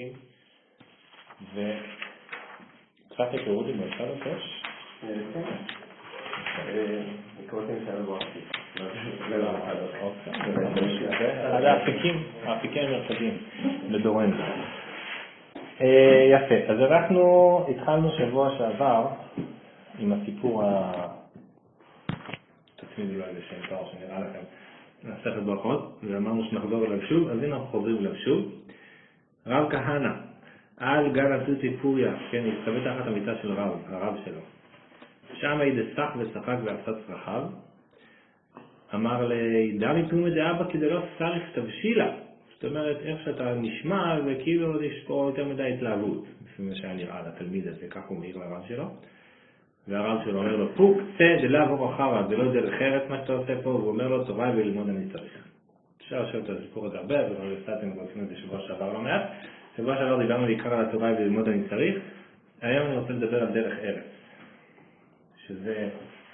אנשים, וקצת היכרות עם מלכה לוקש? כן. היכרותי משל בואתי. אחד האפיקים המרכזיים לדורנו. יפה, אז אנחנו התחלנו שבוע שעבר עם הסיפור תצמידו לו איזה שם תואר שנראה לכם מסכת ברכות, ואמרנו שנחזור אליו שוב, אז הנה אנחנו חוזרים אליו שוב. רב כהנא, על גל התותי פוריה, כן, הסתווה תחת המיטה של הרב שלו. שם הידסח ושחק ועשה צרכיו. אמר לי, דמי פומי דאבא כדי לא צריך תבשילה. זאת אומרת, איך שאתה נשמע, וכאילו יש פה יותר מדי התלהבות. לפי מה שהיה נראה לתלמיד הזה, כך הוא מעיר לרב שלו. והרב שלו אומר לו, פוק, צא דלה ורוחבה, זה לא דרך ארץ מה שאתה עושה פה, והוא אומר לו, תורה וללמוד אני צריך. אפשר לשאול את הסיפור הזה הרבה, אבל הסתתם ועושים את זה שבוע שעבר לא מעט. שבוע שעבר דיברנו בעיקר על התורה וללמוד אני צריך. היום אני רוצה לדבר על דרך ארץ. שזה,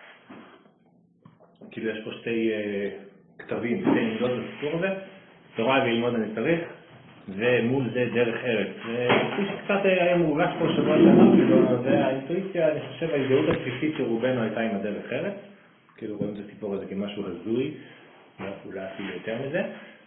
כאילו יש פה שתי כתבים, שתי עמדות לסיפור הזה. תורה וללמוד אני צריך, ומול זה דרך ארץ. קצת היה מורגש פה שבוע שעבר, זה האינטואיציה, אני חושב, ההזדהות הבסיסית שרובנו הייתה עם הדרך ארץ. כאילו רואים את הסיפור הזה כמשהו הזוי, אולי אפילו יותר מזה.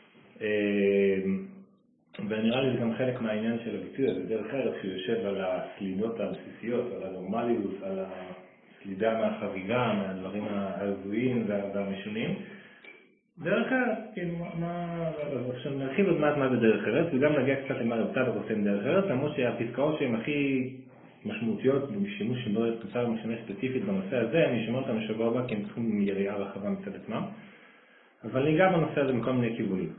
ונראה לי זה גם חלק מהעניין של הביטוי הזה, דרך ארץ, שהוא יושב על הסלידות הבסיסיות, על הנורמליות, על הסלידה מהחריגה, מהדברים ההזויים והמשונים. דרך ארץ, כאילו, עכשיו נרחיב עוד מעט מה זה דרך ארץ, וגם נגיע קצת למה רבצה ורוצה עם דרך ארץ, למרות שהפסקאות שהן הכי משמעותיות בשימוש שבו קצת משנה ספציפית בנושא הזה, אני אשמע אותם בשבוע הבא כי הם צריכים יריעה רחבה מצד עצמם, אבל ניגע בנושא הזה מכל מיני כיוונים.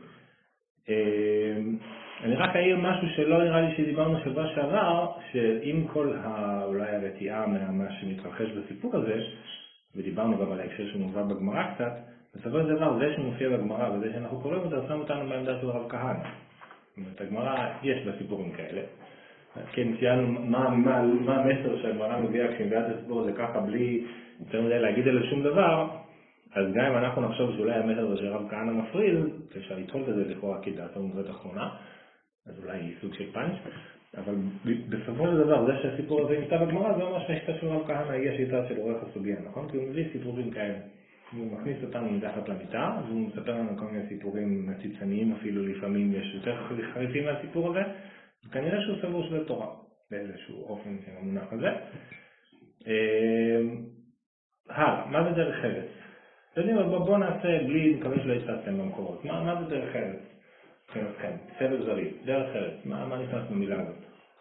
אני רק אעיר משהו שלא נראה לי שדיברנו שבוע שעבר, שעם כל אולי הרתיעה מה שמתרחש בסיפור הזה, ודיברנו גם על ההקשר שמובא בגמרא קצת, בסופו של דבר, זה שמופיע בגמרא וזה שאנחנו קוראים אותו, שם אותנו בעמדה של רב כהנא. זאת אומרת, הגמרא יש בה סיפורים כאלה. כן, ציינו מה המסר שהגמרא מביאה כשמביאה את הסיפור הזה ככה, בלי יותר מדי להגיד עליו שום דבר, אז גם אם אנחנו נחשוב שאולי המסר הזה שרב כהנא מפריד, אפשר לדחות את זה לכאורה כדעתו מובאת אחרונה, אז אולי היא סוג של פאנץ', אבל בסופו של דבר, זה שהסיפור הזה נכתב בגמרא, זה ממש שהשיטה של רב כהנא היא השיטה של עורך הסוגיה, נכון? כי הוא מביא סיפורים כאלה. הוא מכניס אותנו מתחת למיטה, והוא מספר לנו כל מיני סיפורים ציצניים, אפילו לפעמים יש יותר חריפים מהסיפור הזה, וכנראה שהוא סבור שזה תורה, באיזשהו אופן של המונח הזה. מה זה דרך ארץ? בואו נעשה בלי, מקווה שלא יצאתם במקורות. מה זה דרך ארץ? מבחינתכם, סבב זריז, דרך ארץ, מה נכנס במילה הזאת?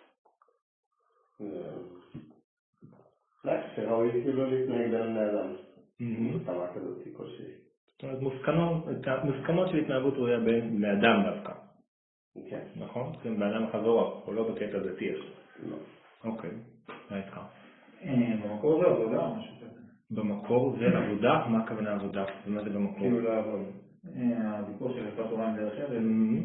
שראוי כאילו להתנהג בין האדם. מוסכמה כזאת כלשהי. זאת אומרת, מוסכמות של התנהגות ראויה באדם דווקא. כן. נכון? זה באדם חברו, או לא בקטע דתי. לא. אוקיי, מה איתך? במקור זה עבודה או משהו כזה? במקור זה עבודה? מה הכוונה עבודה? ומה זה במקור? כאילו לעבוד. הדיבור של יפה תורה עם דרך ארץ.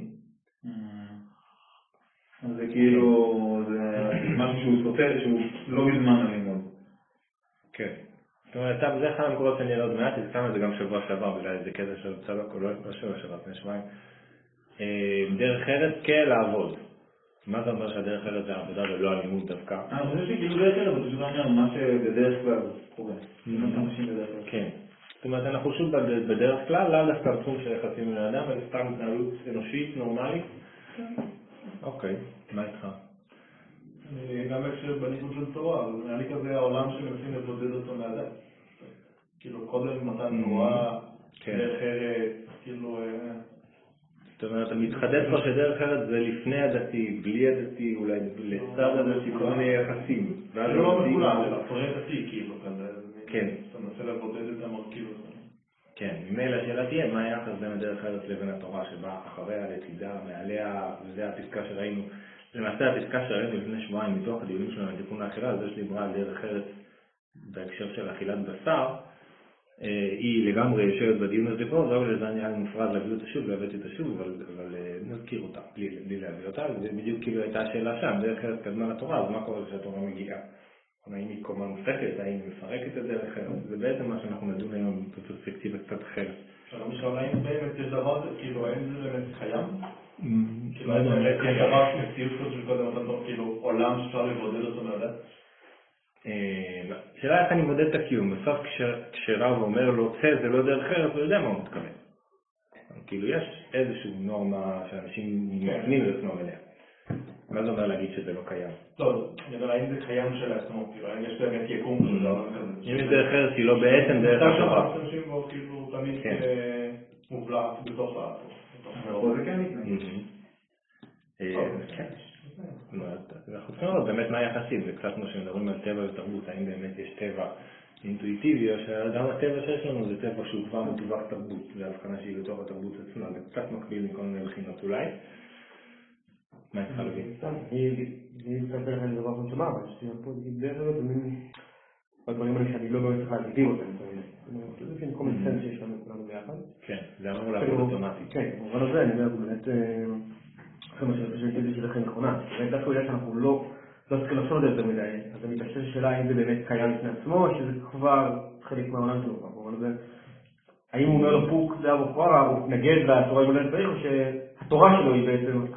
אז זה כאילו, זה משהו שהוא סותר, שהוא לא בזמן הלימוד. כן. זאת אומרת, זה אחד המקורות שאני עוד מעט, הזכרנו את זה גם שבוע שעבר, בגלל איזה קטע של צבק, או לא שבוע שעבר, לפני שבועיים. דרך ארץ כלעבוד. מה זה אומר שהדרך ארץ זה העבודה ולא הלימוד דווקא? אני חושב שכאילו דרך ארץ, זה פשוט אומר מה שבדרך כלל קורה. כן. זאת אומרת, אנחנו שוב בדרך כלל, לא דווקא בתחום של יחסים עם האדם, אלא סתם התנהלות אנושית, נורמלית. אוקיי, מה איתך? גם בניגוד של תורה, נראה לי כזה העולם שמנסים לבודד אותו מהדת. כאילו קודם מתן תורה, דרך ארץ, כאילו... זאת אומרת, מתחדד פה שדרך ארץ זה לפני הדתי, בלי הדתי, אולי לצד הדתי, כל מיני יחסים. לא מכולם, זה לפני דתי, כאילו, כן. אתה מנסה לבודד את המרכיב הזה. כן, ממילא השאלה תהיה, מה היחס בין הדרך ארץ לבין התורה שבאה אחריה, לצידה, מעליה, וזה הפסקה שראינו. למעשה הפסקה שראינו לפני שבועיים מתוך הדיונים שלנו על תיקון האכילה, זה שדיברה על דרך ארץ בהקשר של אכילת בשר, היא לגמרי יושבת בדיון הזה פה, זהו לזה נראה לי מופרד להביא אותה שוב, להביא את השוב, אבל נזכיר אותה, בלי להביא אותה, זה בדיוק כאילו הייתה השאלה שם, דרך ארץ קדמה לתורה, אז מה קורה כשהתורה מגיעה? האם היא קומה מופסקת, האם היא מפרקת את דרך ארץ? זה בעצם מה שאנחנו נדון היום בפרספקטיבה קצת אחרת. אפשר לשאול האם באמת יש דבר, כאילו האם זה באמת קיים? כאילו, יש דבר מציאות כזאת שקודם אתה תוך כאילו עולם שאפשר לבודד אותו מהדת? שאלה איך אני מודד את הקיום. בסוף כשרב אומר לו, צא זה לא דרך ארץ, הוא יודע מה הוא מתכוון. כאילו יש איזושהי נורמה שאנשים מפנים לעצמם אליה. מה זה אומר להגיד שזה לא קיים? לא, אני אומר, האם זה קיים של עצמו? כאילו, האם יש באמת יקום כזה? אם יש דרך ארץ היא לא בעצם דרך התורה. אתה משתמשים בו כאילו תמיד מובלע בתוך פה זה כן מתנהג. כן. אנחנו צריכים לראות באמת מה היחסים, זה קצת כמו שמדברים על טבע ותרבות, האם באמת יש טבע אינטואיטיבי, או שגם הטבע שיש לנו זה טבע שהוא כבר מתווך תרבות, זה הבחנה שהיא בתוך התרבות עצמה, זה קצת מקביל מכל מיני בחינות אולי. מה איתך להבין? אני מסתכל לך לדבר אחרון שמע, אבל יש לי פה דרך הזאת, זה מין הדברים האלה שאני לא באמת צריך להגדיר אותם. זה כאילו כל מיני סנס שיש לנו כולנו ביחד. כן, זה אמור לעבוד אוטומטית. כן, במובן הזה אני אומר, באמת, אחרי מה שאני שזה הכי נכונה. באמת דווקא יודע שאנחנו לא צריכים לחשוב על זה יותר מדי, אז אני מתעסק שאלה האם זה באמת קיים לפני עצמו, או שזה כבר חלק מהעולם שלו. במובן הזה, האם הוא אומר לו פוק זה אבו חוארה, הוא מתנגד לתורה ימולדת צריך, או שהתורה שלו היא בעצם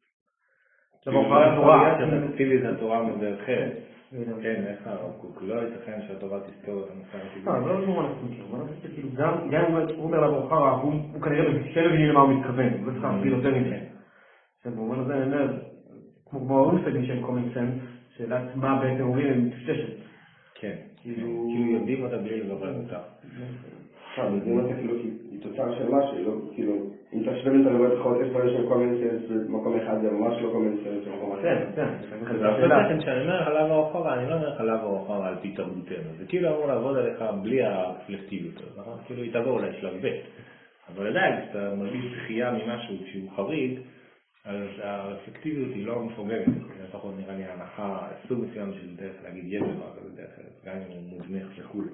אפקטיבי זה התורה מודרת חרץ. כן, איך הרב קוק, לא ייתכן שהתורה תזכור את המוסר הטבעי. לא, לא מה אנחנו מכירים, אני חושב שכאילו גם הוא אומר לאבו חוארה, הוא כנראה כן מבינים למה הוא מתכוון, הוא לא צריך להסביר יותר מזה. במובן הזה אני אומר, כמו האונסטגים שהם common sense, שאלת מה בעצם אומרים הם מטשטשת. כן, כאילו יודעים אותה בלי לדבר אותה. יודעים אותה כאילו היא תוצר של משהו, כאילו אם תשווה את הלוות אחרות יש דברים שהם common sense במקום אחד זה ממש לא common sense במקום אחר. זה בעצם כשאני אומר לך לאו האוחרה, אני לא אומר לך לאו האוחרה על פי תרבותנו, זה כאילו אמור לעבוד עליך בלי הרפלקטיביות, נכון? כאילו היא תעבור לשלב ב', אבל עדיין כשאתה מרגיש דחייה ממשהו שהוא חריג, אז הרפלקטיביות היא לא מפוגגת, לפחות נראה לי ההנחה, סוג מסוים של דרך להגיד יש דבר כזה דרך ארץ, גם אם הוא מוזנח וכולי.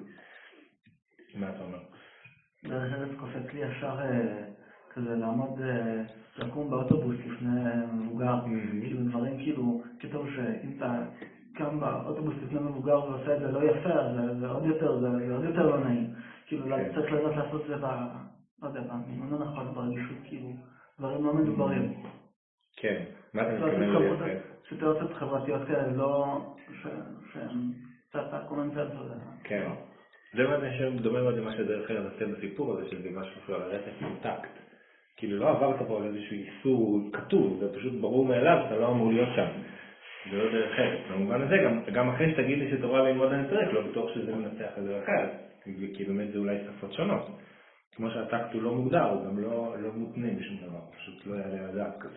מה אתה אומר? דרך ארץ קופץ לי ישר כזה לעמוד, לקום באוטובוס לפני מבוגר, כאילו דברים כאילו, כתוב שאם אתה קם באוטובוס לפני מבוגר ועושה את זה לא יפה, זה עוד יותר לא נעים. כאילו צריך לדעת לעשות את זה לא יודע, במינון נכון, ברגישות, כאילו, דברים לא מדוברים. כן, מה אתה מתכוון ליפה? סיטואציות חברתיות כאלה, לא, שהן קצת הקומנטציה. כן, זה מה שדומה מאוד למה שדרך ארץ עושה בסיפור הזה, שזה משהו שהוא על הרצף אינטקט. כאילו לא עברת פה על איזשהו איסור כתוב, זה פשוט ברור מאליו שאתה לא אמור להיות שם. זה לא דרך ארץ. במובן הזה, גם אחרי שתגיד לי שתורה ללמוד אני צריך, לא בטוח שזה מנצח לדרך ארץ. כי באמת זה אולי שפות שונות. כמו שהטקט הוא לא מוגדר, הוא גם לא מותנה בשום דבר, פשוט לא יעלה לדעת כזה.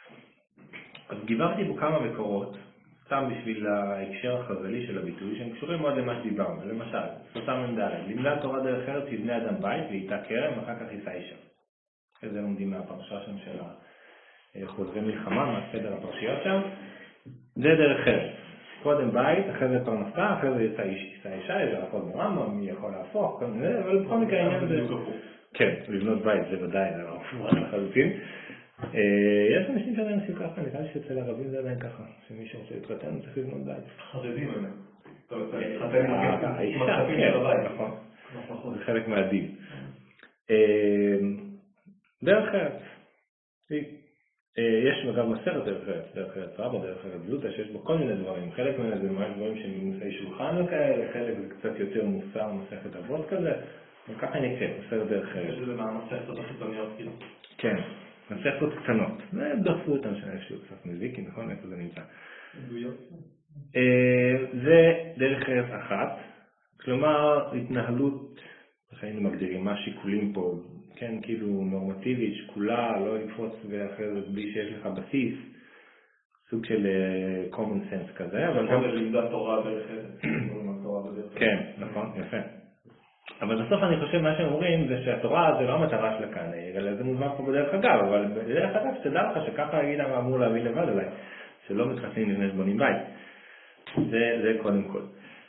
אז גיברתי בו כמה מקורות, סתם בשביל ההקשר החז"לי של הביטוי, שהם קשורים מאוד למה שדיברנו. למשל, סוטה מ"ד, לימדה תורה דרך ארץ יבנה אדם בית ואיתה כרם, ואחר כך יישא אישה. זה לומדים מהפרשה שם של חוזרי מלחמה, מהסדר הפרשיות שם. זה דרך ארץ. קודם בית, אחרי זה פרנסה, אחרי זה יצא אישה, זה הכל ברמב"ם, מי יכול להפוך, אבל בכל מקרה העניין זה... כן, לבנות בית, זה ודאי, זה לא מפורט לחלוטין. יש אנשים שעדיין עושים ככה, נראה לי שאצל ערבים זה עדיין ככה, שמי שרוצה להתחתן צריך לבנות בית. חרדים האלה. האישה, כן, נכון. זה חלק מהדין. דרך ארץ. יש אגב מסכת דרך ארץ רבה, דרך ארץ זוטה, שיש בו כל מיני דברים. חלק מהם זה ממש דברים שהם מנושאי שולחן וכאלה, חלק זה קצת יותר מוסר, מסכת אבות כזה, וככה נקרא, מסכת דרך ארץ. יש לזה מהמסכתות החיצוניות כאילו. כן, מסכתות קטנות. דחפו אותם שאני איזשהו קצת מזיק, נכון? איפה זה נמצא? זה דרך ארץ אחת, כלומר התנהלות, היינו מגדירים מה שיקולים פה, כן, כאילו נורמטיבית, שקולה, לא לקפוץ ואחרי זה בלי שיש לך בסיס, סוג של common sense כזה, אבל גם... לימדת תורה דרך ארץ. כן, נכון, יפה. אבל בסוף אני חושב מה שהם אומרים זה שהתורה זה לא המטרה שלה כאן, אלא זה מוזמן פה בדרך אגב, אבל בדרך אגב שתדע לך שככה הגיל אמור להביא לבד אליי, שלא מתחתנים לבני שבונים בית. זה קודם כל.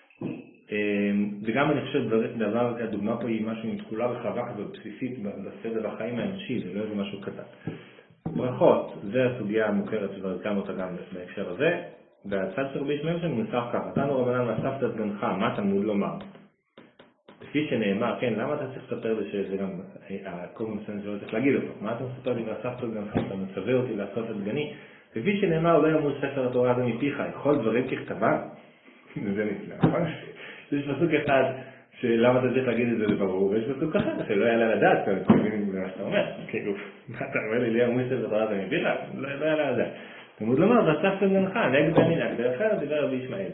וגם אני חושב דבר, הדוגמה פה היא משהו עם תחולה רחבה כזאת בסיסית בסדר החיים האנושי, זה לא איזה משהו קטן. ברכות, זה הסוגיה המוכרת שברקנו אותה גם בהקשר הזה, והצד של רבי ישמעאל שמנוסח ככה, תנו רבנן ואספת סגנך, מה תלמוד לומר? כפי שנאמר, כן, למה אתה צריך לספר לי שזה גם ה-common sense שלא צריך להגיד אותו? מה אתה מספר לי ואספת גם אתה מצווה אותי לעשות את גני? כפי שנאמר, לא יאמר ספר התורה הזה מפיך, יכול דברים ככתבם. זה נפלא, נכון? יש פסוק אחד שלמה אתה צריך להגיד את זה ברור, ויש פסוק אחר שלא יעלה לדעת, אתה מבין מה שאתה אומר. כאילו, מה אתה אומר לי, לא יאמר ספר התורה הזה מפיך? לא יעלה לדעת. תמוד לומר, ואספת גנך, נגד הנינק, דרך אחרת דיבר רבי ישמעאל.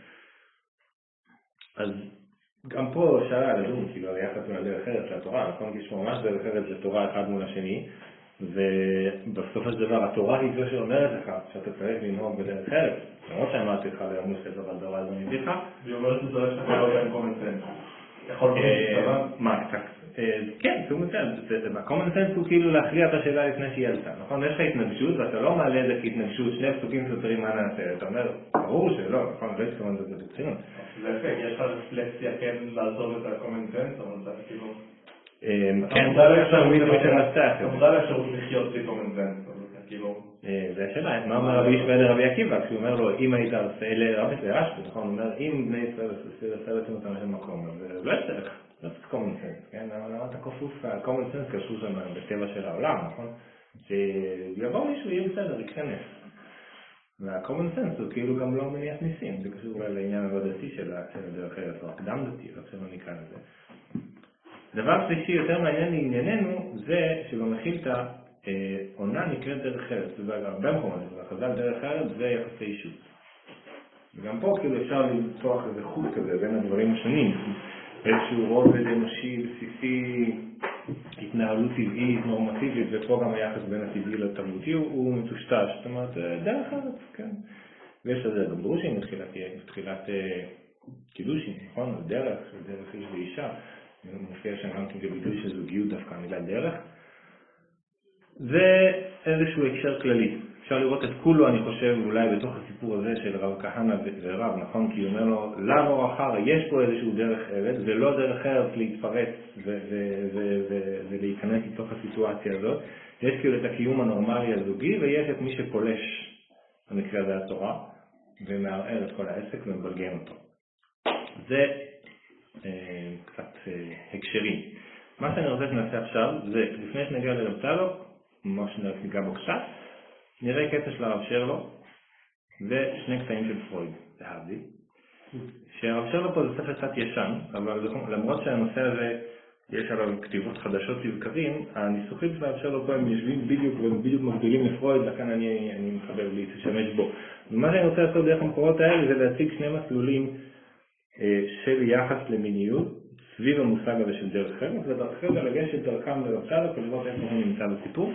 אז גם פה שאלה לדון, כאילו, היחס בין הדרך ארץ לתורה, נכון? כי יש ממש דרך ארץ לתורה אחד מול השני, ובסוף של דבר התורה היא זו שאומרת לך שאתה צריך לנהוג בדרך ארץ. למרות שאמרתי לך ליום ספר על דורה זו מביך. והיא אומרת שזה לא שאתה לא יודע common sense. יכול להיות מה, כן, זה מצוין. ה-common sense הוא כאילו להכריע את השאלה לפני שהיא עלתה, נכון? יש לך התנגשות ואתה לא מעלה את זה כהתנגשות, שני פסוקים סותרים מה נעשה. אתה אומר, ברור שלא, נכון? לא התכוונת את זה בצינות. זה יפה, יש לך רפלקסיה כן לעזוב את ה-common sense, אבל זה כאילו... כן, אתה מודע לאפשרות לחיות בלי common sense, כאילו... זה השאלה, מה אומר רבי ישמעאל לרבי עקיבא, כשהוא אומר לו, אם היית עושה לרבי לרשב"י, נכון? הוא אומר, אם בני ישראל עושה לצים אותם לשם מקום, אז לא יצטרך, לא צריך common sense, כן? למה אתה כפוף, ה-common sense קשור שם בטבע של העולם, נכון? שיבוא מישהו, יהיה בסדר, ייכנס. וה-common sense הוא כאילו גם לא מניח ניסים, זה קשור אולי לעניין הוודתי של הדרך ארץ, או הקדם דתי, רק שלא נקרא לזה. דבר שלישי יותר מעניין לענייננו, זה שבמחילתא עונה נקראת דרך ארץ, ובהרבה מקומות, בחז"ל דרך ארץ זה יחסי אישות. וגם פה כאילו אפשר לפתוח איזה חוט כזה בין הדברים השונים, איזשהו רובד אנושי, בסיסי, התנהלות טבעית, נורמטיבית, ופה גם היחס בין הטבעי לתרבותי הוא מטושטש, זאת אומרת דרך ארץ, כן. ויש לזה גם דרושים בתחילת קידושים, נכון? דרך איש ואישה, מופיע שם גם כביטוי של זוגיות דווקא המילה דרך. זה איזשהו הקשר כללי. אפשר לראות את כולו, אני חושב, אולי בתוך הסיפור הזה של רב כהנא ורב, נכון? כי הוא אומר לו, לאו אחר, יש פה איזשהו דרך ארץ, ולא דרך ארץ להתפרץ ולהיכנס לתוך הסיטואציה הזאת. יש כאילו את הקיום הנורמלי הזוגי, ויש את מי שפולש, במקרה הזה התורה, ומערער את כל העסק ומבלגן אותו. זה קצת הקשרי. מה שאני רוצה שנעשה עכשיו, זה לפני שנגיע לרב צדוק, מה שניגע בו קצת, נראה קטע של הרב שרלו ושני קטעים של פרויד, להבדיל. שהרב שרלו פה זה ספר קצת ישן, אבל למרות שהנושא הזה יש עליו כתיבות חדשות לבקרים, הניסוחים של הרב שרלו פה הם יושבים בדיוק מקבילים לפרויד, לכן אני מחבר להשתמש בו. ומה שאני רוצה לעשות דרך המקורות האלה זה להציג שני מסלולים של יחס למיניות סביב המושג הזה של דרך ארץ, ודרכי זה לגשת דרכם לרב צדוק ולראות איפה הוא נמצא בסיפור.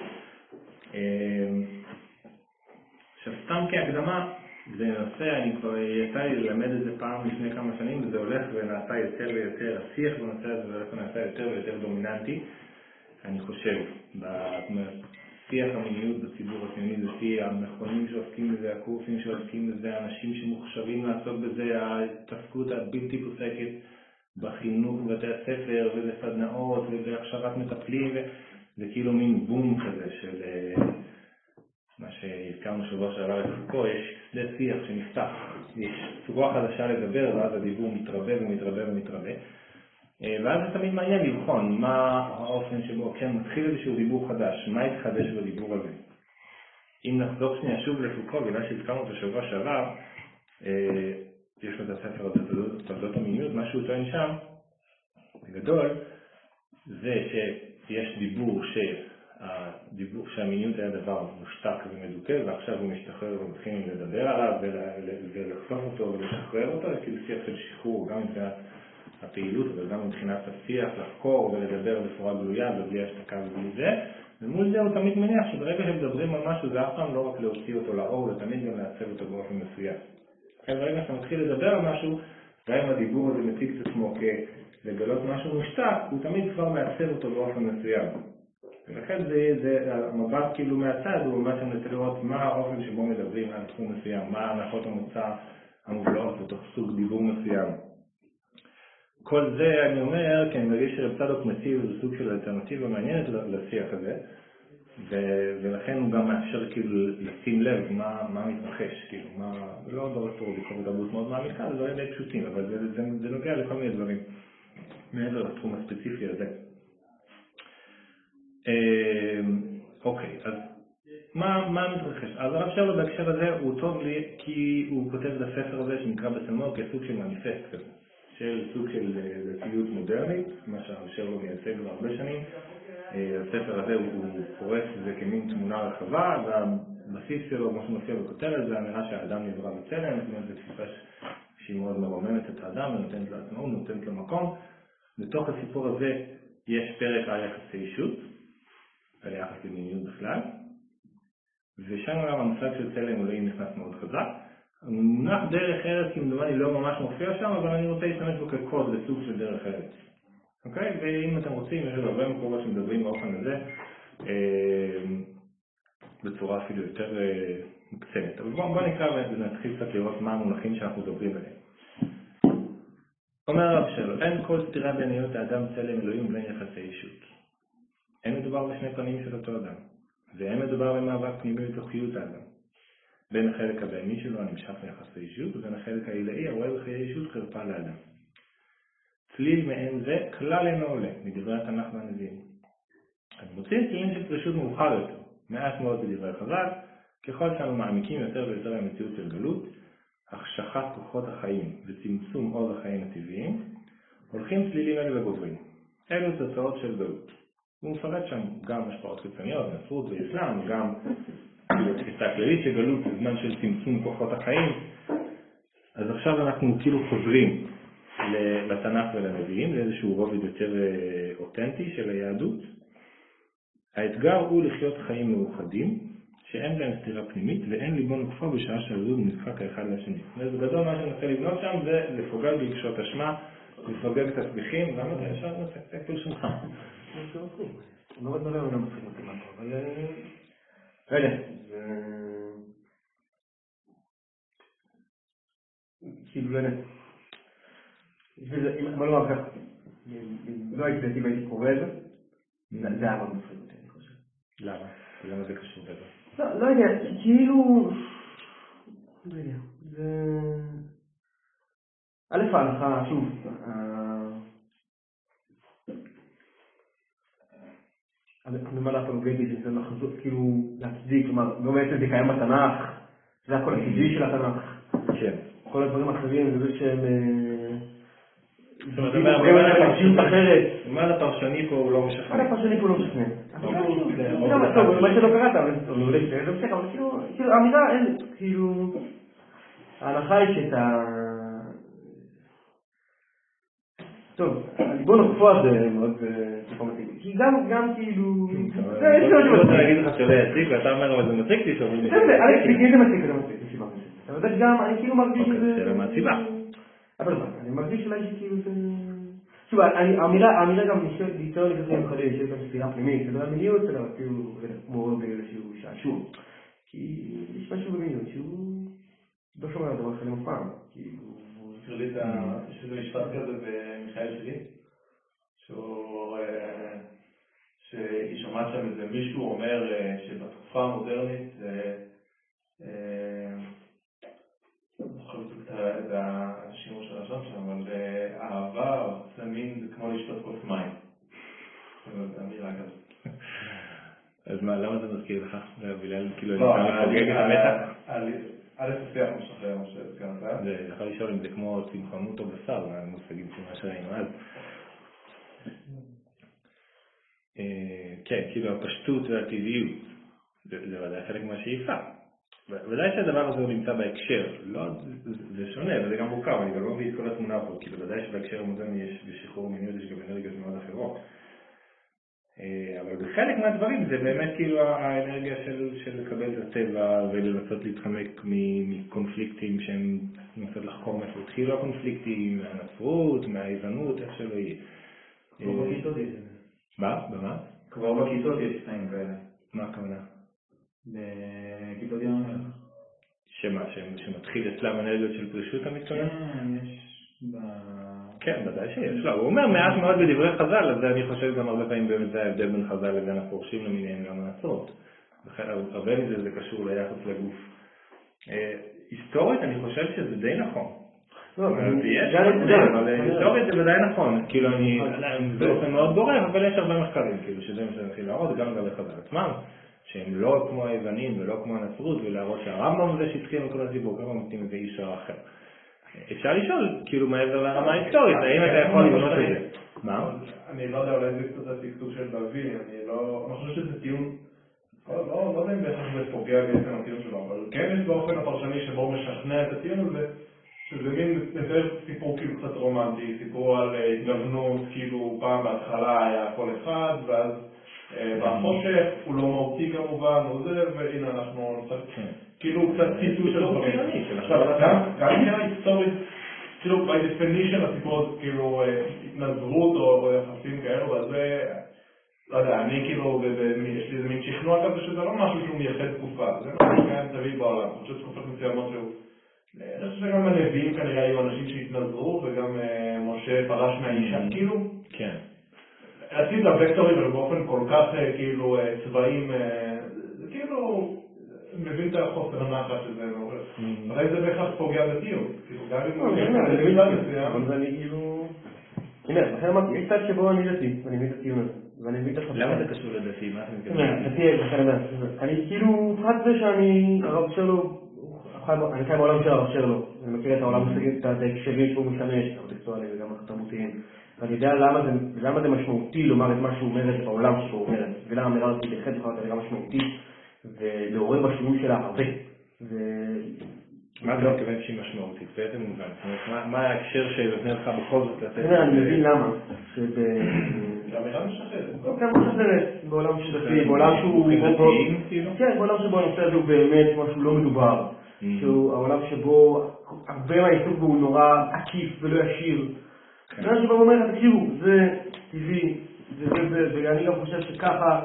עכשיו סתם כהקדמה, זה נושא, אני כבר יצא לי ללמד את זה פעם לפני כמה שנים, וזה הולך ונעשה יותר ויותר, השיח בנושא הזה הולך ונעשה יותר ויותר דומיננטי, אני חושב, בשיח המיניות בציבור הציוני, זה שיח, המכונים שעוסקים בזה, הקורסים שעוסקים בזה, האנשים שמוכשרים לעסוק בזה, ההתעסקות הבלתי פוסקת בחינוך בבתי הספר ובסדנאות ובהכשרת מטפלים, זה כאילו מין בום כזה של מה שהזכרנו שבוע שעבר את פוקו, יש שדה שיח שנפתח, יש צורה חדשה לדבר ואז הדיבור מתרבה ומתרבה ומתרבה, ואז זה תמיד מעניין לבחון מה האופן שבו כן מתחיל איזשהו דיבור חדש, מה יתחדש בדיבור הזה. אם נחזור שנייה שוב לפוקו, בגלל שהזכרנו את השבוע שעבר, יש לו את הספר הזה, תולדות המיניות, מה שהוא טוען שם, בגדול, זה שיש דיבור שהמיניות היה דבר מושתק ומדוכא, ועכשיו הוא משתחרר ומתחילים לדבר עליו ולחשוף אותו ולשחרר אותו, זה כאילו שיח של שחרור, גם מבחינת הפעילות וגם מבחינת השיח, לחקור ולדבר בצורה גלויה ובלי השתקה ובלי זה, ומול זה הוא תמיד מניח שברגע שמדברים על משהו זה אף פעם לא רק להוציא אותו לאור, ותמיד גם לעצב אותו באופן מסוים. ברגע שאתה מתחיל לדבר על משהו, גם אם הדיבור הזה מציג את עצמו כלגלות משהו מושתק, הוא תמיד כבר מעצב אותו באופן מסוים. ולכן המבט כאילו מהצד הוא ממש מנסה לראות מה האופן שבו מדברים על תחום מסוים, מה הנחות המוצא המובלעות בתוך סוג דיבור מסוים. כל זה אני אומר, כי אני מרגיש שרב צדוק מציב איזה סוג של אלטרנטיבה מעניינת לשיח הזה, ולכן הוא גם מאפשר כאילו לשים לב מה מתרחש, כאילו לא דורש פה ביקורת תרבות מאוד מעמיקה, זה לא יהיה פשוטים, אבל זה נוגע לכל מיני דברים. מעבר לתחום הספציפי הזה. אוקיי, אז מה מתרחש? אז הרב שרלו בהקשר הזה הוא טוב לי כי הוא כותב את הספר הזה שנקרא בסלמו כסוג של מניפסט כזה, של סוג של דתיות מודרנית, מה שהרב שרלו מייצג כבר הרבה שנים. הספר הזה הוא פורס זה כמין תמונה רחבה, והבסיס שלו, כמו שמופיע בכותרת, זה האמירה שהאדם נברא בצלם, זאת אומרת, זה תפיסה שהיא מאוד מרוממת את האדם ונותנת לו עצמאות, נותנת לו מקום. בתוך הסיפור הזה יש פרק על יחסי אישות, על יחס למיניות בכלל, ושם גם המושג של צלם אלוהים נכנס מאוד חזק. המונח דרך ארץ כמדומני לא ממש מופיע שם, אבל אני רוצה להשתמש בו כקוד לסוג של דרך ארץ. אוקיי? ואם אתם רוצים, יש הרבה מקומות שמדברים באופן הזה בצורה אפילו יותר מוקצנת. אבל בואו נקרא ונתחיל קצת לראות מה המונחים שאנחנו מדברים עליהם. אומר הרב שלו, אין כל סתירה בין היות האדם צלם אלוהים ובין יחסי אישות. אין מדובר בשני פנים של אותו אדם, ואין מדובר במאבק פנימי בתוכיות האדם. בין החלק הבהמי שלו הנמשך ליחסי אישות, ובין החלק העילאי הרואה בחיי אישות חרפה לאדם. צליל מעין זה כלל אינו עולה מדברי התנ"ך והנביאים. אני מוצאים צלילים של פרישות מאוחר יותר, מעט מאוד בדברי חז"ל, ככל שאנו מעמיקים יותר ויותר במציאות של גלות, החשכת כוחות החיים וצמצום עוז החיים הטבעיים, הולכים צלילים אלה וגוברים. אלו תוצאות של גלות. הוא מפרט שם גם השפעות חיצוניות, נצרות ואסלאם, גם תפיסה כללית של גלות בזמן של צמצום כוחות החיים. אז עכשיו אנחנו כאילו חוזרים לתנ"ך ולנביאים, לאיזשהו רובד יותר אותנטי של היהדות. האתגר הוא לחיות חיים מאוחדים, שאין להם סתירה פנימית ואין ליבון וכפר בשעה שהזוג נדחק האחד לשני. בגדול מה שאני רוצה לבנות שם זה לפוגג ברגשות אשמה, לפוגג את הסביכים. למה אתה ישר מצק פרשונך? זה מצחיק. לא מדבר לא מצחיק אותי מה פה, אבל... רגע, זה... כאילו לא יודע. מה לא אגב? לא הייתי דתי והייתי קורא את זה. זה היה מאוד מצחיק אותי, אני חושב. למה? למה זה קשור בזה? לא יודע, כאילו... לא יודע, זה... א' ההלכה, שוב, הנמלה הפלוגטית זה לחזור, כאילו, להצדיק, כלומר, לא בעצם זה קיים בתנ"ך, זה הכל הטבעי של התנ"ך. כן. כל הדברים האחרים, זה שהם... זאת אומרת, מה הפרשני פה הוא לא משכנע? מה הפרשני פה לא משכנע? מה שלא קראת, אבל זה משך, אבל כאילו, האמירה אין, כאילו, ההנחה היא שאתה... טוב, בוא נקפוע זה מאוד פסיכומטי, כי גם כאילו... אני רוצה להגיד לך שלא יציג, ואתה אומר, אבל זה מציג לי שאומרים לי... זה מציג, זה סיבה. אבל גם, אני כאילו מרגיש שזה... שאלה מהסיבה. אבל אני מרגיש אולי שכאילו זה... שוב, האמירה גם ליצור לכזה מיוחדים, שיש גם סתירה פנימית, זה לא המיניות, אלא אפילו כמו באיזשהו שעשוע. כי יש משהו במיניות שהוא לא שומע על דבר שלם אף פעם. זכיר לי שזה משפט כזה במיכאל שלי, שהיא שומעת שם איזה מישהו אומר שבתקופה המודרנית את השימוש של השם שם, אבל אהבה או סמין זה כמו לשתות כוס מים. זה אמירה כזאת. אז מה, למה זה מזכיר לך? בגלל כאילו אני חוגג את המתח? א' השיח משחרר מה שהזכרת. זה יכול לשאול אם זה כמו צמחונות או בשר, המושגים של מה שראינו אז. כן, כאילו הפשטות והטבעיות, זה ודאי חלק מהשאיפה. ודאי שהדבר הזה הוא נמצא בהקשר, זה שונה וזה גם מורכב, אני גם לא מביא את כל התמונה פה, כי בוודאי שבהקשר המודרני יש בשחרור מיניות, יש גם אנרגיות מאוד אחרות. אבל בחלק מהדברים זה באמת כאילו האנרגיה של לקבל את הטבע ולנסות להתחמק מקונפליקטים שהם לנסות לחקור מאיפה התחילו הקונפליקטים, מהנצרות, מהאיזנות, איך שלא יהיה. כבר בכיתות יש. במה? כבר בכיתות יש תנאים כאלה. מה הכוונה? בכיתות ים המלח. שמה? שמתחיל אצלם אנרגיות של פרישות המתכונן? כן, יש כן, ודאי שיש. לא, הוא אומר מעט מאוד בדברי חז"ל, אז אני חושב גם הרבה פעמים באמת זה ההבדל בין חז"ל לבין הפורשים למיניהם גם הנצרות. הרבה מזה זה קשור ליחס לגוף. היסטורית אני חושב שזה די נכון. יש הבדל, אבל היסטורית זה ודאי נכון, כאילו אני, באופן מאוד גורם, אבל יש הרבה מחקרים, כאילו שזה מה שאני מתחיל להראות, גם לגבי חז"ל עצמם, שהם לא כמו היוונים ולא כמו הנצרות, ולהראות שהרמב"ם הוא זה שהתחיל מכל הסיפור, כמה מתאים איזה איש אחר. אפשר לשאול, כאילו מעבר לרמה ההיסטורית, האם אתה יכול לבנות את זה? מה? אני לא יודע, אולי זה קצת הסקסוק של דבי, אני חושב שזה טיעון, לא יודע אם בהכרח זה פוגע בעצם הטיעון שלו, אבל כן יש באופן הפרשני שבו הוא משכנע את הטיעון הזה, שזה מין יותר סיפור כאילו קצת רומנטי, סיפור על התגוונות, כאילו פעם בהתחלה היה כל אחד, ואז בחושך, הוא לא מהותי כמובן, הוא זה, והנה אנחנו כאילו קצת ציטוט של דברים. גם מבחינה היסטורית, כאילו by definition הסיפור כאילו התנזרות או יחסים כאלו, ואז זה, לא יודע, אני כאילו, יש לי איזה מין שכנוע כזה שזה לא משהו שהוא מייחד תקופה, זה לא קיים תמיד בעולם, אני חושב תקופות מסוימות שהוא, אני חושב שגם הנביאים כנראה היו אנשים שהתנזרו, וגם משה פרש מהאישה, כאילו, כן. עשיתי את הוקטורים, אבל באופן כל כך כאילו צבעים, זה כאילו מבין את החוסר הנחת שזה מעורר. אולי זה בהכרח פוגע בטיעון, כאילו גם אם זה מילה מסוים, אבל אני כאילו... הנה, לכן אמרתי, יש צד שבו אני דתי, ואני מבין את הטיעון הזה, ואני מבין את החוסר. למה זה קשור לדתי? מה אתה מתכוון? דתי, אני כאילו, פרט זה שאני, הרב שלו, אני חי בעולם של הרב שלו, אני מכיר את העולם את ההקשרים שהוא משמש, הטקסטואליים וגם התרבותיים. ואני יודע למה זה משמעותי לומר את מה שהוא אומר בעולם שהוא אומר, ולמה האמירה הזאת בהחלט יכולה להיות אמירה משמעותית, ולעורר בשינוי שלה הרבה. מה אתה מתכוון שהיא משמעותית? באיזה מובן? זאת אומרת, מה ההקשר שנותן לך בכל זאת לתת? אני מבין למה. שהאמירה משחררת. כן, משחררת. בעולם שדתי, בעולם שהוא... כן, בעולם שבו הנושא הזה הוא באמת משהו לא מדובר. העולם שבו הרבה מהעיסוק בו הוא נורא עקיף ולא ישיר. זה שבו אומר, תקשיבו, זה טבעי, ואני גם חושב שככה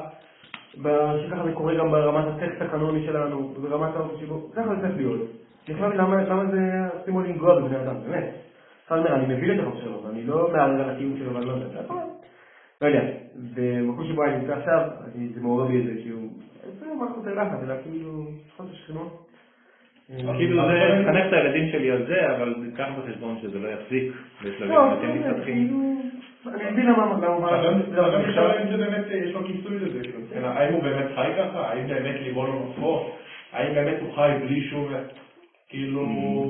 זה קורה גם ברמת הטקסט הקנוני שלנו, וברמת שבו, ככה זה צריך להיות. אני חושב למה זה עושים עוד לנגוע בבני אדם, באמת. אני מבין את החוק שלו, ואני לא מערער על הטיעון שלו, ואני לא יודע, לא יודע, במקום שבו אני נמצא עכשיו, זה מעורר בי את זה, כאילו, זה לא משהו יותר לחץ, אלא כאילו, חוץ השכנות. כאילו זה חנך את הילדים שלי על זה, אבל קח בחשבון שזה לא יפסיק בשלבים אתם מתפתחים. אני מבין למה גם אפשר אם זה באמת, יש לו כיסוי לזה, האם הוא באמת חי ככה, האם באמת ליבו לא נופו, האם באמת הוא חי בלי שום, כאילו...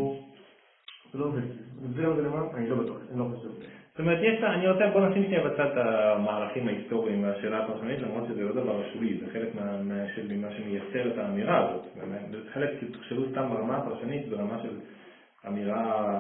זה לא עובד, זה לא עובד למה? אני לא בטוח, אני לא חושב. זאת אומרת, אני רוצה, בוא נשים שנייה בצד המערכים ההיסטוריים והשאלה הפרשנית, למרות שזה לא דבר שולי, זה חלק ממה שמייצר את האמירה הזאת. זה חלק, תחשבו סתם ברמה הפרשנית, ברמה של אמירה,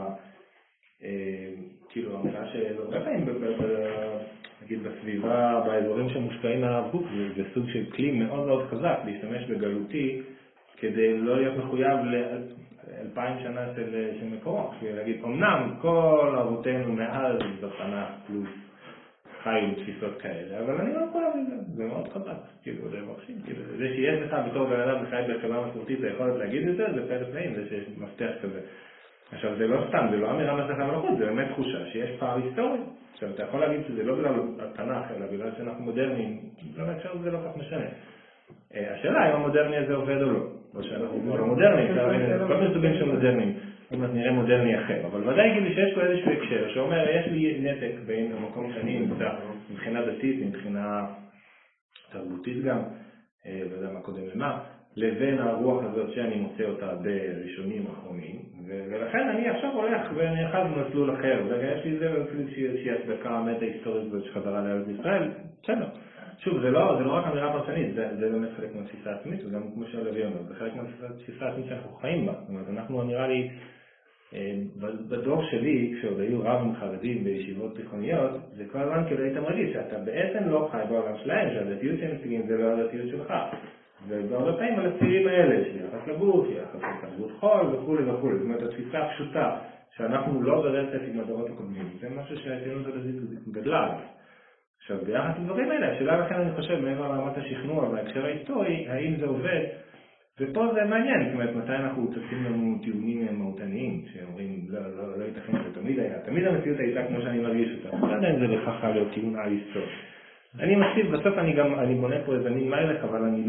כאילו אמירה של הרבה פעמים, נגיד בסביבה, באזורים שמושפעים מהרב קוק, זה סוג של כלי מאוד מאוד חזק להשתמש בגלותי, כדי לא להיות מחויב ל2000 שנה של מקורות. להגיד, אמנם כל אבותינו מאז בתנ"ך פלוס חיו תפיסות כאלה, אבל אני לא מחויב לזה, זה מאוד חזק, כאילו, זה מרשים, כאילו, זה שיש לך בתור בן אדם וחי בחברה מסורתית, היכולת להגיד את זה, זה פלא פלאים, זה שיש מפתח כזה. עכשיו, זה לא סתם, זה לא אמירה מהשכה מלאכות, זה באמת תחושה שיש פער היסטורי. עכשיו, אתה יכול להגיד שזה לא בגלל התנ"ך, אלא בגלל שאנחנו מודרניים, לא בהקשר זה לא כך משנה. השאלה אם המודרני הזה עובד או לא, או שאנחנו כבר לא מודרני, כל מיני סוגים של מודרניים, אם נראה מודרני אחר, אבל ודאי גילי שיש פה איזשהו הקשר, שאומר, יש לי נתק בין המקום שאני נמצא, מבחינה דתית, מבחינה תרבותית גם, ויודע מה קודם למה, לבין הרוח הזאת שאני מוצא אותה בראשונים אחרונים, ולכן אני עכשיו הולך ונאחז במסלול אחר, ויש לי זה איזושהי הצדקה מטה היסטורית שחזרה לארץ ישראל, בסדר. שוב, זה לא רק אמירה פרשנית, זה באמת חלק מהתפיסה העצמית, וגם כמו שהלוי אומר, זה חלק מהתפיסה העצמית שאנחנו חיים בה. זאת אומרת, אנחנו נראה לי, בדור שלי, כשעוד היו רבים חרדים בישיבות תיכוניות, זה כל הזמן כאילו היית מרגיש שאתה בעצם לא חי בעולם שלהם, שהדתיות שהם מציגים זה לא הדתיות שלך. ובהרבה פעמים על הצירים האלה, שיחס לגוף, יחס לתרבות חול וכו' וכו'. זאת אומרת, התפיסה הפשוטה, שאנחנו לא ברצף עם הדורות הקודמים, זה משהו שהציונות הדתית גדלה. עכשיו, ביחס לדברים האלה, השאלה לכן אני חושב, מעבר לרמת השכנוע וההקשר ההיסטורי, האם זה עובד? ופה זה מעניין, זאת אומרת, מתי אנחנו צפים לנו טיעונים מהותניים, שאומרים, לא ייתכן, זה תמיד היה. תמיד המציאות הייתה כמו שאני מרגיש אותה. לא יודע אם זה בכך להיות טיעון על היסטורי. אני מציב, בסוף אני בונה פה איזה מין מלך, אבל אני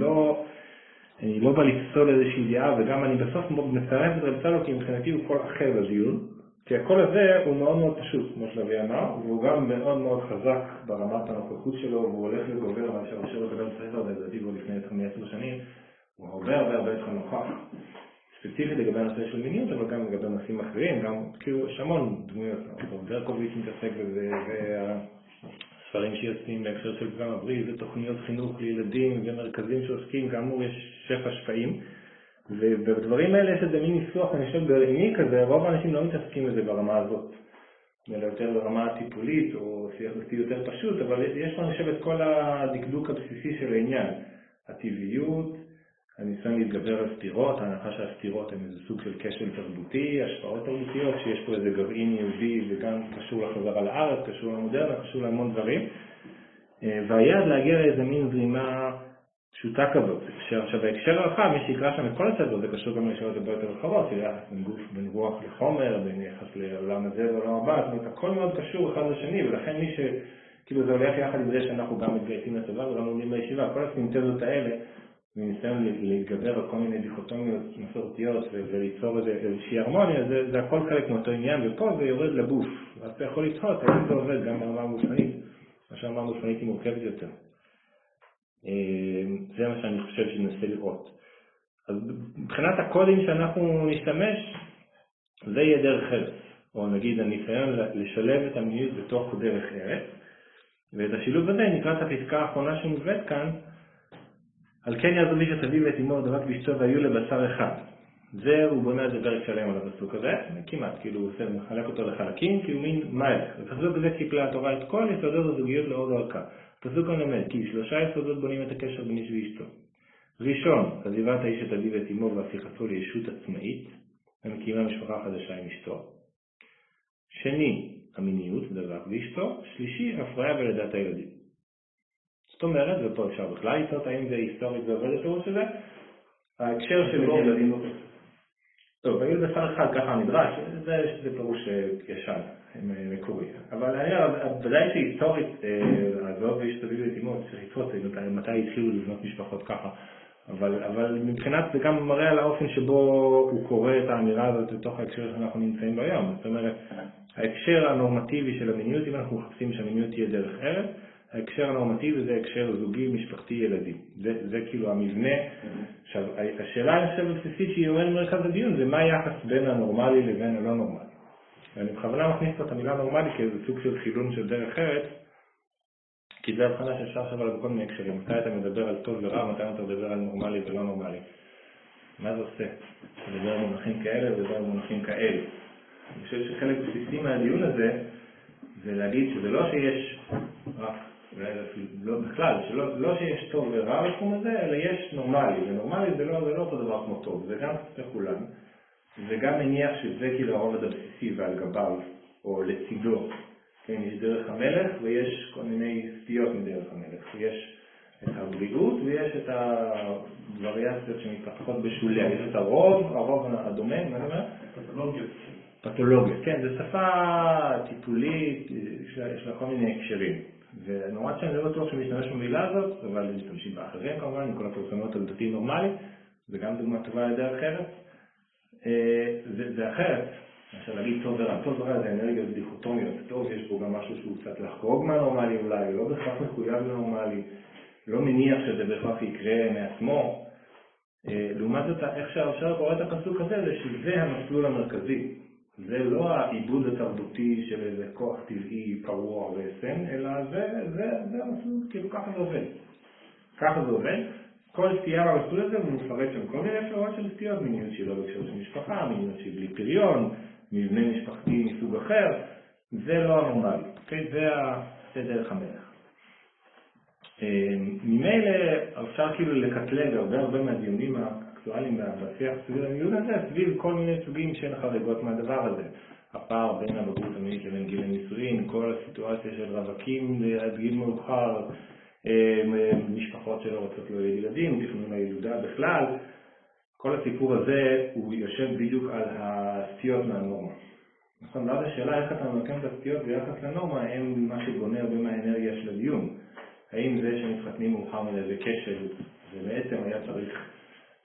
לא בא לפסול איזושהי דעה, וגם אני בסוף מצטרף את רב צלו, כי מבחינתי הוא כל אחר בדיון, כי הקול הזה הוא מאוד מאוד פשוט, כמו שלבי אמר, והוא גם מאוד מאוד חזק ברמת הנוכחות שלו, והוא הולך וגובר, מה שאפשר לקבל ספר, לדעתי בו לפני 10 שנים, הוא הרבה יותר נוכח. ספציפית לגבי הנושא של מיניות, אבל גם לגבי נושאים אחרים, גם כאילו יש המון דמויות, ברקוביץ' מתעסק בזה, והספרים שיוצאים בהקשר של פגם הבריא, ותוכניות חינוך לילדים ומרכזים שעוסקים, כאמור יש שפע שפעים, ובדברים האלה יש איזה מין ניסוח, אני חושב גרעיני כזה, רוב האנשים לא מתעסקים בזה ברמה הזאת, אלא יותר ברמה הטיפולית או שיח דתי יותר פשוט, אבל יש פה אני חושב את כל הדקדוק הבסיסי של העניין, הטבעיות, הניסיון להתגבר על סתירות, ההנחה שהסתירות הן איזה סוג של כשל תרבותי, השפעות תרבותיות, שיש פה איזה גרעין יהודי וגם קשור לחזרה לארץ, קשור למודרנה, קשור להמון דברים. והיעד להגיע לאיזה מין זרימה פשוטה כזאת. עכשיו בהקשר הרחב, מי שיקרא שם את כל הספר, זה קשור גם לשאלות הרבה יותר רחבות, של יחס בין גוף, בין רוח לחומר, בין יחס לעולם הזה ועולם הבא, זאת אומרת, הכל מאוד קשור אחד לשני, ולכן מי כאילו זה הולך יחד עם זה שאנחנו גם מתגייסים לצבא וגם לומדים בישיבה, כל הסינתזות האלה, וניסיון להתגבר על כל מיני דיכוטומיות מסורתיות וליצור איזושהי הרמוניה, זה הכל חלק מאותו עניין, ופה זה יורד לגוף. אז אתה יכול לתהות, האם זה עובד גם ברמה מופנית, מה שהרמה מופנית היא מורכבת יותר. זה מה שאני חושב שננסה לראות. אז מבחינת הקודים שאנחנו נשתמש, זה יהיה דרך ארץ, או נגיד הניסיון לשלב את המיניות בתוך דרך ארץ, ואת השילוב הזה נקרא את הפסקה האחרונה שמובאת כאן, על כן יעזוב איש את אביו ואת אמו דבק ואשתו והיו לבשר אחד. זה הוא בונה איזה פרק שלם על הפסוק הזה, כמעט, כאילו הוא מחלק אותו לחלקים, כי הוא מין מלך. הפסוק הזה קיפלה התורה את כל יסודות הזוגיות לאור דרכה. הפסוק מלמד, כי 3 יסודות בונים את הקשר בין איש ואשתו. ראשון, עזיבת האיש את אביו ואת אמו והפיכתו לישות עצמאית, המקימה משפחה חדשה עם אשתו. שני, המיניות, דבק ואשתו. שלישי, הפריה ולידת הילדים. זאת אומרת, ופה אפשר בכלל לצאות, האם זה היסטורית ועובד הפירוש הזה? ההקשר של ילדים לא תוצאות. טוב, היו בשר אחד ככה נדרש, זה פירוש ישן, מקורי. אבל אני אומר, ודאי שהיסטורית, הזוהב ואיש תביאו את אמו, צריך לצאות, מתי התחילו לבנות משפחות ככה. אבל מבחינת זה גם מראה על האופן שבו הוא קורא את האמירה הזאת לתוך ההקשר שאנחנו נמצאים ביום. זאת אומרת, ההקשר הנורמטיבי של המיניות, אם אנחנו מחפשים שהמיניות תהיה דרך ארץ, ההקשר הנורמטיבי זה הקשר זוגי, משפחתי, ילדים. זה כאילו המבנה. עכשיו, השאלה הבסיסית שהיא עומדת במרכז הדיון זה מה היחס בין הנורמלי לבין הלא נורמלי. ואני בכוונה מכניס פה את המילה נורמלי כאיזה סוג של חילון של דרך ארץ, כי זה הבחנה שאפשר עכשיו על כל מיני הקשרים. מתי אתה מדבר על טוב ורע, מתי אתה מדבר על נורמלי ולא נורמלי. מה זה עושה? אתה מדבר על מונחים כאלה ומדבר על מונחים כאלה. אני חושב שחלק בסיסי מהדיון הזה זה להגיד שזה לא שיש רק בכלל, שלא שיש טוב ורע בתחום הזה, אלא יש נורמלי, ונורמלי זה לא אותו דבר כמו טוב, זה גם לכולם, וגם מניח שזה כאילו הרובד הבסיסי ועל גביו, או לצידו, כן, יש דרך המלך ויש כל מיני סטיות מדרך המלך, יש את הבריאות ויש את הווריאציות שמתפתחות בשוליה, יש את הרוב הדומה, מה אני אומר? פתולוגיות, כן, זו שפה טיפולית, יש לה כל מיני הקשרים. ונורא שאני לא בטוח שמשתמש במילה הזאת, אבל משתמשים באחרים כמובן, עם כל הפרסומות על דתי נורמלי, זה גם דוגמה טובה לדרך ארץ. זה אחרת, אפשר להגיד טוב ורע. טוב ורע זה אנרגיות דיכוטומיות, טוב, יש פה גם משהו שהוא קצת לחרוג מהנורמלי אולי, לא בהכרח מחויב לנורמלי, לא מניח שזה בהכרח יקרה מעצמו. לעומת זאת, איך שאפשר לקרוא את הפסוק הזה, זה שזה המסלול המרכזי. זה לא העיבוד התרבותי של איזה כוח טבעי פרוע וסן, אלא זה המסלול, כאילו ככה זה עובד. ככה זה עובד. כל סטייה במסלול הזה הוא מפרט שם כל מיני אפשרות של סטיות, מיניות שהיא לא בהקשר של משפחה, מיניות שהיא בלי פריון, מבנה משפחתי מסוג אחר, זה לא הנורמלי. זה דרך המלך. ממילא אפשר כאילו לקטלג הרבה מהדיונים האקטואליים בשיח סביב המיניות הזה, סביב כל מיני סוגים של חריגות מהדבר הזה. הפער בין הבגרות המינית לבין גיל הנישואין, כל הסיטואציה של רווקים עד גיל מאוחר, משפחות שלא רוצות להוליד ילדים, תכנון הילודה בכלל, כל הסיפור הזה הוא יושב בדיוק על הסטיות מהנורמה. נכון, ואז השאלה איך אתה ממקם את הסטיות ביחס לנורמה, הם מה שבונה הרבה מהאנרגיה של הדיון. האם זה שמתחתנים מאוחר מדי זה כשל, ובעצם היה צריך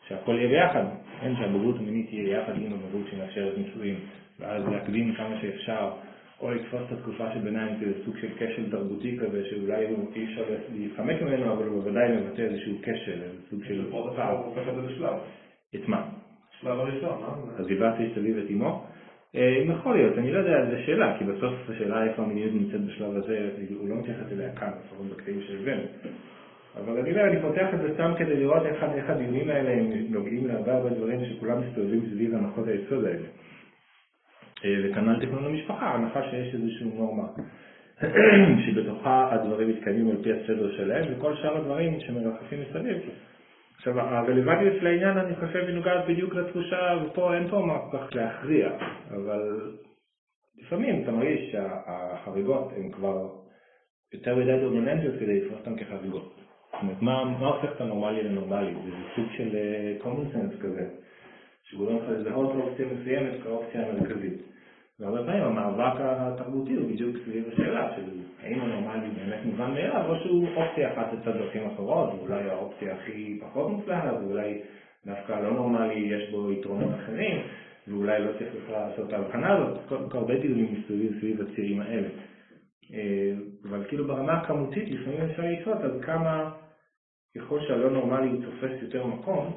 שהכל יהיה ביחד, אין שהבגרות המינית תהיה יחד עם הבגרות שמאפשרת נישואים, ואז להקדים כמה שאפשר, או לתפוס את התקופה שביניים כזה סוג של כשל תרבותי כזה, שאולי אי אפשר להתחמק ממנו, אבל הוא בוודאי מבטא איזשהו כשל, איזה סוג של פער. הוא הופך את זה לשלב. את מה? שלב הראשון, עזיבת איש אביו את אמו? יכול להיות, אני לא יודע, זו שאלה, כי בסוף השאלה איפה המיניות נמצאת בשלב הזה, הוא לא מתייחס אליה כאן, לפחות בקטעים שהבאנו. אבל אני פותח את זה סתם כדי לראות איך הדיונים האלה הם נוגעים להרבה דברים שכולם מסתובבים סביב הנחות היסוד האלה. וכנ"ל תכנון המשפחה, ההנחה שיש איזושהי נורמה שבתוכה הדברים מתקיימים על פי הסדר שלהם, וכל שאר הדברים שמרחפים מסביב. עכשיו, הרלוונטיות של העניין אני חושב היא נוגעת בדיוק לתחושה, ופה אין פה מה כל כך להכריע, אבל לפעמים אתה מרגיש שהחריגות הן כבר יותר מדי דומיננטיות כדי לתפוס אותן כחריגות. זאת אומרת, מה הופך את הנורמלי לנורמלי? זה סוג של common sense כזה, שגורם לך לזהות אופציה מסוימת כאופציה המרכזית. והרבה פעמים המאבק התרבותי הוא בדיוק סביב השאלה של האם הנורמלי באמת מובן מאליו, או שהוא אופציה אחת לצד דרכים אחרות, ואולי האופציה הכי פחות מוצלחת, ואולי דווקא לא נורמלי יש בו יתרונות אחרים, ואולי לא צריך לעשות את ההבחנה הזאת, כל הרבה דיונים מסתובבים סביב הצירים האלה. אבל כאילו ברמה הכמותית לפעמים אפשר לשאול עד כמה ככל שהלא נורמלי תופס יותר מקום,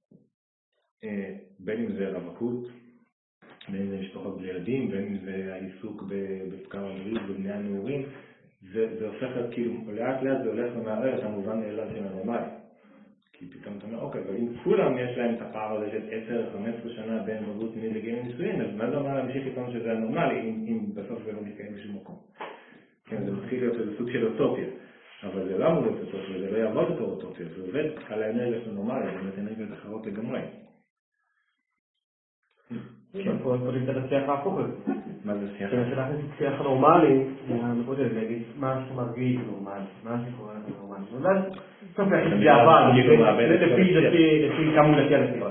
בין אם זה רווקות, בין אם זה משפחות בלי ילדים, בין אם זה העיסוק בבקר המריד ובני הנעורים, זה הופך להיות כאילו, לאט לאט זה הולך ומערער את המובן מאליו של הנורמלי. כי פתאום אתה אומר, אוקיי, אבל אם כולם יש להם את הפער הזה של 10-15 שנה בין בגרות מינית לגיל נישואין, אז מה זה אומר להמשיך לטעון שזה הנורמלי, אם בסוף זה לא מתקיים בשום מקום? כן, זה מתחיל להיות איזה סוג של אוטופיה, אבל זה לא אמור להיות אוטופיה, זה לא יעבוד אותו אוטופיה, זה עובד על האנרגיה של הנורמלי, זה באמת אנרגיות אחרות לגמרי. פה נמצא את השיח ההפוך הזה. מה זה שיח? כשאנחנו נכנס לשיח הנורמלי, מהנקודה הזה להגיד מה שמרגיש נורמלי, מה שקורה נורמלי. ואז בסוף להגיד זה עבר, לפי כמה דתי הנסיבות.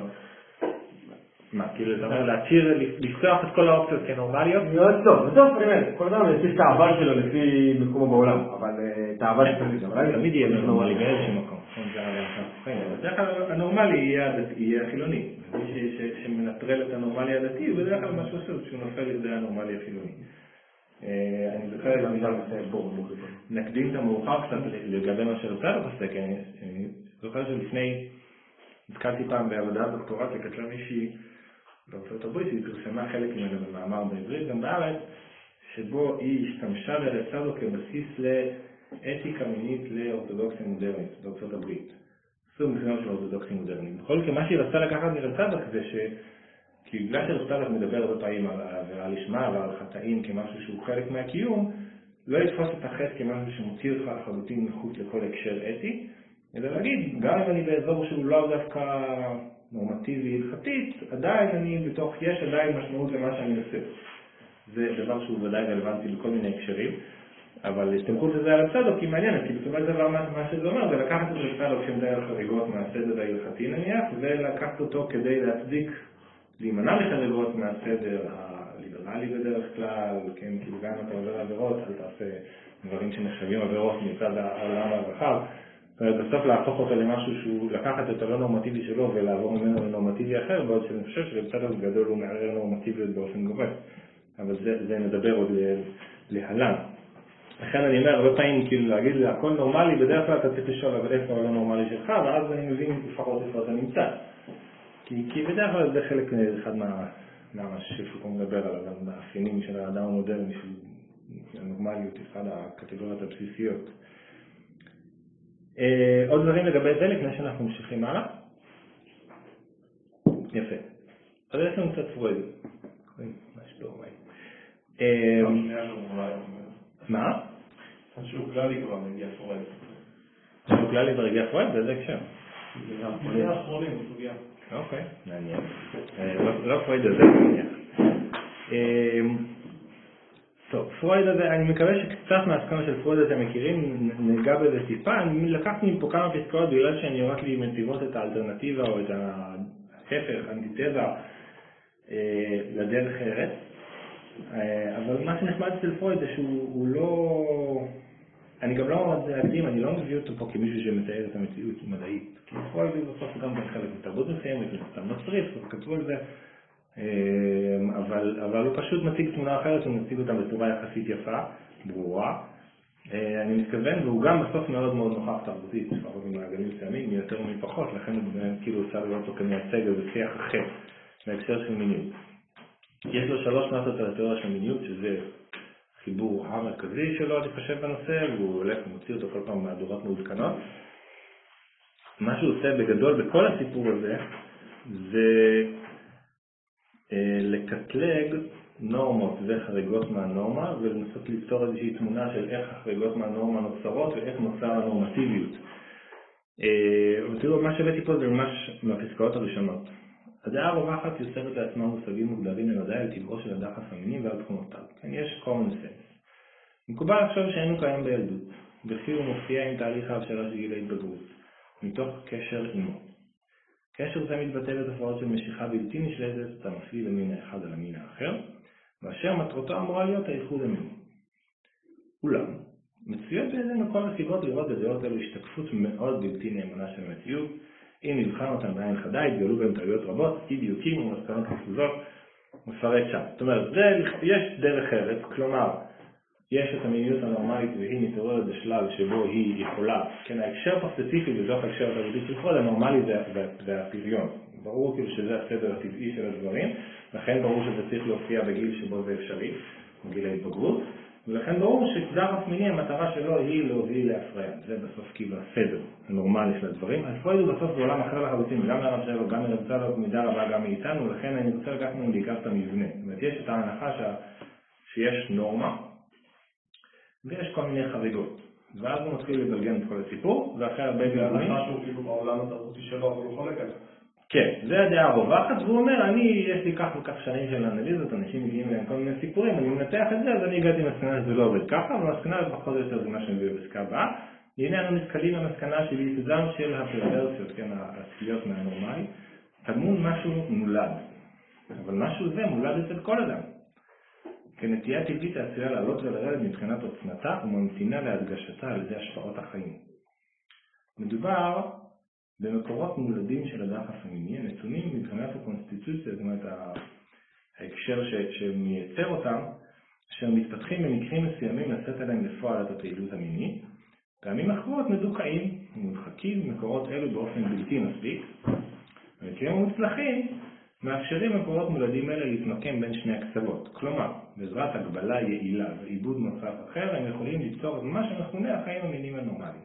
מה, כאילו אתה אומר לפתוח את כל האופציות כנורמליות? מאוד טוב, בסוף אני אומר, כל אדם יש את העבר שלו לפי מקומו בעולם, אבל את העבר שלו תמיד יהיה נורמלי באיזשהו מקום. בדרך כלל הנורמלי יהיה החילוני. מי שמנטרל את הנורמלי הדתי, בדרך כלל מה שעושה שהוא נופל לזה הנורמלי החילוני. אני זוכר נקדים את המאוחר קצת לגבי מה שרצה לפסק, אני זוכר שלפני, נתקלתי פעם בעבודה דוקטורט וכתבה מישהי בארצות הברית, היא פרסמה חלק ממנו במאמר בעברית גם בארץ, שבו היא השתמשה ורצה לו כבסיס לאתיקה מינית לאורתודוקסיה מודרנית בארצות הברית. סוג מסוים של אורתודוקסיה מודרנית. בכל זאת, מה שהיא רצתה לקחת מרצה בך זה כי בגלל שרצתה לך מדבר הרבה פעמים על העבירה לשמה ועל חטאים כמשהו שהוא חלק מהקיום, לא לתפוס את החטא כמשהו שמוציא אותך לחלוטין מחוץ לכל הקשר אתי, אלא להגיד, גם אם אני באזור שהוא לא דווקא נורמטיבי הלכתית, יש עדיין משמעות למה שאני עושה. זה דבר שהוא ודאי רלוונטי לכל מיני הקשרים, אבל הסתמכות לזה על הצדוק היא מעניינת, כי בסופו של דבר מה שזה אומר זה לקחת את הצדוק שמדבר על חריגות מהסדר ההלכתי נניח, ולקחת אותו כדי להצדיק, להימנע מחריגות מהסדר הליברלי בדרך כלל, כן, כאילו גם אתה עובר עבירות, אל תעשה דברים שנחשבים עבירות מצד העולם הרחב, ובסוף להפוך אותו למשהו שהוא לקחת את הלא נורמטיבי שלו ולעבור ממנו לנורמטיבי אחר, בעוד שאני חושב שבצד גדול הוא מערער נורמטיביות באופן גורף. אבל זה נדבר עוד להלן. לכן אני אומר, הרבה פעמים כאילו להגיד לי, הכל נורמלי, בדרך כלל אתה צריך לשאול אבל איפה הלא נורמלי שלך, ואז אני מבין לפחות איפה אתה נמצא. כי בדרך כלל זה חלק אחד מה שפוקו מדבר עליו, המאפיינים של האדם המודרני, של הנורמליות, אחד הקטגוריות הבסיסיות. עוד דברים לגבי זה לפני שאנחנו ממשיכים הלאה? יפה. אז יש לנו קצת פרויד. מה יש פה אולי? מה? משהו כללי כבר מגיע פרויד. משהו כללי כבר הגיע פרויד? באיזה הקשר? זה האחרונים, בסוגיה. אוקיי, מעניין. לא פרויד הזה, מעניין. טוב, פרויד הזה, אני מקווה שקצת מהסכמה של פרויד אתם מכירים, ניגע בזה טיפה. אני לקחתי מפה כמה פסקאות בגלל שאני הורק לי מציבות את האלטרנטיבה או את ההפך, אנטיתזה לדרך ארץ. אבל מה שנחמד אצל פרויד זה שהוא אני גם לא אקדים, אני לא מביא אותו פה כמישהו שמתאר את המציאות מדעית. כי פרויד בסוף גם בין חלק מתרבות מסוימת, סתם נוצרית, כתבו על זה. אבל הוא פשוט מציג תמונה אחרת, הוא מציג אותה בצורה יחסית יפה, ברורה. אני מתכוון, והוא גם בסוף מאוד מאוד נוכח תרבותית, לפחות ממעגלים מסוימים, יותר ומפחות, לכן הוא כאילו עושה לראות אותו כמייצג בשיח אחר, בהקשר של מיניות. יש לו 3 מסות על התיאוריה של מיניות, שזה חיבור המרכזי שלו, אני חושב בנושא, והוא הולך ומוציא אותו כל פעם מהדורות מעודכנות. מה שהוא עושה בגדול בכל הסיפור הזה, זה לקטלג נורמות וחריגות מהנורמה, ולנסות ליצור איזושהי תמונה של איך החריגות מהנורמה נוצרות ואיך נוצר הנורמטיביות. ותראו, מה שהבאתי פה זה ממש מהפסקאות הראשונות. הדעה הרווחת יוצרת לעצמה מושגים מוגדרים למדי על טבעו של הדחף המיני ועל תכונותיו. כן, יש common sense. מקובל לחשוב שאינו קיים בילדות, וכי הוא מופיע עם תהליך ההבשלה של גיל ההתבגרות, מתוך קשר עמו. קשר זה מתבטא בתופעות של משיכה בלתי נשלטת המפעיל למין האחד על המין האחר, ואשר מטרתו אמורה להיות האיחוד המיני. אולם, מצויות בידינו כל הסיבות לראות בדעות אלו השתקפות מאוד בלתי נאמנה של המציאות. אם נבחן אותם בעין חדה, התגלו בהם טעויות רבות, אי דיוקים ומסקנות חפוזות, מפרט שם. זאת אומרת, יש דרך ארץ, כלומר, יש את המיניות הנורמלית והיא מתעוררת בשלב שבו היא יכולה, כן, ההקשר הספציפי בתוך ההקשר התרבותי של פרויד, הנורמלי זה הפריון. ברור כאילו שזה הסדר הטבעי של הדברים, לכן ברור שזה צריך להופיע בגיל שבו זה אפשרי, בגיל ההתבגרות, ולכן ברור שדחף מיני המטרה שלו היא להוביל להפריה. זה בסוף כאילו הסדר הנורמלי של הדברים. אז פרויד הוא בסוף בעולם אחר לחלוטין, גם לרב שלו, גם לרבצה לו במידה רבה גם מאיתנו, לכן אני רוצה לקחת ממנו בעיקר את המבנה. זאת אומרת, יש את ההנחה שיש נורמה, ויש כל מיני חריגות. ואז הוא מתחיל לגלגן את כל הסיפור, ואחרי הרבה גלגונים... זה משהו כאילו בעולם התרבותי שלו, אבל הוא חולק על זה. כן, זה הדעה הרווחת, והוא אומר, יש לי כך וכך שנים של אנליזות, אנשים מגיעים להם כל מיני סיפורים, אני מנתח את זה, אז אני הגעתי למסקנה שזה לא עובד ככה, והמסקנה זה פחות או יותר זה מה שמביא בפסקה הבאה. הנה אנו נתקלים למסקנה של ייסודם של הפרוורסיות, כן, הספיות מהנורמלי, טמון משהו מולד. אבל משהו זה מולד אצל כל אדם. כנטייה טבעית העשויה לעלות ולרדת מבחינת עוצמתה וממתינה להדגשתה על ידי השפעות החיים. מדובר במקורות מולדים של הדחף המיני, נתונים מבחינת הקונסטיטוציה, זאת אומרת ההקשר שמייצר אותם, אשר מתפתחים במקרים מסוימים לשאת עליהם לפועל את הפעילות המינית, פעמים אחרות מדוכאים ומודחקים מקורות אלו באופן בלתי מספיק, במקרים המוצלחים מאפשרים מקורות מולדים אלה להתמקם בין שני הקצוות, כלומר, בעזרת הגבלה יעילה ועיבוד נוסף אחר, הם יכולים ליצור את מה שמכונה החיים המיניים הנורמליים.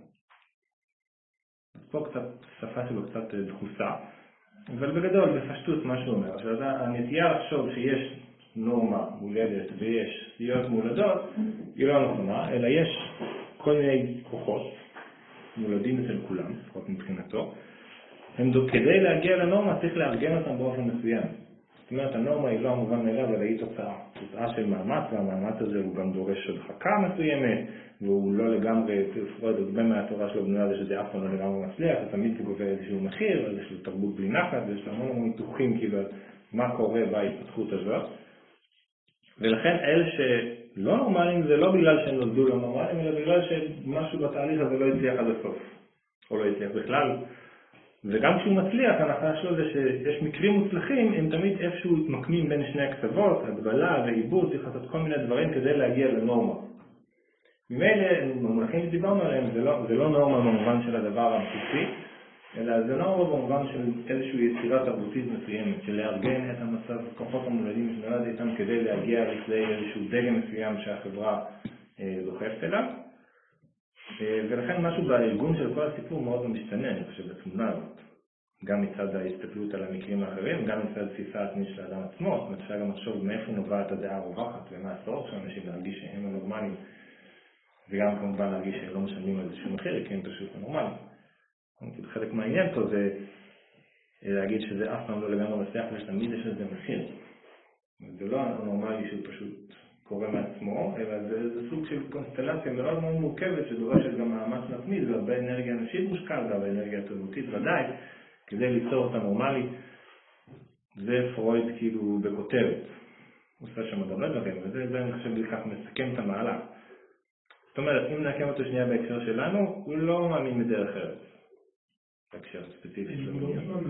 פה קצת, שפה שלו קצת דחוסה, אבל בגדול, בפשטות מה שהוא אומר, שהנטייה לחשוב שיש נורמה מולדת ויש סטיות מולדות, היא לא נכונה, אלא יש כל מיני כוחות מולדים אצל כולם, לפחות מבחינתו, כדי להגיע לנורמה צריך לארגן אותם באופן מסוים. זאת אומרת, הנורמה היא לא המובן מאליו, אלא היא תוצאה של מאמץ, והמאמץ הזה הוא גם דורש הדחקה מסוימת, והוא לא לגמרי, פרויד הרבה מהתורה שלו בנויה שזה אף פעם לא לגמרי מצליח, זה תמיד גובה איזשהו מחיר, איזשהו תרבות בלי נחת, ויש המון ניתוחים כאילו מה קורה בהתפתחות הזאת. ולכן אלה שלא נורמליים זה לא בגלל שהם נולדו לא נורמליים, אלא בגלל שמשהו בתהליך הזה לא הצליח עד הסוף, או לא הצליח בכלל. וגם כשהוא מצליח, ההנחה שלו זה שיש מקרים מוצלחים, הם תמיד איפשהו מתמקמים בין שני הקצוות, הגבלה ועיבוד, צריך לעשות כל מיני דברים כדי להגיע לנורמה. ממילא, במונחים שדיברנו עליהם, זה לא נורמה במובן של הדבר הבסיסי, אלא זה נורמה במובן של איזושהי יצירה תרבותית מסוימת, של לארגן את המצב, כוחות המולדים שנולד איתם כדי להגיע לכדי איזשהו דגם מסוים שהחברה דוחפת אליו. ולכן משהו בארגון של כל הסיפור מאוד משתנה, אני חושב, בתמונה הזאת. גם מצד ההסתכלות על המקרים האחרים, גם מצד תפיסה עצמית של האדם עצמו. זאת אומרת, אפשר גם לחשוב מאיפה נובעת הדעה הרווחת ומה הצורך של אנשים להרגיש שהם הנורמליים, וגם כמובן להרגיש שהם לא משלמים על איזשהו מחיר, כי הם פשוט הנורמליים. חלק מהעניין פה זה להגיד שזה אף פעם לא לגמרי מצליח, ושתמיד יש לזה מחיר. זה לא הנורמלי שהוא פשוט קורה מעצמו, אלא זה סוג של קונסטלציה מאוד מאוד מורכבת שדורשת גם מאמץ נתמיד והרבה אנרגיה נשית מושקעת והרבה אנרגיה תרבותית ודאי כדי ליצור את הנורמלי. זה פרויד כאילו בכותרת. הוא עושה שם עוד הרבה דברים, וזה אני חושב לכך מסכם את המהלך. זאת אומרת, אם נעקם אותו שנייה בהקשר שלנו, הוא לא מאמין בדרך ארץ. בהקשר ספציפי של המניין.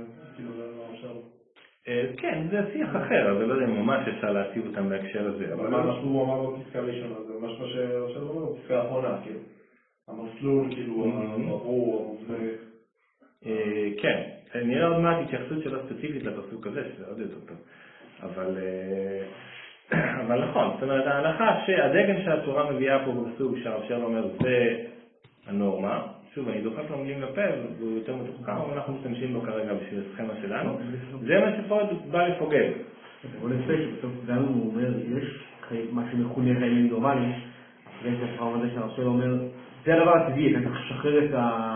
כן, זה שיח אחר, אבל לא יודע אם ממש אפשר להציב אותם בהקשר הזה. אבל מה שהוא אמר בפסקה ראשונה, זה ממש מה שעכשיו אומר בפסקה האחרונה, כאילו. המסלול, כאילו, הברור, כן, נראה עוד מעט התייחסות שלו ספציפית לפסוק הזה, שזה עוד יותר טוב. אבל נכון, זאת אומרת, ההנחה שהדגם שהתורה מביאה פה בפסוק שהרש"ל אומר זה הנורמה, שוב, אני דוחף לו מילים לפה, והוא יותר מתוחכם, אבל אנחנו משתמשים בו כרגע בשביל הסכמה שלנו, זה מה שפה בא לפוגג. בוא נצא שבסוף גם הוא אומר, יש מה שמכונה חיים נורמליים, אחרי שהפרם הזה שהרש"ל אומר, זה הדבר הטבעי, אתה תשחרר את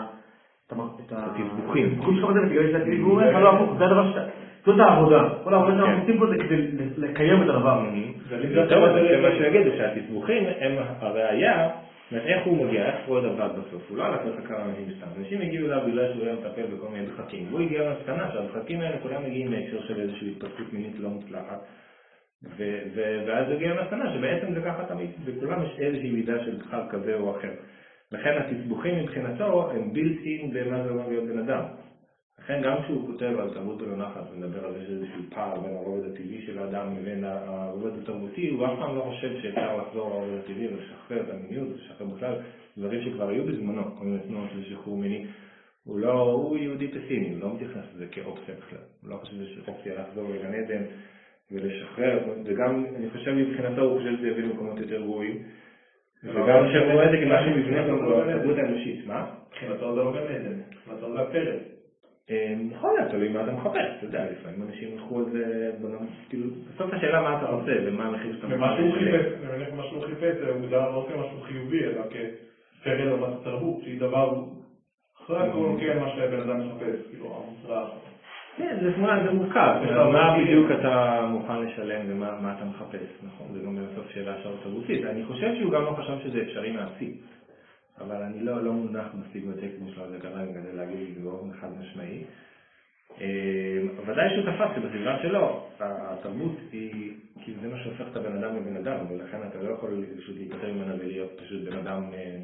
התסבוכים. התסבוכים שלך בזה, ותגלה שאתה טבעי, והוא אומר, לא הפוך, זה הדבר שאתה, זאת העבודה. כל העבודה שאנחנו עושים פה זה כדי לקיים את הדבר. זה מה שיגיד, שהתסבוכים הם הראייה, איך הוא מגיע, איך פרויד עבד בסוף, הוא לא הלך לחקר אנשים סתם. אנשים הגיעו אליו בגלל שהוא היה מטפל בכל מיני דחקים. והוא הגיע למסקנה שהדחקים האלה כולם מגיעים מהקשר של איזושהי התפתחות מינית לא מוצלחת. ואז הוא הגיע למסקנה שבעצם זה ככה תמיד, בכולם יש איזושהי מידה של דחק כזה או אחר. לכן התסבוכים מבחינתו הם בלתי במה זה אומר להיות בן אדם. לכן גם כשהוא כותב על תרבות בלא נחת ומדבר על איזשהו פער בין הרובד הטבעי של האדם לבין הרובד התרבותי, הוא אף פעם לא חושב שאפשר לחזור לרובד הטבעי ולשחרר את המיניות, לשחרר בכלל דברים שכבר היו בזמנו, כל מיני תנועות של שחרור מיני. הוא יהודי פסימי, הוא לא מתייחס לזה כאופציה בכלל. הוא לא חושב שיש אופציה לחזור לגן עדן ולשחרר, וגם אני חושב מבחינתו הוא חושב שזה יביא למקומות יותר גרועים. וגם שרואה את זה כמשהו מבנה בתרבות האנושית. מה? מבחינתו זה לא גן עדן, מבחינתו זה הפרק. יכול להיות, תלוי מה אתה מחפש, אתה יודע, לפעמים אנשים ילכו על זה, כאילו, בסוף השאלה מה אתה רוצה ומה המחיר שאתה ומה שהוא חיפש, אני מניח מה שהוא חיפש, הוא מדבר לא עושה משהו חיובי, אלא כפרד רמת התרבות, שהיא דבר אחרי הכל כן מה שהבן אדם מחפש, כאילו, המוצרח. כן, זה מורכב, מה בדיוק אתה מוכן לשלם ומה אתה מחפש, נכון? זה גם בסוף שאלה תרבותית. אני חושב שהוא גם לא חשב שזה אפשרי מעשי. אבל אני לא מונח מספיק בטקסטים שלו על זה כרגע כדי להגיד את זה באופן חד משמעי. ודאי שהוא תפס שבסביבה שלו, התרבות היא, כי זה מה שהופך את הבן אדם לבן אדם, ולכן אתה לא יכול פשוט להיפטר ממנה ולהיות פשוט בן אדם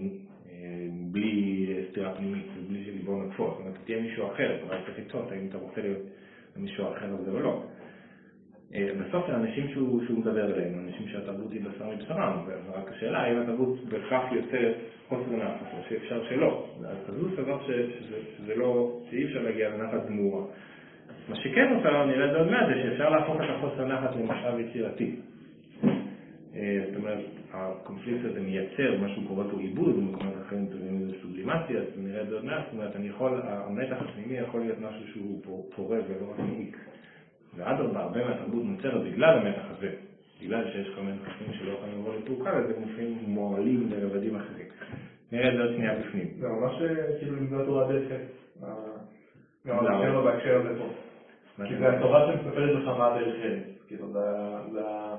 בלי סתירה פנימית, בלי שליבו נקפות. זאת אומרת, תהיה מישהו אחר, אבל צריך לצעות, האם אתה רוצה להיות מישהו אחר על זה או לא. בסוף האנשים שהוא מדבר אליהם, אנשים שהתרבות היא בשר מבשרם, ורק השאלה האם התרבות בכך יוצרת חוסר נחת, או שאפשר שלא. אז הוא סבר שזה לא, שאי אפשר להגיע לנחת גמורה. מה שכן עושה, נראה זה עוד מעט, זה שאפשר להפוך את החוסר נחת למשאב יצירתי. זאת אומרת, הקונפליקט הזה מייצר משהו קורה פה עיבוד, במקומות אחרים תביאים איזו סובלימציה, אז נראה את זה עוד מעט, זאת אומרת, המתח הפנימי יכול להיות משהו שהוא פורה ולא רק מעיק. ואדרבה, הרבה מהתרבות נוצרת בגלל המתח הזה, בגלל שיש כל מיני דחפים שלא יכולים לבוא לפורקה, אז הם מופיעים מועלים ברבדים אחרים. נראה את זה עוד שנייה בפנים. זה ממש כאילו לימדה תורה דרך חץ. גם על בהקשר הזה פה. כי זה התורה שמספרת לך מה דרך חץ. כאילו זה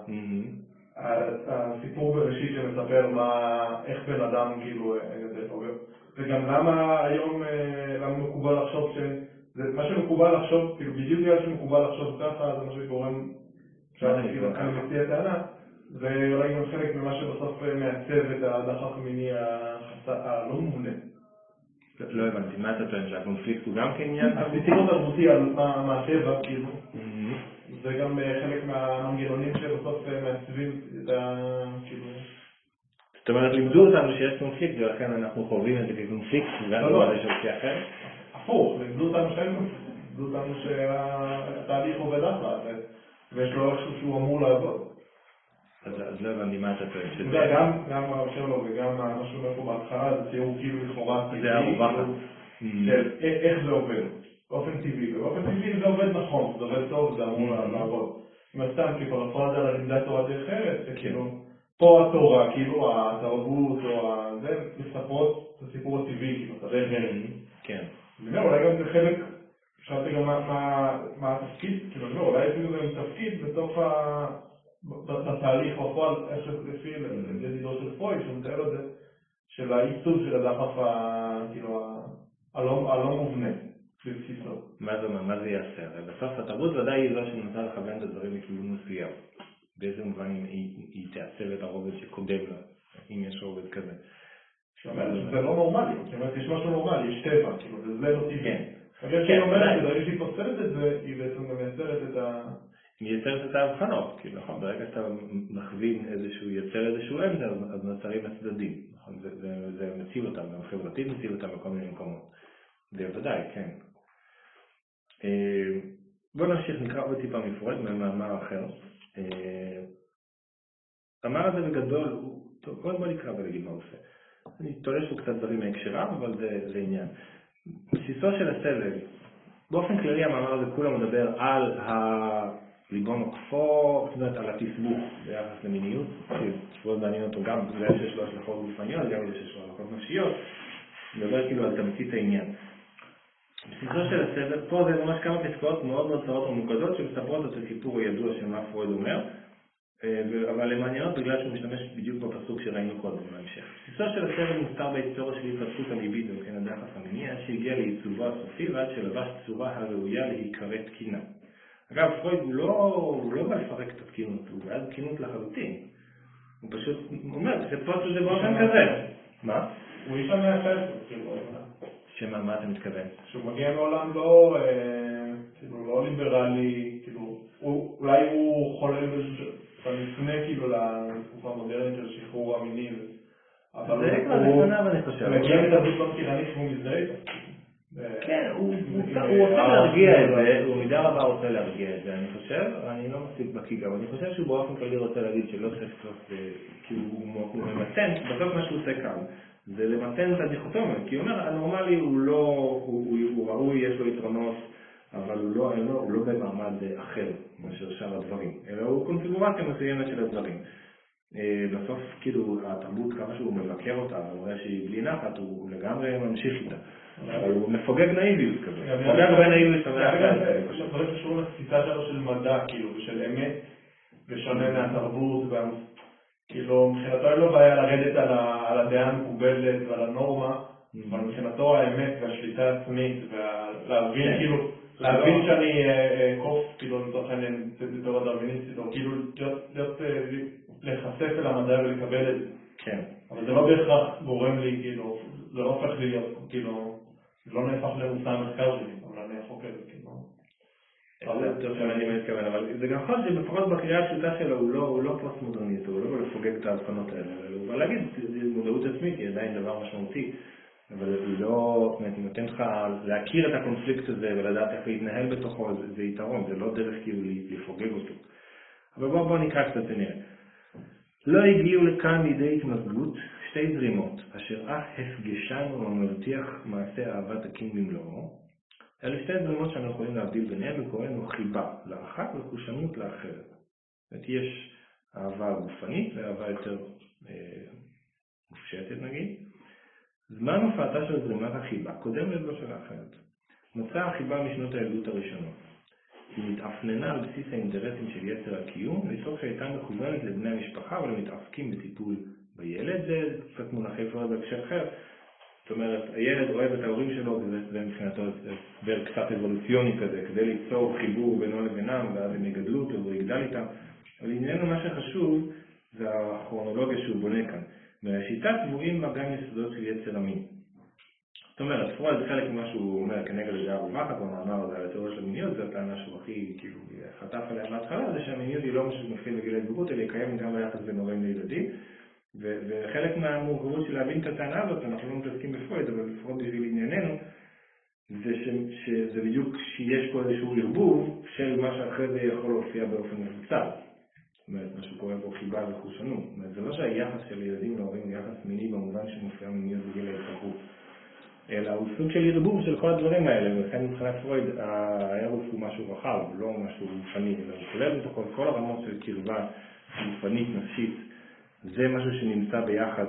הסיפור בראשית שמספר איך בן אדם כאילו גדל עובר. וגם למה היום, למה מקובל לחשוב זה מה שמקובל לחשוב, כאילו בדיוק בגלל שמקובל לחשוב ככה, זה מה שגורם, אני מציע טענה, זה אולי גם חלק ממה שבסוף מעצב את הדחף המיני הלא מובנה. לא הבנתי, מה אתה טוען? שהקונפליקט הוא גם כעניין? הסיפור תרבותי על מה הטבע, כאילו. זה גם חלק מהמנגנונים שבסוף מעצבים את כאילו... זאת אומרת, לימדו אותנו שיש קונפליקט, ולכן אנחנו חווים את זה כקונפליקט, ואנחנו על איזושהי אופציה אחרת? הפוך, לימדו אותנו שאין קונפליקט. לימדו אותנו שהתהליך עובד אחלה, ויש לו איכשהו שהוא אמור לעבוד. אז לא הבנתי מה אתה טוען. גם הרב שלו וגם מה שאומר פה בהתחלה, זה תיאור כאילו לכאורה טבעי. זה הרווחת. של איך זה עובד, באופן טבעי. ובאופן טבעי זה עובד נכון, זה עובד טוב, זה אמור לעבוד. אם הסתם, כאילו, הפרדה על לימדת תורה דרך ארץ, שכאילו, פה התורה, כאילו, התרבות או זה, מספרות את הסיפור הטבעי, כאילו, אתה יודע. כן. אני אומר, אולי גם זה חלק, שאלתי גם מה התפקיד, כאילו, אני אומר, אולי אפילו זה תפקיד בתוך בתהליך בפועל, איך לפי ידידו של פרויד, שמתאר את זה, של העיצוב של הדחף, כאילו, הלא מובנה, בבסיסו. מה זה אומר? מה זה יעשה? בסוף התרבות ודאי היא זו שנמצא לכוון את הדברים לכיוון מסוים. באיזה מובן היא תעצב את הרובד שקודם לה, אם יש רובד כזה. אומרת, יש משהו נורמלי, יש טבע, כאילו, וזה לא טבעי. כן. שהיא אומרת שברגע שהיא פוסלת את זה, היא בעצם גם מייצרת את ה... היא יצרת את ההבחנות, כי נכון, ברגע שאתה מכווין איזשהו, יוצר איזשהו אמצע, אז נוצרים הצדדים, נכון, זה מציב אותם, גם חברתית מציב אותם בכל מיני מקומות. בוודאי, כן. בואו נמשיך, נקרא עוד טיפה מפרויד, ממאמר אחר. המאמר הזה בגדול, טוב, בואו נקרא ולהגיד מה הוא עושה. אני תולש פה קצת דברים מהקשרם, אבל זה עניין. בסיסו של הסבל, באופן כללי המאמר הזה כולה מדבר על ליבון עוקפו, זאת אומרת על התסבוך ביחס למיניות, שפרויד מעניין אותו גם בגלל שיש לו השלכות גופניות, גם בגלל שיש לו השלכות נפשיות, מדבר כאילו על תמצית העניין. בסיסו של הסבל, פה זה ממש כמה פסקאות מאוד מאוד צרות ומוקדות שמספרות את הסיפור הידוע של מה פרויד אומר, אבל הן מעניינות בגלל שהוא משתמש בדיוק בפסוק שראינו קודם בהמשך. בסיסו של הסבל מוסתר בהיסטוריה של התפתחות הליבית וכן הדחף המיני, עד שהגיע לעיצובו הסופי ועד שלבש צורה הראויה להיקרא תקינה. אגב, פרויד הוא לא בא לפרק את התקינות, הוא בעד תקינות לחלוטין. הוא פשוט אומר, תפוס את זה באופן כזה. מה? הוא איש המאחד, כאילו. שמה, מה אתה מתכוון? שהוא מגיע מעולם לא ליברלי, כאילו, אולי הוא חולל במפנה כאילו לתקופה המודרנית של שחרור המיני, אבל הוא מגיע לתרבות לא טירנית שהוא מזדהה. כן, הוא רוצה להרגיע את זה, הוא מידה רבה רוצה להרגיע את זה, אני חושב, אני לא מספיק בקיא גם, אני חושב שהוא באופן כללי רוצה להגיד שלא צריך סוף, כי הוא ממתן, בסוף מה שהוא עושה כאן, זה למתן את הדיכוטומיה, כי הוא אומר, הנורמלי הוא ראוי, יש לו יתרונות, אבל הוא לא במעמד אחר מאשר שאר הדברים, אלא הוא קונפיגורציה מסוימת של הדברים. בסוף, כאילו, התרבות, כמה שהוא מבקר אותה, הוא רואה שהיא בלי נחת, הוא לגמרי ממשיך איתה. אבל הוא מפוגג נאיביות כזה. מפוגג הרבה נאיביות שמח. זה דברים קשורים לתפיסה שלו של מדע, כאילו, ושל אמת, ושונה מהתרבות, כאילו, מבחינתו אין לו בעיה לרדת על הדעה המקובלת ועל הנורמה, אבל מבחינתו האמת והשליטה העצמית, ולהבין, כאילו, להבין שאני קוף, כאילו, לצורך העניין, תיאוריה דרוויניסטית, או כאילו, להיחשף אל המדע ולקבל את זה. כן. אבל זה לא בהכרח גורם לי, כאילו, זה לא הופך לי להיות, כאילו, זה לא נהפך למושא המחקר שלי, אבל אני חוקר, כאילו. זה טוב שאני מתכוון, אבל זה גם חושב שבפחות בקריאה הפשוטה שלו הוא לא פוסט-מודרניסט, הוא לא לפוגג את ההבחנות האלה, הוא בא להגיד, מודעות עצמית היא עדיין דבר משמעותי, אבל היא לא, זאת אומרת, היא נותנת לך להכיר את הקונפליקט הזה ולדעת איך להתנהל בתוכו, זה יתרון, זה לא דרך כאילו לפוגג אותו. אבל בואו נקרא קצת ונראה. לא הגיעו לכאן לידי התמזגות שתי זרימות, אשר אך הפגשן ומבטיח מעשה אהבת תקין במלואו. אלה שתי זרימות שאנחנו יכולים להבדיל ביניהם וקוראנו חיבה לאחת וחושנות לאחרת. זאת אומרת, יש אהבה גופנית ואהבה יותר מופשטת נגיד. זמן הופעתה של זרימת החיבה קודם לזו של האחרת. מצאה החיבה משנות הילדות הראשונות. היא מתאפננה על בסיס האינטרסים של יצר הקיום, לצורך שהייתה מכוונת לבני המשפחה ולמתעסקים בטיפול בילד. זה קצת מונחי פרויד בהקשר אחר. זאת אומרת, הילד אוהב את ההורים שלו, וזה מבחינתו הסבר קצת אבולוציוני כזה, כדי ליצור חיבור בינו לבינם, ואז הם יגדלו אותו והוא יגדל איתם. אבל ענייננו מה שחשוב זה הכרונולוגיה שהוא בונה כאן. מהשיטה טבועים בה גם יסודות של יצר המין. זאת אומרת, פרויד חלק ממה שהוא אומר כנגד הדעה הרווחת במאמר הזה על התיאוריה של המיניות, זו הטענה שהוא הכי כאילו חטף עליה מההתחלה, זה שהמיניות היא לא משהו שמתחיל בגיל ההתבגרות, אלא היא קיימת גם ביחס בין הורים לילדים. וחלק מהמורכבות של להבין את הטענה הזאת, אנחנו לא מתעסקים בפרויד, אבל לפחות בשביל ענייננו, זה שזה בדיוק שיש פה איזשהו ערבוב של מה שאחרי זה יכול להופיע באופן מבוצע. זאת אומרת, מה שקורה פה חיבה וחושנות. זאת אומרת, זה לא שהיחס של ילדים להורים הוא יחס מיני במובן שמופיע מיניות בגיל ההתבגרות. אלא הוא סוג של ערבוב של כל הדברים האלה, ולכן מבחינת פרויד הערבוב הוא משהו רחב, לא משהו גופני, אלא הוא כולל בתוכו כל הרמות של קרבה גופנית, נפשית. זה משהו שנמצא ביחד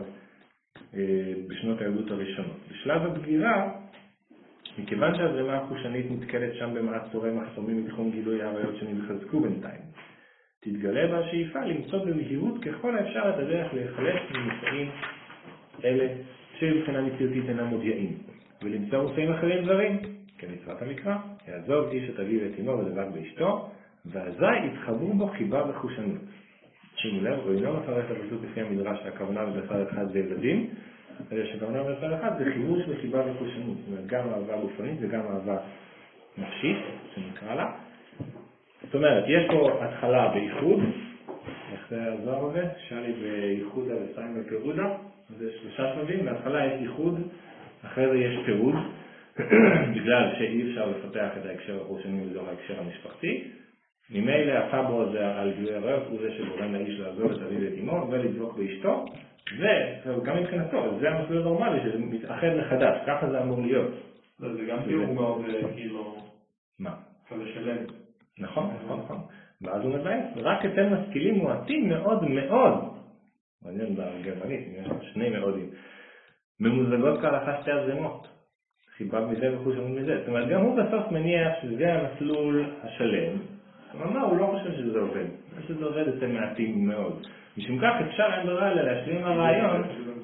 בשנות הילדות הראשונות. בשלב הבגירה, מכיוון שהזרימה החושנית נתקלת שם במעט צורי מחסומים מתיכון גילוי העריות שנתחזקו בינתיים, תתגלה בה השאיפה למצוא במהירות ככל האפשר את הדרך להיחלץ ממצאים אלה שבבחינה מציאותית אינם מודיעים, ולמצוא מושאים אחרים זרים, כמצוות המקרא, יעזוב איש את אביו ואת אמו ודבק באשתו, ואזי יתחברו בו חיבה וחושנות. שימו לב, הוא אינו מפרש את הפסוק לפי המדרש שהכוונה בבשר אחד זה ילדים, אלא שכוונה בצד אחד זה חיבוש וחיבה וחושנות, זאת אומרת גם אהבה גופנית וגם אהבה נפשית, שנקרא לה. זאת אומרת, יש פה התחלה בייחוד, איך זה הזוהר הזה? שלי בייחודה וסיים בפירודה, זה 3 שלבים, בהתחלה יש ייחוד, אחרי זה יש פירוד, בגלל שאי אפשר לפתח את ההקשר החושני בתוך ההקשר המשפחתי. ממילא הטאבו הזה על גילוי עריות הוא זה שגורם לאיש לעזוב את אביו ואת אמו ולדבוק באשתו, וגם מבחינתו, זה המסלול הנורמלי שזה מתאחד מחדש, ככה זה אמור להיות. זה גם תיאור מאוד כאילו... מה? כזה שלם. נכון. ואז הוא מבאס, רק אתם משכילים מועטים מאוד מאוד, מעניין בגרמנית, יש 2 מאודים, ממוזגות כהלכה 2 הזרמות, חיבה מזה וחושנות מזה. זאת אומרת, גם הוא בסוף מניח שזה המסלול השלם, אבל הוא לא חושב שזה עובד, שזה עובד אתם מעטים מאוד. משום כך אפשר אין ברירה אלא להשלים הרעיון.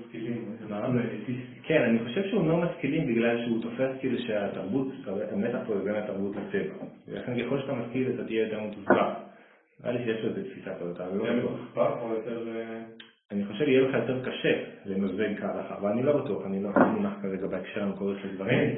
כן, אני חושב שהוא לא משכילים בגלל שהוא תופס כאילו שהתרבות, המתח פה זה גם התרבות לטבע. ולכן ככל שאתה משכיל אתה תהיה יותר מתוסבך. נראה לי שיש לו איזו תפיסה כזאת, אבל לא בטוח. אני חושב שיהיה לך יותר קשה למזג כהלכה, אבל אני לא בטוח, אני לא מונח כרגע בהקשר המקורי של דברים.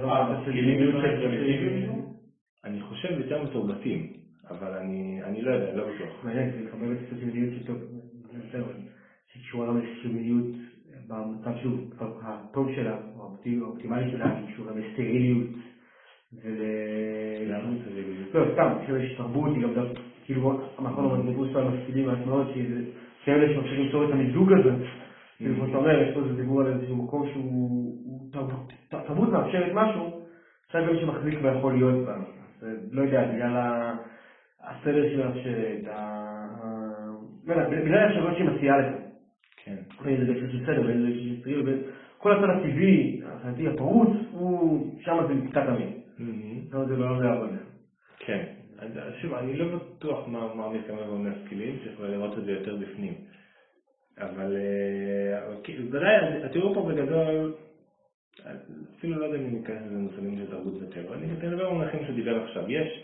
אני חושב יותר מתורבתים, אבל אני לא יודע, לא בטוח. מעניין, זה לקבל את הסוציאליות שקשורה לסוציאליות במצב שהוא הטוב שלה, או האופטימלי שלה, שקשורה לסטריליות. למה סטריליות? לא, סתם, שיש תרבות, היא גם כאילו, אנחנו דיברו סתם משכילים מעט מאוד, שהם אלה שמפסיקים ליצור את המיזוג הזה. כאילו, כמו שאתה אומר, יש פה איזה דיבור על איזשהו מקום שהוא תרבות מאפשרת משהו, עכשיו גם שמחזיק ויכול להיות בה. לא יודע, בגלל הסדר שהיא מאפשרת, בגלל האפשרויות שהיא מציעה לך. כן. איזה דקה של סדר, איזה דקה של סטריל, כל הצד הטבעי, החלטי הפרוץ, שם זה קצת אמין. זה לא עבודה. כן. שוב, אני לא בטוח מה מתכוון במשכילים, צריך לראות את זה יותר בפנים. אבל ודאי, התיאור פה בגדול, אפילו לא יודע אם ניכנס לזה מושגים של תרבות וטבע. אני מדבר במונחים שדיבר עכשיו.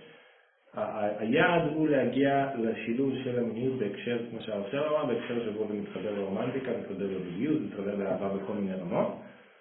היעד הוא להגיע לשילוב של המיניות בהקשר, כמו שהרב אמר, בהקשר שבו זה מתחבר לרומנטיקה, מתחבר לבדיעות, מתחבר לאהבה בכל מיני רמות.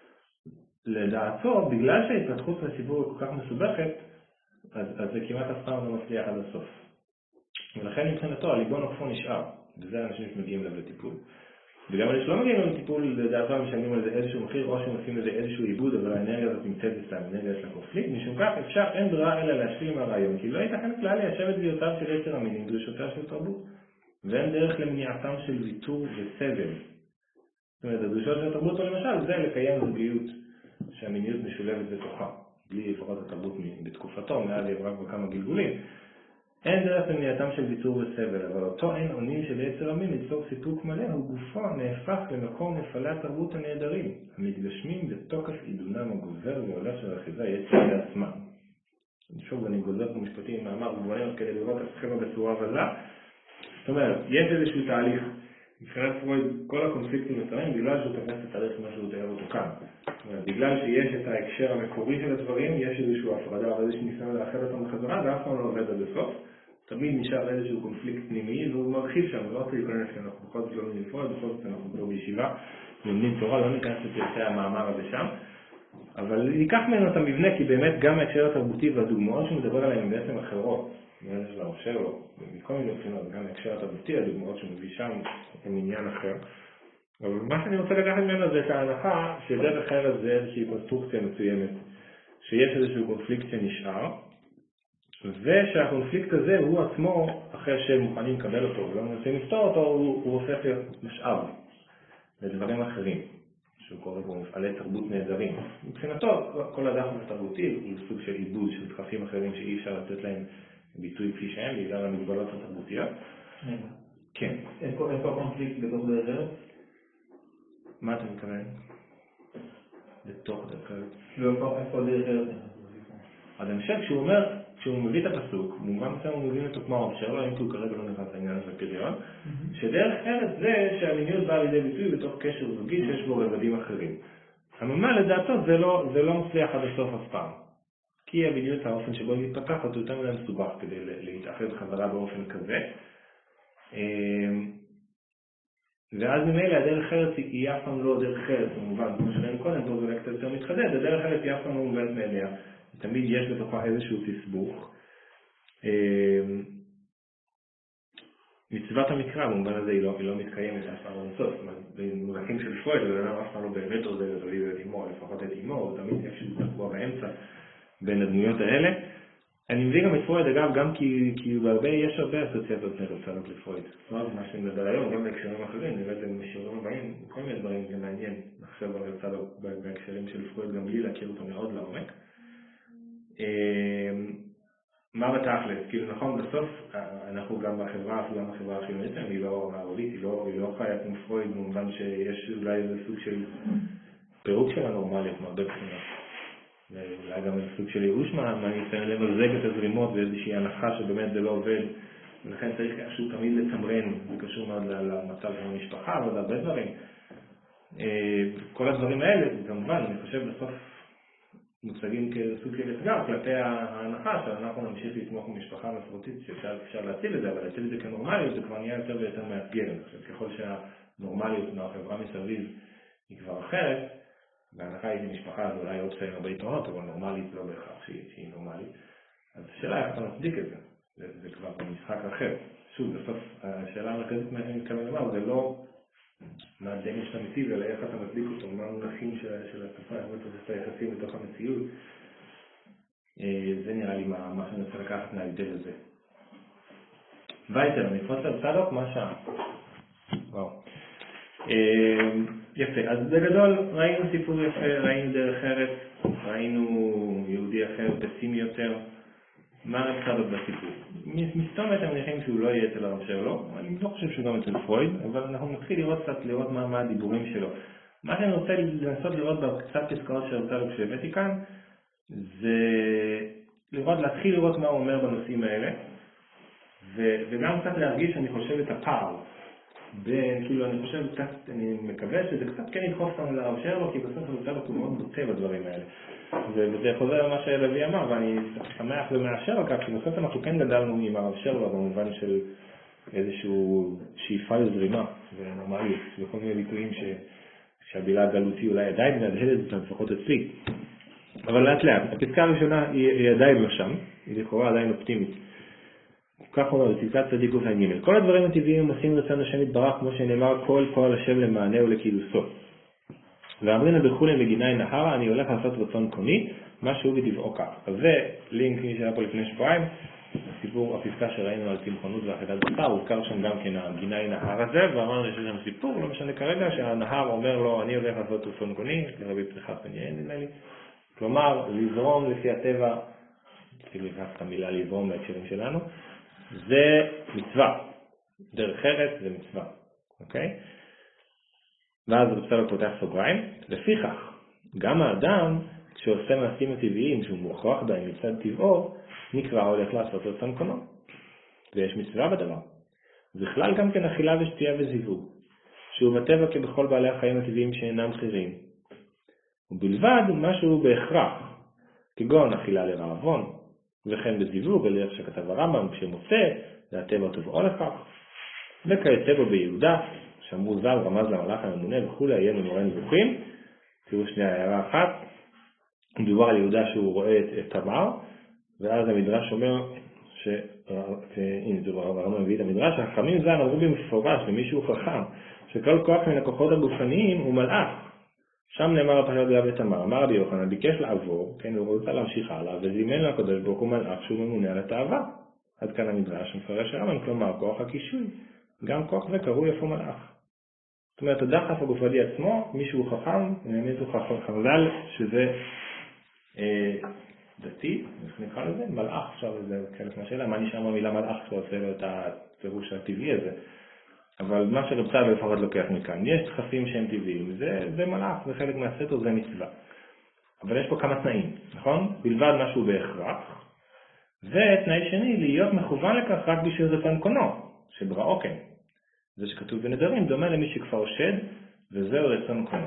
לדעתו, בגלל שההתפתחות לציבור היא כל כך מסובכת, אז זה כמעט אף פעם לא מצליח עד הסוף. ולכן מבחינתו, הליבון עופו נשאר, וזה אנשים שמגיעים אליו לטיפול. וגם אלה שלא מגיעים אליו לטיפול, לדעתו משלמים על זה איזשהו מחיר, או שמשים לזה איזשהו עיבוד, אבל האנרגיה הזאת נמצאת בסתם, האנרגיה יש לה קונפליקט. משום כך אפשר, אין ברירה אלא להשלים הרעיון, כי לא ייתכן כלל ליישב את דביעותיו של 10 המינים, דרישותיה של תרבות. ואין דרך למניעתם של ויתור וסבל. זאת אומרת, הדרישות של התרבות, למשל, זה לקיים זוגיות שהמיניות משולבת בתוכה. בלי לפחות התרבות בתקופתו, מאז היא עברה בכמה גלגולים. אין דרך למניעתם של ויתור וסבל, אבל אותו אין עונים של 10 המין ליצור סיפוק מלא, הוא גופו נהפך למקום נפלי התרבות הנהדרים, המתגשמים בתוקף עידונם הגובר והולך של אחיזה יצר לעצמם. שוב, אני גוזר במשפטים מאמר גבוהים כדי לראות את הסכמה בצורה רזה. זאת אומרת, יש איזשהו תהליך, מבחינת פרויד, כל הקונפליקטים נוצרים בגלל שהוא תופס את התהליך כמו שהוא תיאר אותו כאן. בגלל שיש את ההקשר המקורי של הדברים, יש איזשהו הפרדה או איזשהו ניסיון לאחד אותם בחזרה, ואף פעם לא עובד עד הסוף. תמיד נשאר איזשהו קונפליקט פנימי, והוא מרחיב שם, לא רוצה להיכנס, כי אנחנו בכל זאת לא נפרד, בכל זאת אנחנו פה בישיבה, לומדים תורה, לא ניכנס לפרטי המאמר הזה שם. אבל ניקח ממנו את המבנה, כי באמת גם ההקשר התרבותי והדוגמאות שמדבר עליהן הן בעצם אחרות. מעניין של המחשב או מכל מיני בחינות, גם ההקשר התרבותי, הדוגמאות שמביא שם הם עניין אחר. אבל מה שאני רוצה לקחת ממנו זה את ההנחה שדרך ארץ זה איזושהי קונסטרוקציה מסוימת, שיש איזשהו קונפליקט שנשאר, ושהקונפליקט הזה הוא עצמו, אחרי שהם מוכנים לקבל אותו ולא מנסים לפתור אותו, הוא הופך להיות משאב לדברים אחרים, שהוא קורא בו מפעלי תרבות נהדרים. מבחינתו, כל הדחף התרבותי הוא סוג של עיבוד של דחפים אחרים שאי אפשר לתת להם ביטוי כפי שהם, בגלל המגבלות התרבותיות. כן. איפה הקונפליקט בתוך דרך ארץ? מה אתה מתכוון? בתוך דרך ארץ. לא, איפה דרך ארץ? אז אני חושב כשהוא מביא את הפסוק, במובן מסוים הוא מבין אותו כמו האופשר, לא אם הוא כרגע לא נכנס לעניין הזה קריון, שדרך ארץ זה שהמיניות באה לידי ביטוי בתוך קשר זוגי שיש בו רבדים אחרים. הממה לדעתו זה לא מצליח עד הסוף אף פעם. כי המיניות האופן שבו היא מתפתחת הוא יותר מדי מסובך כדי להתאחד חזרה באופן כזה. ואז ממילא הדרך ארץ היא אף פעם לא דרך ארץ, במובן, כמו שראינו קודם, פה זה אולי קצת יותר מתחדד, הדרך ארץ היא אף פעם לא מובנת מאליה, תמיד יש בתוכה איזשהו תסבוך. מצוות המקרא, במובן הזה היא לא מתקיימת אף פעם לנסות, במונחים של פרויד, זה אף פעם לא באמת עוזר את אביו ואת אמו, לפחות את אמו, הוא תמיד איפשהו תקוע באמצע בין הדמויות האלה. אני מביא גם את פרויד, אגב, גם כי יש הרבה אסוציאציות נרצנות לפרויד. מה שאני מדבר היום, גם בהקשרים אחרים, נראה את זה בשיעורים הבאים, כל מיני דברים, זה מעניין. עכשיו אני רוצה בהקשרים של פרויד גם בלי להכיר אותו מאוד לעומק. מה בתכלס? כאילו נכון, בסוף אנחנו גם בחברה החילונית, היא לא מערבית, היא לא חיה כמו פרויד, במובן שיש אולי איזה סוג של פירוק של הנורמליות, מהרבה בחינות. ואולי גם איזה סוג של ייאוש מהניסיון למזג את הזרימות ואיזושהי הנחה שבאמת זה לא עובד, ולכן צריך איכשהו תמיד לתמרן, זה קשור מאוד למצב של המשפחה ועוד הרבה דברים. כל הדברים האלה, כמובן, אני חושב בסוף מוצגים כסוג של אתגר כלפי ההנחה שאנחנו נמשיך לתמוך במשפחה מסורתית שאפשר להציל את זה, אבל להציל את זה כנורמליות זה כבר נהיה יותר ויותר מאתגר. אני חושב ככל שהנורמליות מהחברה מסביב היא כבר אחרת, בהנחה היא משפחה זה אולי עוד שהם הרבה יתרונות, אבל נורמלית לא בהכרח שהיא נורמלית. אז השאלה איך אתה מצדיק את זה, זה כבר במשחק אחר. שוב, בסוף השאלה המרכזית מה שאני מתכוון לומר, זה לא מה הדגש האמיתי, אלא איך אתה מצדיק אותו, מה המונחים של התקופה, איך אתה עושה את היחסים בתוך המציאות. זה נראה לי מה שאני רוצה לקחת מההבדל הזה. וייטר, נפרוץ על צדוק, מה שעה? וואו. יפה, אז בגדול ראינו סיפור יפה, ראינו דרך ארץ, ראינו יהודי אחר, פסימי יותר. מה רצה לו בסיפור? מסתומת הם מניחים שהוא לא יהיה אצל הרב שלו, אני לא חושב שהוא גם אצל פרויד, אבל אנחנו נתחיל לראות מה הדיבורים שלו. מה שאני רוצה לנסות לראות בקצת פסקאות שרצה לו כשהבאתי כאן, זה להתחיל לראות מה הוא אומר בנושאים האלה, וגם קצת להרגיש, אני חושב, את הפער. כאילו אני חושב, אני מקווה שזה קצת כן ידחוף אותנו לרב שלו, כי בסוף הוא רוצה לו מאוד בוטה בדברים האלה. וזה חוזר למה שלוי אמר, ואני שמח ומאשר על כך, שבסוף אנחנו כן גדלנו עם הרב שלו, במובן של איזשהו שאיפה לזרימה ונורמליות, וכל מיני ביטויים שהבילה הגלותי אולי עדיין מהדהדת אותם, לפחות אצלי. אבל לאט לאט, הפסקה הראשונה היא עדיין לא שם, היא לכאורה עדיין אופטימית. כך אומר, בצדקת צדיק ופ"ג. כל הדברים הטבעיים עושים רצון השם יתברך, כמו שנאמר, כל פועל השם למענה ולקידושו. ואמרינו בכולי מגיני נהרה, אני הולך לעשות רצון קוני, מה שהוא בטבעו כך. אז זה לינק מי שהיה פה לפני שבועיים, הסיפור, הפסקה שראינו על צמחונות ואכילת בשר, הוזכר שם גם כן הגיני נהר הזה, ואמרנו שיש שם סיפור, לא משנה כרגע, שהנהר אומר לו, אני הולך לעשות רצון קוני, לרבי פריחת בן יען נדמה לי. כלומר, לזרום לפי הטבע, כאילו לקחת את המילה לזרום בהקשרים שלנו, זה מצווה. דרך ארץ זה מצווה. אוקיי? ואז רב פותח סוגריים. לפיכך, גם האדם, כשעושה מעשים הטבעיים שהוא מוכרח בהם מצד טבעו, נקרא הולך לעשות רצון קונו. ויש מצווה בדבר. בכלל גם כן אכילה ושתייה וזיווג, שהוא בטבע כבכל בעלי החיים הטבעיים שאינם חירים. ובלבד משהו בהכרח, כגון אכילה לרעבון, וכן בזיווג, על דרך שכתב הרמב"ם, כשמוצא, זה הטבע טובעו לכך. וכיוצא בו ביהודה, שאמרו ז"ל רמז למלאך הממונה וכולי, יהיה ממורה נבוכים. תראו שנייה הערה אחת, מדובר על יהודה שהוא רואה את תמר, ואז המדרש אומר, הנה זה הרמב"ם מביא את המדרש, החכמים ז"ל אמרו במפורש למישהו חכם, שכל כוח מן הכוחות הגופניים הוא מלאך. שם נאמר הפרשת דעה ותמר, אמר רבי יוחנן, ביקש לעבור, כן, הוא רוצה להמשיך הלאה, וזימן לקדוש ברוך הוא מלאך שהוא ממונה על התאווה. עד כאן המדרש מפרש הרמב"ם, כלומר כוח הכישוי, גם כוח זה קרוי איפה מלאך. זאת אומרת, הדחף הגופני עצמו, מישהו חכם, מישהו חז"ל, שזה דתי, איך נקרא לזה? מלאך, עכשיו זה חלק מהשאלה, מה נשאר במילה מלאך שעושה לו את הפירוש הטבעי הזה. אבל מה שרבצה לפחות לוקח מכאן, יש דחפים שהם טבעיים, זה מלאך, זה חלק מהסתר, זה מצווה. אבל יש פה כמה תנאים, נכון? בלבד משהו בהכרח, ותנאי שני, להיות מכוון לכך רק בשביל רצון קונו, שבראו כן. זה שכתוב בנדרים, דומה למי שכבר שד, וזהו רצון קונו.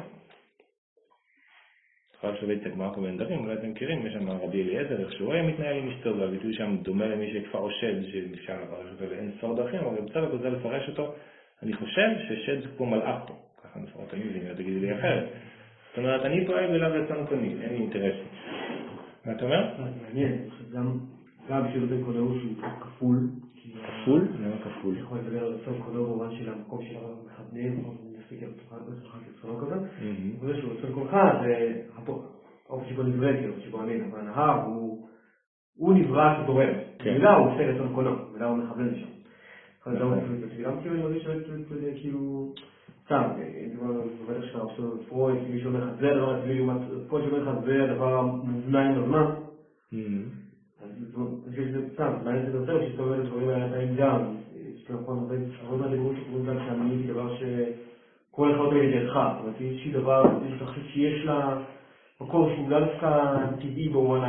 אחר שווה את הגמרא פה בנדרים, אולי אתם מכירים, יש שם רבי אליעזר, איך שהוא היה מתנהל עם אשתו, והביטוי שם דומה למי שכבר שד, שאפשר לפרש אותו לאין ספור דרכים, אבל רבצה רוצה לפרש אותו, אני חושב ששד זה כמו מלאך פה, ככה לפחות אני מבין, תגידי לי אחרת. זאת אומרת, אני פועל ולא רצון קונים, אין לי אינטרס. מה אתה אומר? מעניין, גם בשביל רצון קונה הוא שהוא כפול. כפול? למה כפול? יכול לדבר על רצון קונה במובן של המקום של המכוונים, או נסתכל בצורה כצורה כזאת. וזה שהוא רצון קונך, זה האופן שבו נברא, שבו אני, אבל הנהר הוא נברא כתורם. במילה הוא עושה רצון קונו, במילה הוא מכוון לשם. וגם כאילו אני מרגיש כאילו, סתם, בטח שאתה עושה פרויד, מישהו אומר לך, זה הדבר הטבעי, פרויד שאומר לך, זה הדבר המובנע עם הזמן. אז אני חושב שזה סתם, מעניין זה יותר, שאתה אומר את הדברים האלה עדיין גם, יש לו נכון הרבה מהדיבורים שקוראים גם שהמינית היא דבר שכל אחד אומר לידך, זאת אומרת, היא איזושהי דבר, אתה חושב שיש לה מקור שהוא לא דווקא טבעי במובן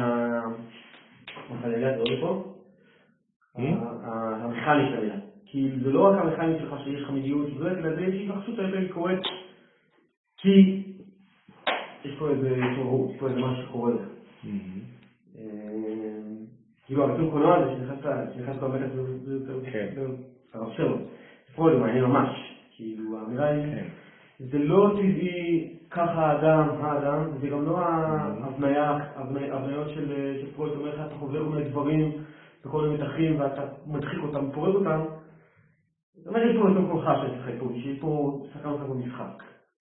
זה עוד פה? המכני של המילה. כי זה לא רק המכני שלך שיש לך מדיניות שזאת, אלא זה איזושהי התרחשות הרבה קורית, כי יש פה איזה תורות, יש פה איזה משהו שקורה לך. כאילו הרצון קולנוע הזה שנכנס כל המקט זה הרב שלו. פה זה מעניין ממש. כאילו האמירה היא, זה לא טבעי ככה האדם, זה גם לא ההבניות של פרויד, זאת אומרת, אתה חובר מיני דברים בכל מיני מתחים ואתה מדחיק אותם, פורק אותם. זאת אומרת, יש פה רצון קולך שיש לך פה, שיש פה שחקן אותך במשחק.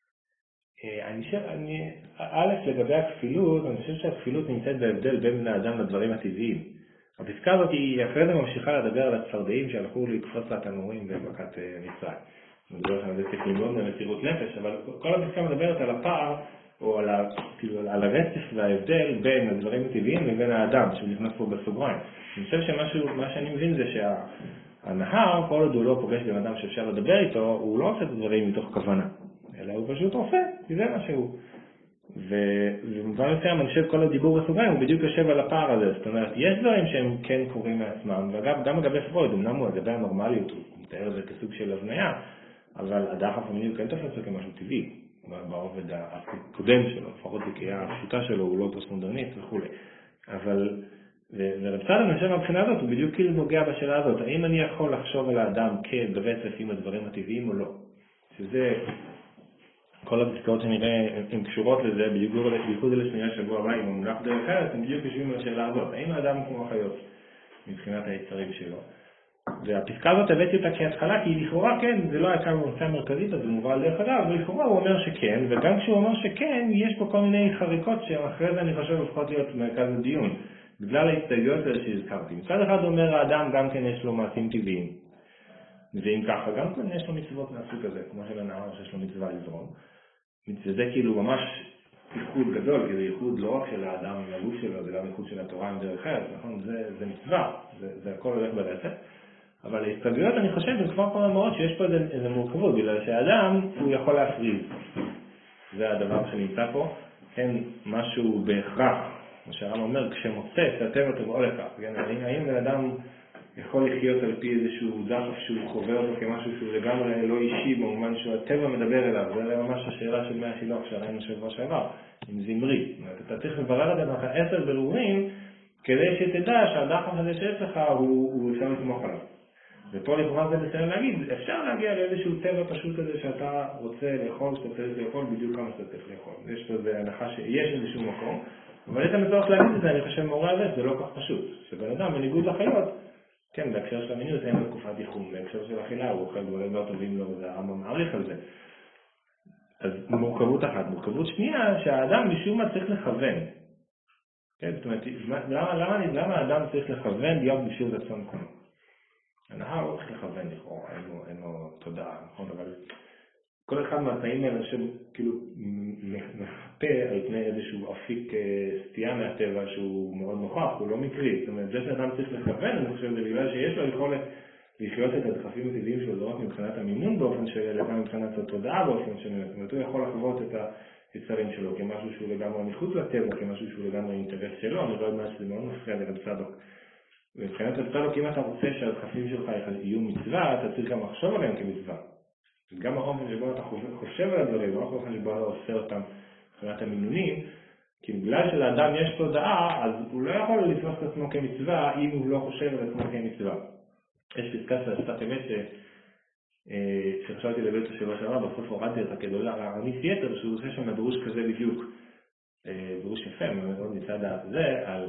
א', לגבי הכפילות, אני חושב שהכפילות נמצאת בהבדל בין בני האדם לדברים הטבעיים. הפסקה הזאת היא אחרי זה ממשיכה לדבר על הצפרדעים שהלכו לקפוץ לתנורים במכת מצרים. אני מדבר על זה צריך ללמוד במסירות נפש, אבל כל הפסקה מדברת על הפער, או על הרצף וההבדל בין הדברים הטבעיים לבין האדם, שנכנס פה בסוגריים. אני חושב שמה שאני מבין זה שהנהר, כל עוד הוא לא פוגש בן אדם שאפשר לדבר איתו, הוא לא עושה את הדברים מתוך כוונה, אלא הוא פשוט עושה, כי זה מה שהוא. ובמובן מסוים אני חושב כל הדיבור בסוגריים הוא בדיוק יושב על הפער הזה, זאת אומרת יש דברים שהם כן קורים מעצמם, וגם לגבי פרויד, אמנם הוא לגבי הנורמליות, הוא מתאר את זה כסוג של הבניה, אבל הדחף המיני הוא כן תופס אותו כמשהו טבעי, בעובד הקודם שלו, לפחות בקריאה הפשוטה שלו, הוא לא פוסט-מודרניסט וכו'. אבל, ולבצד אני חושב מהבחינה הזאת, הוא בדיוק כאילו נוגע בשאלה הזאת, האם אני יכול לחשוב על האדם כברצף עם הדברים הטבעיים או לא? שזה כל הפסקאות שנראה הן קשורות לזה, בייחוד לשנייה שבוע הבא, אם הוא מונח דרך ארץ, הם בדיוק יושבים על השאלה הזאת, האם האדם הוא כמו החיות מבחינת היצרים שלו? והפסקה הזאת הבאתי אותה כהתחלה, כי לכאורה כן, זה לא היה כמה נושא המרכזית, אז הוא מובא דרך אגב, ולכאורה הוא אומר שכן, וגם כשהוא אומר שכן, יש פה כל מיני חריקות שאחרי זה אני חושב הופכות להיות מרכז הדיון, בגלל ההסתייגויות האלה שהזכרתי. מצד אחד אומר האדם גם כן יש לו מעשים טבעיים, ואם ככה גם כן יש לו מצוות מהסוג הזה, כמו של הנהר שיש לו מצווה לזרום. וזה כאילו ממש ייחוד גדול, כי זה ייחוד לא רק של האדם עם הגוף שלו, זה גם ייחוד של התורה עם דרך ארץ, נכון? זה מצווה, זה הכל הולך ברצף. אבל ההסתגלויות אני חושב זה כבר פעם מאוד שיש פה איזה מורכבות, בגלל שהאדם הוא יכול להפריז. זה הדבר שנמצא פה, אין משהו בהכרח, מה שהרם אומר, כשמוצא, תאתם אותו בוא לכך. האם בן אדם יכול לחיות על פי איזשהו דחף שהוא חובר אותו כמשהו שהוא לגמרי לא אישי, במובן שהטבע מדבר אליו, זה ממש השאלה של מי השילוח שראינו שבוע שעבר, עם זמרי. אתה צריך לברר את עצמך 10 ברורים, כדי שתדע שהדחף הזה שיש לך הוא אפשר לתמוך עליו. ופה לכאורה זה בסדר להגיד, אפשר להגיע לאיזשהו טבע פשוט כזה שאתה רוצה לאכול, שאתה צריך לאכול בדיוק כמה שאתה צריך לאכול. יש פה איזו הנחה שיש איזשהו מקום, אבל יש לנו צורך להגיד את זה, אני חושב מעורר הזה, זה לא כך פשוט. שבן אדם בניגוד לחיות, כן, בהקשר של המיניות אין לו תקופת ייחום, בהקשר של אכילה הוא אוכל דברים לא טובים לו, וזה הרמב"ם מעריך על זה. אז מורכבות אחת. מורכבות שנייה, שהאדם משום מה צריך לכוון. כן, זאת אומרת, למה האדם צריך לכוון להיות בשביל רצון קונו? הנהר לא צריך לכוון לכאורה, אין לו תודעה, נכון? אבל כל אחד מהתנאים האלה שכאילו מחפה על פני איזשהו אפיק סטייה מהטבע שהוא מאוד נוכח, הוא לא מקרי. זאת אומרת, זה שאדם צריך לכוון, אני חושב, זה בגלל שיש לו יכולת לחיות את הדחפים הטבעיים שלו, לא רק מבחינת המינון באופן של, אלא גם מבחינת התודעה באופן של, זאת אומרת, הוא יכול לחוות את היצרים שלו כמשהו שהוא לגמרי מחוץ לטבע, כמשהו שהוא לגמרי אינטרס שלו. אני לא יודע שזה מאוד מפריע לרב צדוק. מבחינת רב צדוק, אם אתה רוצה שהדחפים שלך יהיו מצווה, אתה צריך גם לחשוב עליהם כמצווה. גם האופן שבו אתה חושב על הדברים, לא רק האופן שבו אתה עושה אותם מבחינת המינונים, כי בגלל שלאדם יש תודעה, אז הוא לא יכול לתפוס את עצמו כמצווה אם הוא לא חושב על עצמו כמצווה. יש פסקה של השפת אמת שחשבתי להביא אותו שבוע שעבר, בסוף הורדתי אותה כדי להעמיס יתר, שהוא עושה שם דרוש כזה בדיוק. דרוש יפה, מאוד מצד זה, על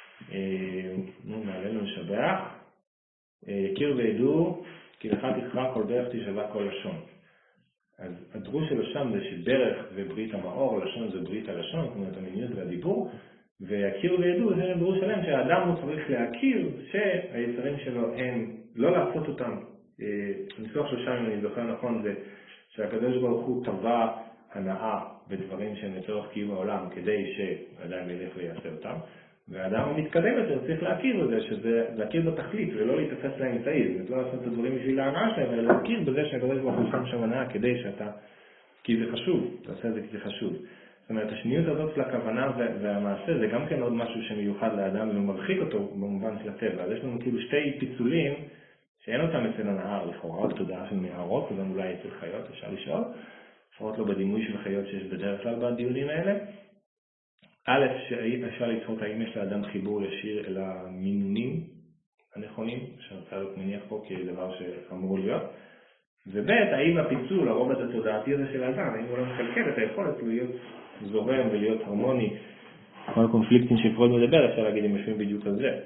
מעלינו לשבח, יכיר וידעו, כי לך תקרא כל דרך תשבע כל לשון. אז הדרוש שלו שם זה שדרך זה ברית המאור, לשון זה ברית הלשון, זאת אומרת המיניות והדיבור, ויכיר וידעו זה דרוש שלהם שהאדם הוא צריך להכיר שהיצרים שלו הם לא לעשות אותם. הניסוח של שם, אם אני זוכר נכון, זה שהקדוש ברוך הוא טבע הנאה בדברים שהם לצורך קיום העולם כדי שאדם ילך ויעשה אותם, והאדם המתקדם יותר צריך להכיר בזה, שזה להכיר בתכלית ולא להתאפס לאמצעי, זאת אומרת לא לעשות את הדברים בשביל ההנאה שלהם, אלא להכיר בזה שהקדוש ברוך הוא שם שם הנאה כדי שאתה, כי זה חשוב, תעשה את זה כי זה חשוב. זאת אומרת, השניות הזאת של הכוונה והמעשה זה גם כן עוד משהו שמיוחד לאדם ומרחיק אותו במובן של הטבע. אז יש לנו כאילו שתי פיצולים שאין אותם אצל הנהר, לכאורה בתודעה של נהרות, וגם אולי אצל חיות, אפשר לשאול, לפחות לא בדימוי של חיות שיש בדרך כלל בדיונים האלה. א', שאפשר לצפות האם יש לאדם חיבור ישיר אל המינונים הנכונים, שהרצאה לא מניח פה כדבר שאמור להיות, וב', האם הפיצול, הרובד התודעתי הזה של האדם, האם הוא לא מקלקל את היכולת להיות זורם ולהיות הרמוני, כל הקונפליקטים שפרויד מדבר, אפשר להגיד הם יושבים בדיוק על זה.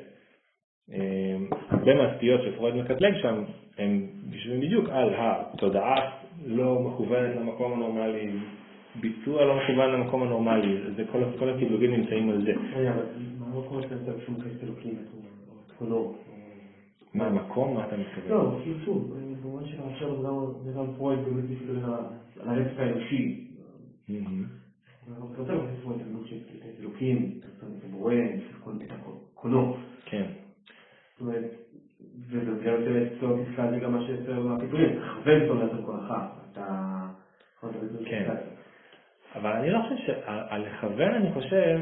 הרבה מהסטיות שפרויד מקטלג שם, הם יושבים בדיוק על התודעה לא מכוונת למקום הנורמלי, ביצוע לא מכוון למקום הנורמלי, כל הקטלוגים נמצאים על זה. מה קורה שאתה שום כסת אלוקים את קולו? מה המקום? מה אתה מתכוון? לא, כאילו שוב, במובן שמאפשר זה גם פרויד באמת לפעול על הרצף האנושי. אתה רוצה להכניס פה את הדמות של אלוקים, את הבורא, את הקונו. כן. זאת אומרת, וזה יותר לצורך תפקד זה גם מה שיוצר מהפיתולים, תכוון אותו לעשות כל אחד. כן. אבל אני לא חושב שהלכוון, אני חושב,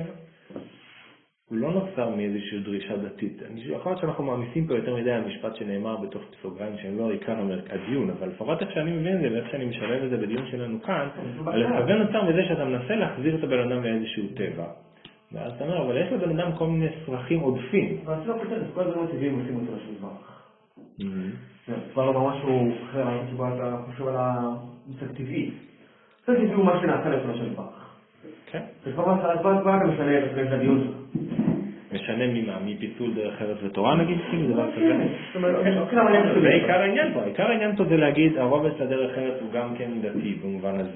הוא לא נוצר מאיזושהי דרישה דתית. יכול להיות שאנחנו מעמיסים פה יותר מדי על משפט שנאמר בתוך סוגריים שהם לא עיקר הדיון, אבל לפחות איך שאני מבין את זה ואיך שאני משלב את זה בדיון שלנו כאן, הלכוון נוצר מזה שאתה מנסה להחזיר את הבן אדם לאיזשהו טבע. ואז אתה אומר, אבל יש לבן אדם כל מיני צרכים עודפים. אבל זה לא כותב, כל הדברים הטבעיים עושים אותו לשם יתברך. זה כבר לא משהו אחר, שבו אתה חושב על המושג טבעי. זה טבעי הוא מה שנעשה לשם יתברך. כן. זה כבר מה אתה משנה את הדיון שלך. משנה ממה? מפיצול דרך ארץ ותורה נגיד? דבר כזה? זאת אומרת, זה עיקר העניין פה. עיקר העניין פה זה להגיד, הרובץ לדרך ארץ הוא גם כן דתי במובן הזה.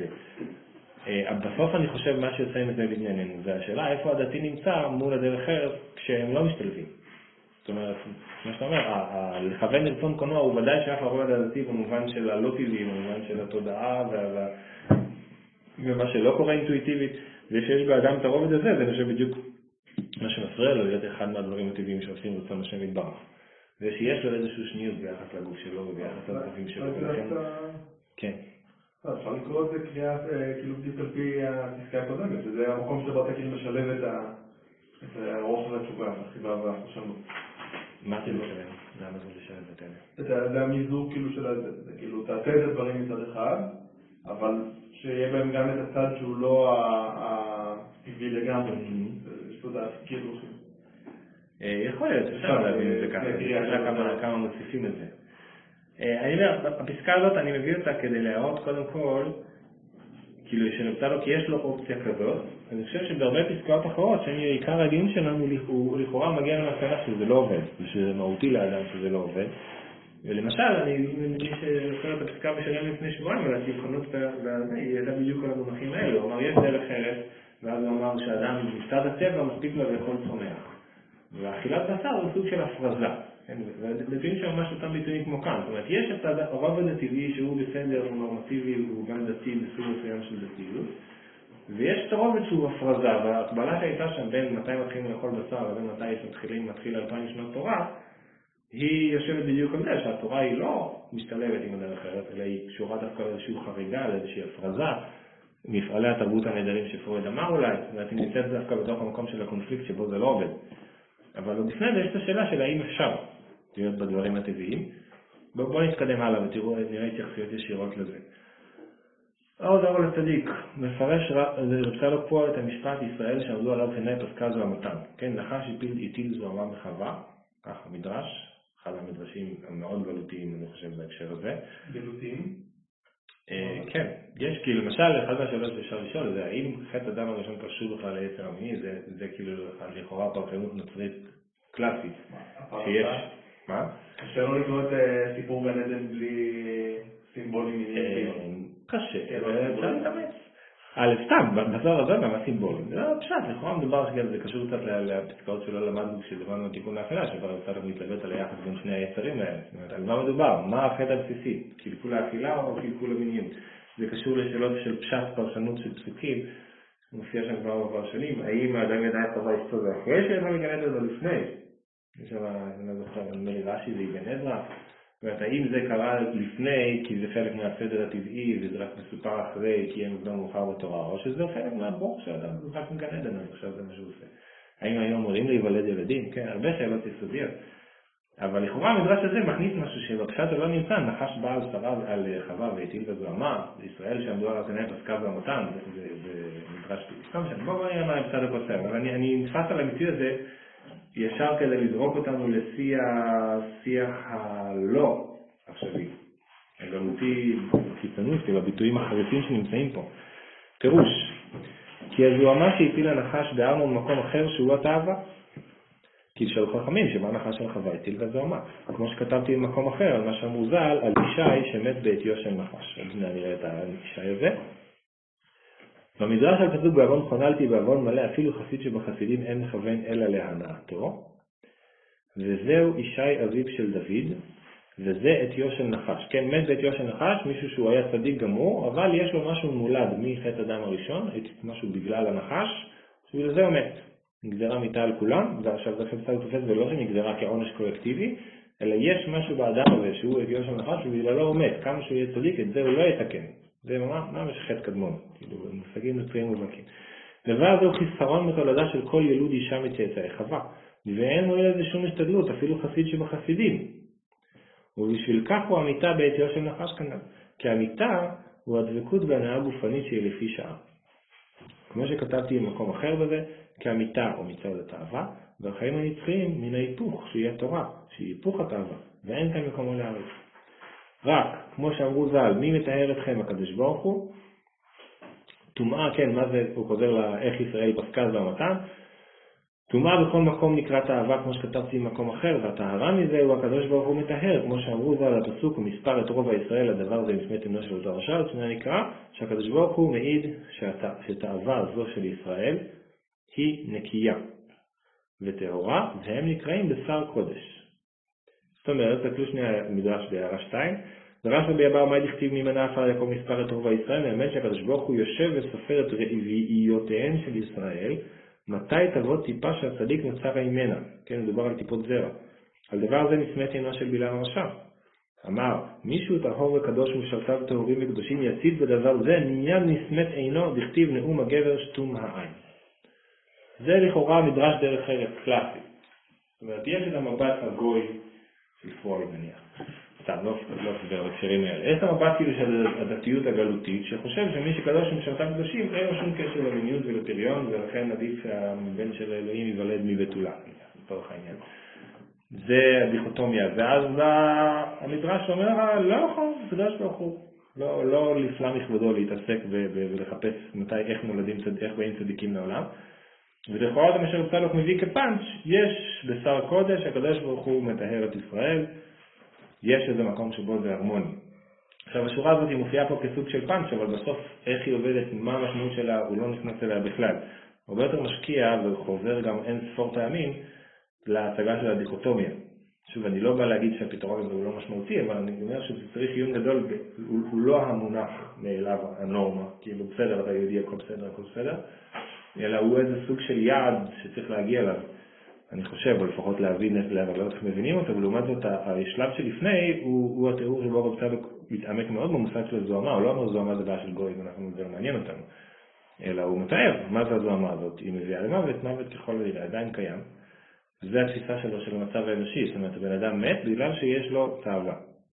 בסוף אני חושב מה שיוצא עם זה בענייננו, זה השאלה איפה הדתי נמצא מול הדרך ארץ כשהם לא משתלבים. זאת אומרת, מה שאתה אומר, לכוון לרצון קונוע הוא ודאי שייך לרובד הדתי במובן של הלא טבעי, במובן של התודעה ומה שלא קורה אינטואיטיבית, ושיש באדם את הרובד הזה, זה נשאר בדיוק מה שמפריע לו להיות אחד מהדברים הטבעיים שעושים רצון השם יתברך. ושיש לו איזשהו שניות ביחס לגוף שלו וביחס לדברים שלו. כן. אפשר לקרוא את זה קריאה כאילו בדיוק על פי הפסקה הקודמת, שזה המקום שבו אתה כאילו משלב את הרוח והתשובה, החיבה והחושנות. מה אתה מתכוון? למה זה לשלב את אלה? זה המיזוג כאילו של זה, כאילו תעשה את הדברים מצד אחד, אבל שיהיה בהם גם את הצד שהוא לא הטבעי לגמרי. יש פה דעת כאילו יכול להיות, אפשר להבין את זה ככה, תראה כמה מוסיפים את זה. אני אומר, בפסקה הזאת אני מביא אותה כדי להראות קודם כל, כאילו שנמצא לו כי יש לו אופציה כזאת, אני חושב שבהרבה פסקאות אחרות, שעיקר הדיון שלנו הוא לכאורה מגיע למסקנה שזה לא עובד, ושזה מהותי לאדם שזה לא עובד. ולמשל, אני מבין שזוכר את הפסקה בשלם לפני שבועיים, אבל התבחנות היא הייתה בדיוק על המונחים האלה, הוא אמר יש דרך ארץ, ואז הוא אמר שאדם מצד הטבע מספיק לו לאכול צומח. והאכילת בשר הוא סוג של הפרזה. ולפעמים שממש אותם ביטויים כמו כאן. זאת אומרת, יש את הרובד הטבעי שהוא בסדר, הוא נורמטיבי, הוא גם דתי בסוג מסוים של דתיות. ויש את הרובד שהוא הפרזה, וההקבלה שהייתה שם בין מתי מתחילים לאכול בשר לבין מתי מתחיל 2000 שנות תורה, היא יושבת בדיוק על זה שהתורה היא לא משתלבת עם הדרך אחרת, אלא היא קשורה דווקא לאיזושהי חריגה, לאיזושהי הפרזה, מפעלי התרבות הנהדרים שפרויד אמר אולי, זאת אומרת, היא נמצאת דווקא בתוך המקום של הקונפליקט שבו זה לא עובד. אבל עוד לפני זה יש את השאלה של האם אפשר להיות בדברים הטבעיים. בואו נתקדם הלאה ותראו, נראה התייחסויות ישירות לזה. עוד אור לצדיק, מפרש רצה לו פה את המשפט ישראל שעמדו עליו חני פסקה זו המתן. כן, לאחר שהטיל זוהמה בחווה, כך המדרש, אחד המדרשים המאוד גלותיים, אני חושב, בהקשר הזה. גלותיים? כן, יש כאילו, למשל, אחד מהשאלות שאפשר לשאול זה, האם חטא אדם הראשון קשור בכלל ליצר המיני, זה כאילו לכאורה פרשנות נוצרית קלאסית, שיש, מה? קשה לא לקרוא את סיפור גן עדן בלי סימבולים מיניים. קשה, אפשר להתאמץ. סתם, בזוהר הזה גם הסימבולים. זה לא פשט, לכאורה מדובר שזה קשור קצת לפסקאות שלא למדנו כשדיברנו תיקון לאפלה, שבה אפשר להתלבט על היחס בין שני היצרים האלה. זאת אומרת, על מה מדובר? מה החטא הבסיסי? קלקול האכילה או קלקול המיניות? זה קשור לשאלות של פשט פרשנות של פסוקים, מופיע שם כבר בפרשנים, האם האדם ידע את טובה אשתו זה אחרי שידע מגן עזרא או לפני? יש שם, אני לא זוכר, נדמה לי רש"י זה אבן עזרא. זאת אומרת, האם זה קרה לפני כי זה חלק מהסדר הטבעי וזה רק מסופר אחרי כי הם לא מאוחר בתורה, או שזה חלק מהברוך שאדם רק מגן עדן, אני חושב זה מה שהוא עושה. האם היום אומרים להיוולד ילדים? כן, הרבה שאלות יסודיות. אבל לכאורה המדרש הזה מכניס משהו שבפשט לא נמצא, נחש בעל שריו על חווה והטיל בזוהמה, בישראל שעמדו על התנאי פסקה במותן, זה מדרש פסקה משנה. בואו נראה מה אפשר לקוצר, אבל אני נתפס על המציא הזה ישר כדי לזרוק אותנו לשיח הלא עכשווי, הגלותי חיצוני, בביטויים החריפים שנמצאים פה. פירוש, כי הזוהמה שהטיל הנחש בארמון במקום אחר שהוא התאווה, כי שאלו חכמים שמה נחש על חווה הטיל בזוהמה. כמו שכתבתי במקום אחר, על מה שאמרו ז"ל, על ישי שמת בעטיו של נחש. אז נראה את הישי הזה. במדרש על כתוב בעוון חונלתי בעוון מלא, אפילו חסיד שבחסידים אין מכוון אלא להנאתו. וזהו ישי אביו של דוד, וזה עטיו של נחש. כן, מת בעטיו של נחש, מישהו שהוא היה צדיק גמור, אבל יש לו משהו מולד מחטא אדם הראשון, משהו בגלל הנחש, ובגלל הוא מת. נגזרה מיתה על כולם, ועכשיו זה חפצה ותופס ולא שנגזרה כעונש קולקטיבי, אלא יש משהו באדם הזה שהוא עטיו של נחש, ובגללו הוא מת. כמה שהוא יהיה צדיק, את זה הוא לא יתקן. זה ממש חטא קדמון, כאילו, מושגים נוצריים מובהקים. דבר זהו חיסרון בתולדה של כל ילוד אישה מצאצאי חווה, ואין מועיל לזה שום השתדלות, אפילו חסיד שבחסידים. ובשביל כך הוא המיתה בעטיו של נחש כנ"ל, כי המיתה הוא הדבקות בהנאה גופנית שהיא לפי שעה. כמו שכתבתי במקום אחר בזה, כי המיתה הוא מצד התאווה, והחיים הנצחיים מן ההיפוך שהיא התורה, שהיא היפוך התאווה, ואין כאן מקומו להארץ. רק, כמו שאמרו ז"ל, מי מטהר אתכם הקדוש ברוך הוא? טומאה, כן, מה זה, הוא חוזר לאיך ישראל פסקה והמתן. טומאה בכל מקום נקרא תאווה, כמו שכתבתי במקום אחר, והטהרה מזה הוא הקדוש ברוך הוא מטהר, כמו שאמרו ז"ל, הפסוק ומספר את רוב הישראל, הדבר זה משמת אנוש של אותו רשע, זה נקרא שהקדוש ברוך הוא מעיד שתאווה זו של ישראל היא נקייה וטהורה, והם נקראים בשר קודש. זאת אומרת, תקלו שני המדרש בהערה 2, דרש רבי אבאו מה דכתיב ממנה עפר יעקב מספר את רוב הישראל, מאמן שהקדוש ברוך הוא יושב וסופר את רביעיותיהן של ישראל, מתי תבוא טיפה שהצדיק נוצר ממנה, כן, מדובר על טיפות זרע. על דבר זה נשמת עינו של בלעם הרשע. אמר, מישהו טהור וקדוש ומשרתיו טהורים וקדושים יציד בדבר זה, מיד נשמת עינו דכתיב נאום הגבר שתום העין. זה לכאורה מדרש דרך ארץ קלאסי. זאת אומרת, יש את המבט הגוי של פרויד נניח. סתם, לא חבר בהקשרים האלה. יש את המבט כאילו של הדתיות הגלותית, שחושב שמי שקדוש ומשרתיו קדושים, אין לו שום קשר למיניות ולפריון, ולכן עדיף שהבן של אלוהים ייוולד מבתולה, לצורך העניין. זה הדיכוטומיה. ואז המדרש אומר, לא נכון, קדוש ברוך הוא. לא לפלא מכבודו להתעסק ולחפש איך נולדים, איך באים צדיקים לעולם. ולכאורה זה מה שרצלוק מביא כפאנץ', יש בשר קודש, הקדוש ברוך הוא מטהר את ישראל, יש איזה מקום שבו זה הרמוני. עכשיו השורה הזאת היא מופיעה פה כסוג של פאנץ', אבל בסוף איך היא עובדת, מה המשמעות שלה, הוא לא נכנס אליה בכלל. הוא הרבה יותר משקיע וחוזר גם אין ספור פעמים להצגה של הדיכוטומיה. שוב, אני לא בא להגיד שהפתרון הזה הוא לא משמעותי, אבל אני אומר שזה צריך עיון גדול, הוא לא המונח מאליו הנורמה, כאילו בסדר, אתה יהודי, הכל בסדר, אלא הוא איזה סוג של יעד שצריך להגיע אליו. אני חושב, או לפחות להבין איך מבינים אותו, ולעומת זאת, השלב שלפני הוא התיאור שבו רב צדוק מתעמק מאוד במושג של הזוהמה, הוא לא אומר זוהמה זה בעיה של גוי, זה מעניין אותנו, אלא הוא מתאר מה זה הזוהמה הזאת, היא מביאה למוות, מוות ככל הנראה עדיין קיים, זה התפיסה שלו של המצב האנושי, זאת אומרת, הבן אדם מת בגלל שיש לו תאווה.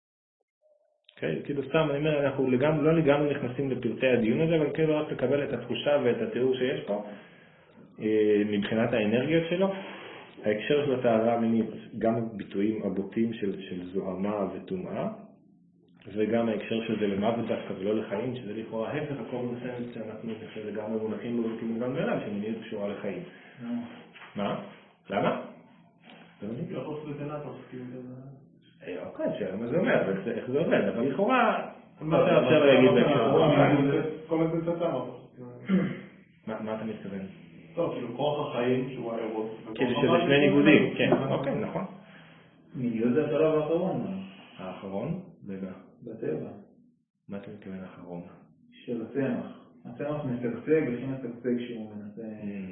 כאילו סתם, אני אומר, אנחנו לא לגמרי נכנסים לפרטי הדיון הזה, אבל כאילו רק לקבל את התחושה ואת התיאור שיש פה, מבחינת האנרגיות שלו, ההקשר של הטהרה המינית, גם הביטויים הבוטים של זוהמה וטומאה, וגם ההקשר של זה למוות דווקא ולא לחיים, שזה לכאורה ההפך, הכל מסוים שאנחנו לגמרי מונחים בו כמובן מאליו, שמיניות קשורה לחיים. מה? למה? יכול להיות דנטוס, כאילו זה... אוקיי, שאלה מה זה אומר, איך זה עובד, אבל לכאורה, מה שאפשר להגיד בהקשר? כל זה צצה, מה אתה מתכוון? טוב, כאילו כוח החיים שהוא האירוס. כאילו שזה שני ניגודים, כן, אוקיי, נכון. מיניות זה השלב האחרון. האחרון? בטבע. מה אתה מתכוון האחרון? של הצמח. הצמח משגשג, הכי משגשג שהוא מנסה...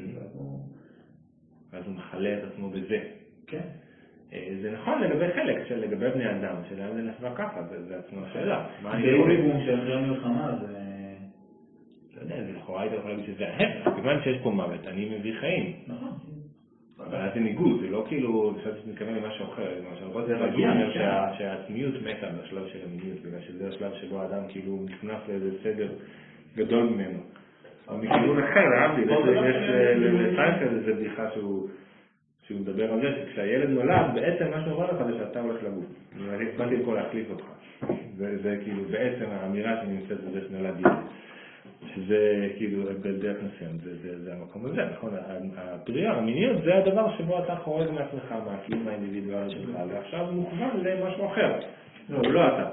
ואז הוא מחלה את עצמו בזה. כן. זה נכון לגבי חלק, לגבי בני אדם, שלהם זה נחווה ככה, זה עצמו השאלה. באוליבום שאחרי המלחמה זה... לא יודע, זה לכאורה היית יכול להגיד שזה ההפך, בגלל שיש פה מוות, אני מביא חיים. נכון. אבל זה ניגוד, זה לא כאילו, חשבתי שנתכוון למשהו אחר, למשל, בוא תרגיע אומר שהעצמיות מתה בשלב של המיניות, בגלל שזה השלב שבו האדם כאילו נכנס לאיזה סדר גדול ממנו. אבל מכיוון אחר, להבדיל, יש לסיינפלד איזו בדיחה שהוא מדבר על זה, שכשהילד נולד, בעצם מה שהוא אומר לך זה שאתה הולך לגוף. אני באתי לכל להחליף אותך. זה כאילו בעצם האמירה שנמצאת בזה שנולד ילד. שזה כאילו בדרך מסוים, זה המקום הזה, נכון? הפריון, המיניות זה הדבר שבו אתה חורג מעצמך, מהקיום האינדיבידואלי שלך, ועכשיו הוא מוכוון למשהו אחר. הוא לא אתה.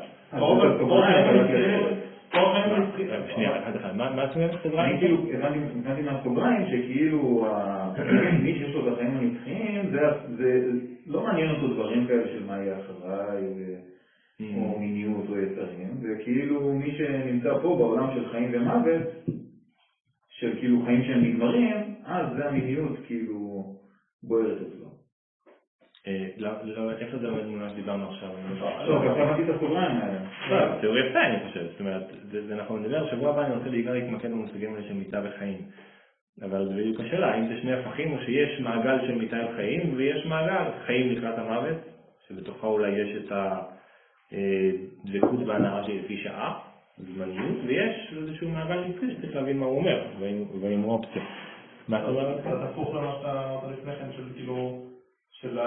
שנייה, מה אתה אומר בסוגריים? הבנתי מהסוגריים שכאילו מי שיש לו את החיים הנצחיים, זה לא מעניין אותו דברים כאלה של מה יהיה אחריי, או מיניות או יצרים, וכאילו מי שנמצא פה בעולם של חיים ומוות, של כאילו חיים שהם נגמרים, אז זה המיניות כאילו בוערת אצלו. לא, איפה זה ממה שדיברנו עכשיו? לא, ככה הבנתי את הסוגריים האלה. לא, תיאוריה יפה אני חושב, זאת אומרת, זה נכון, נדבר, שבוע הבא אני רוצה בעיקר להתמקד במושגים האלה של מיטה וחיים. אבל זה בדיוק השאלה, האם זה שני הפכים או שיש מעגל של מיטה וחיים, ויש מעגל חיים לקראת המוות, שבתוכה אולי יש את דבקות בהנאה לפי שעה, זמניות, ויש איזשהו מעגל נצחי שצריך להבין מה הוא אומר, והאם הוא אופציה. מה אתה אומר? קצת הפוך למה שאתה אמרת לפני כן, של כאילו, של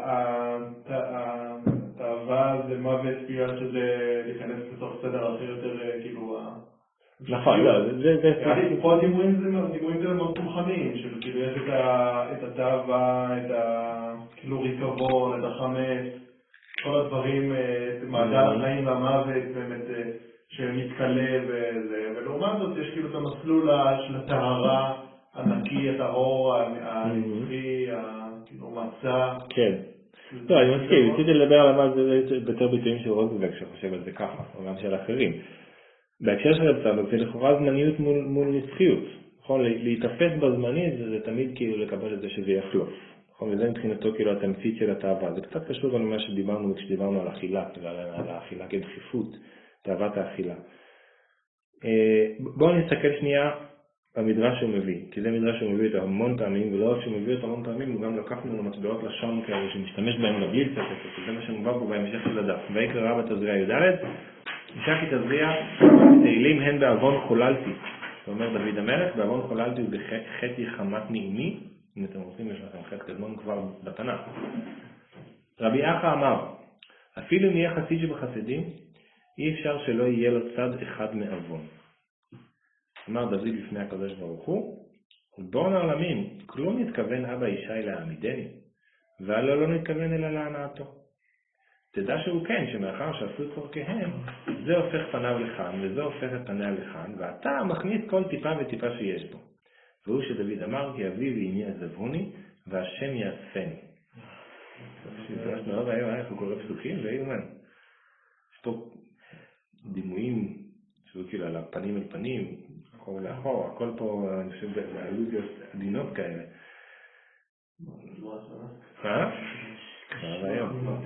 התאווה זה מוות בגלל שזה להיכנס לתוך סדר אחר יותר כאילו... נכון, לא, זה... פה הדימויים זה מאוד פולחניים, של כאילו יש את התאווה, את כאילו ריקבון, את החמץ, כל הדברים, מעגל החיים והמוות באמת שמתקלה ולעומת זאת יש כאילו את המסלול של הטהרה הנקי, את האור הנצחי, כאילו מצע. כן. לא, אני מסכים, רציתי לדבר על מה זה יותר ביטויים של רוזנברג שחושב על זה ככה, או גם של אחרים. בהקשר של הצד, זה לכאורה זמניות מול נצחיות. נכון, להתאפס בזמנית זה תמיד כאילו לקבל את זה שזה יחלוף. נכון, וזה מבחינתו כאילו התמצית של התאווה. זה קצת קשור גם למה שדיברנו כשדיברנו על אכילה, על האכילה כדחיפות, תאוות האכילה. בואו נסתכל שנייה במדרש שהוא מביא, כי זה מדרש שהוא מביא אותו המון פעמים, ולא רק שהוא מביא אותו המון פעמים, הוא גם לקח לנו מטבעות לשון כאלה שמשתמש בהם לבליל קצת, זה מה שמובא פה בהמשך של הדף. ויקרא רבא תזריע י"ד, משקי תזריע, תהילים הן בעוון חוללתי. זאת אומרת דוד המלך, בעוון חוללתי ובחטא יחמת נעימי, אם אתם רוצים, יש לכם חטא קדמון כבר בתנ"ך. רבי אחא אמר, אפילו נהיה חסיד שבחסידים, אי אפשר שלא יהיה לו צד אחד מעוון. אמר דוד לפני הקדוש ברוך הוא, ריבון העולמים, כלום נתכוון אבא ישי להעמידני, והלא לא נתכוון אלא להנאתו. תדע שהוא כן, שמאחר שעשו צורכיהם, זה הופך פניו לכאן, וזה הופך את פניה לכאן, ואתה מכניס כל טיפה וטיפה שיש בו. והוא שדוד אמר, כי אבי ואמי עזבוני, והשם יאספני. זה מאוד היום, אנחנו קורא פסוקים, ואימן. יש פה דימויים, שהוא כאילו על הפנים אל פנים, אחור לאחור, הכל פה, אני חושב, באלוזיות עדינות כאלה. היום.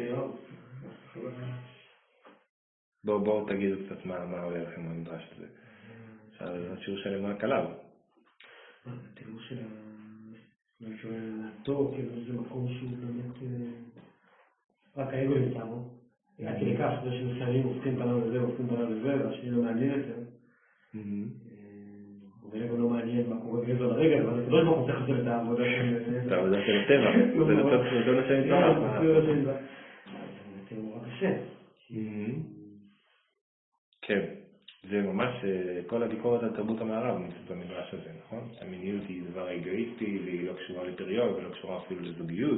בואו תגידו קצת מה עולה לכם במדרש הזה. זה שיעור של אמונה כלל. תראו שהטוב, זה מקום שהוא באמת רק האגו נמצא בו. עד כדי כך, זה שמסיימים הופכים פניו לזה, והשני לא מעניין יותר. ולגו לא מעניין מה קורה מעבר לרגל, אבל הקדוש ברוך הוא צריך לעשות את העבודה את העבודה של הטבע, זה נותן לשם יתברך. זה נורא קשה. כן, זה ממש כל הביקורת על תרבות המערב נמצאת במדרש הזה, נכון? המיניות היא דבר אגואיסטי והיא לא קשורה לפריון ולא קשורה אפילו לזוגיות.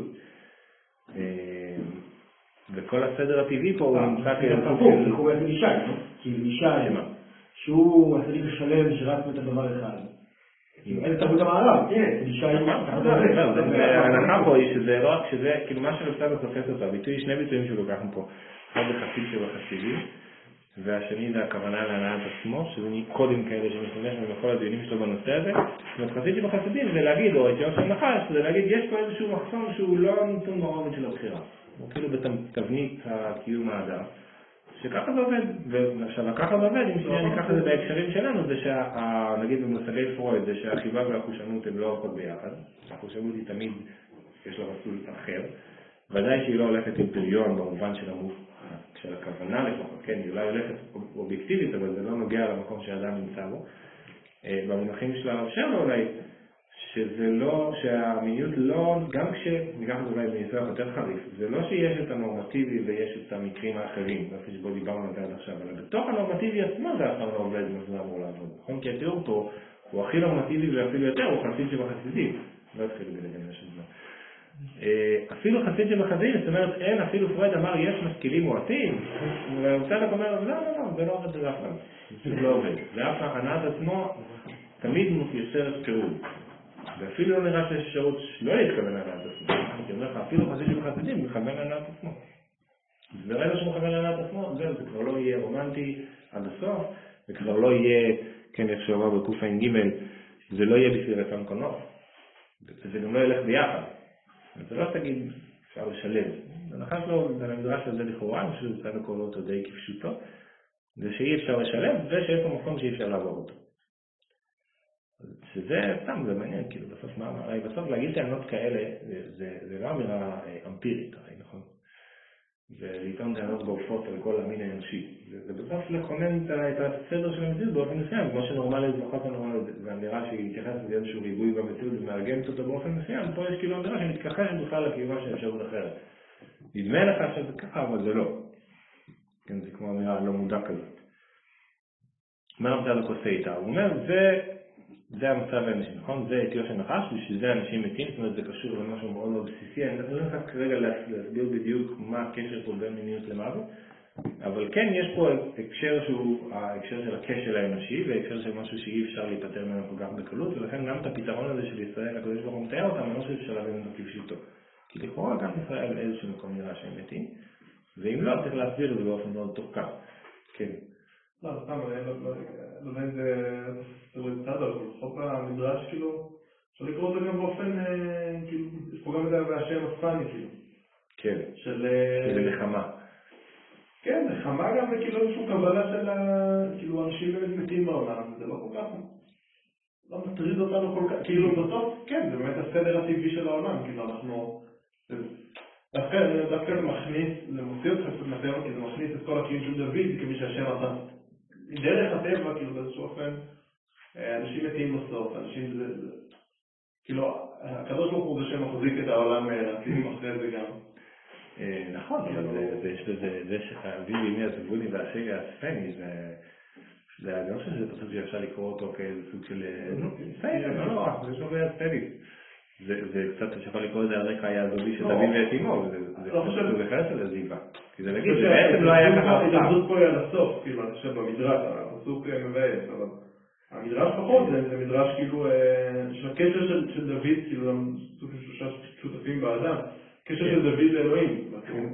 וכל הסדר הטבעי פה הוא נמצא כפוך, זה קורה אצל ישי, לא? כאילו ישי, שהוא הצדיק השלם שרק את הדבר אחד. אין תרבות המערב, כן, ישי ההנחה פה היא שזה לא רק שזה, כאילו מה שרצה תופס אותו, שני ביטויים שלוקחנו פה, אחד בחסיד שבחסידים, והשני זה הכוונה להנעת עצמו, שזה קודים כאלה שמשתמש בכל הדיונים שלו בנושא הזה. חסיד שבחסידים זה להגיד, או את יום של נחש, זה להגיד, יש פה איזשהו מחסום שהוא לא נתון ברובד של הבחירה. הוא כאילו בתבנית הקיום האדם, שככה זה עובד, ועכשיו ככה זה עובד, אם שנייה ניקח את זה בהקשרים שלנו, זה נגיד במושגי פרויד, זה שהחיבה והחושנות הן לא הולכות ביחד, החושנות היא תמיד, יש לה מסלול אחר, ודאי שהיא לא הולכת עם פריון במובן של המוף, של הכוונה לפחות, כן, היא אולי הולכת אובייקטיבית, אבל זה לא נוגע למקום שהאדם נמצא בו. במונחים של הרב שרלו אולי, שזה לא, שהמיניות לא, גם כשניקח את זה אולי בניסוח יותר חריף, זה לא שיש את הנורמטיבי ויש את המקרים האחרים, באופן שבו דיברנו על זה עד עכשיו, אבל בתוך הנורמטיבי עצמו זה אף פעם לא עובד מה שזה אמור לעבוד. נכון? כי התיאור פה הוא הכי נורמטיבי ואפילו יותר, הוא חסיד שבחסידים. לא התחיל בלגן של זמן. אפילו חסיד שבחסידים, זאת אומרת, אין, אפילו פרויד אמר, יש משכילים מועטים, והוצא אומר, לא, זה לא עובד בזה אף פעם. זה לא עובד. ואף הנעת עצמו תמיד יוצרת פירוד. ואפילו לא נראה שיש אפשרות שלא להתכוון להנעת עצמו. אני אומר לך, אפילו חסיד שבחסידים מכוון להנעת עצמו. ברגע שהוא מכוון להנעת עצמו, זה כבר לא יהיה רומנטי עד הסוף, זה כבר לא יהיה, כן, איך שאומר בק"ג, זה לא יהיה בשביל רצון קונות. זה גם לא ילך ביחד. זה לא תגיד, אפשר לשלב. הנחש לא, במדרש הזה לכאורה, אני חושב שזה קורא אותו די כפשוטו, זה שאי אפשר לשלב, ושיש פה מקום שאי אפשר לעבור אותו. שזה סתם, זה מעניין, כאילו בסוף מה, הרי בסוף להגיד טענות כאלה, זה לא אמירה אמפירית, הרי נכון? ולטעון טענות גורפות על כל המין האנושי. זה בסוף לכונן את הסדר של המציאות באופן מסוים, כמו שנורמלי, לפחות הנורמלי, זה אמירה שהיא מתייחסת לאיזשהו ריבוי במציאות ומארגנת אותו באופן מסוים, פה יש כאילו אמירה שמתכחשת בכלל לקיומה של אפשרות אחרת. נדמה לך שזה ככה, אבל זה לא. כן, זה כמו אמירה לא מודע כזאת. מה המצב לכוסי איתה? הוא אומר, זה המצב האנושי, נכון? זה עטיו של נחש, בשביל זה אנשים מתים, זאת אומרת, זה קשור למשהו מאוד מאוד בסיסי. אני לא נכנס כרגע להסביר בדיוק מה הקשר פה בין מיניות למוות, אבל כן, יש פה הקשר שהוא ההקשר של הכשל האנושי, והקשר של משהו שאי אפשר להיפטר ממנו כל כך בקלות, ולכן גם את הפתרון הזה של ישראל, הקדוש ברוך הוא מתאר אותם, אני לא חושב שאפשר להבין אותו כפשוטו. כי לכאורה גם ישראל איזשהו מקום נראה שהם מתים, ואם לא, צריך להסביר את זה באופן מאוד תוחכם. כן. לא, סתם, לא יודע אם זה צד, אבל לפחות במדרש, כאילו, אפשר לקרוא אותו גם באופן, כאילו, יש פה גם את זה והשם הספני, כאילו. כן, של נחמה. כן, נחמה גם זה כאילו איזשהו קבלה של כאילו אנשים באמת מתים בעולם, זה לא כל כך, לא מטריד אותנו כל כך, כאילו בסוף, כן, זה באמת הסדר הטבעי של העולם, כאילו אנחנו, דווקא זה מכניס, זה מוציא אותך קצת מהטבע, כי זה מכניס את כל הקיום של דוד, כמי שהשם עשה. דרך הטבע, כאילו באיזשהו אופן, אנשים מתים בסוף, אנשים זה, כאילו, הקדוש ברוך הוא זה שמחזיק את העולם רצים אחרי זה גם. נכון, אבל יש בזה, זה שהביא בימי הזבוני והשגה הספני, אני לא חושב שזה פשוט שאפשר לקרוא אותו כאיזה סוג של ספני, לא נורא, זה שווה הספני. זה קצת שיכול לקרוא את זה על רקע היעזובי של דוד ואת אמו, זה חלק של הזיבה. כי זה להגיד, זה בעצם לא היה ככה. ההתאחדות פה היא על הסוף, כאילו, אני חושב במדרש, הפסוק מבאס, אבל המדרש פחות, זה מדרש כאילו, של הקשר של דוד, כאילו, סוג של שלושה שותפים באדם, קשר של דוד לאלוהים.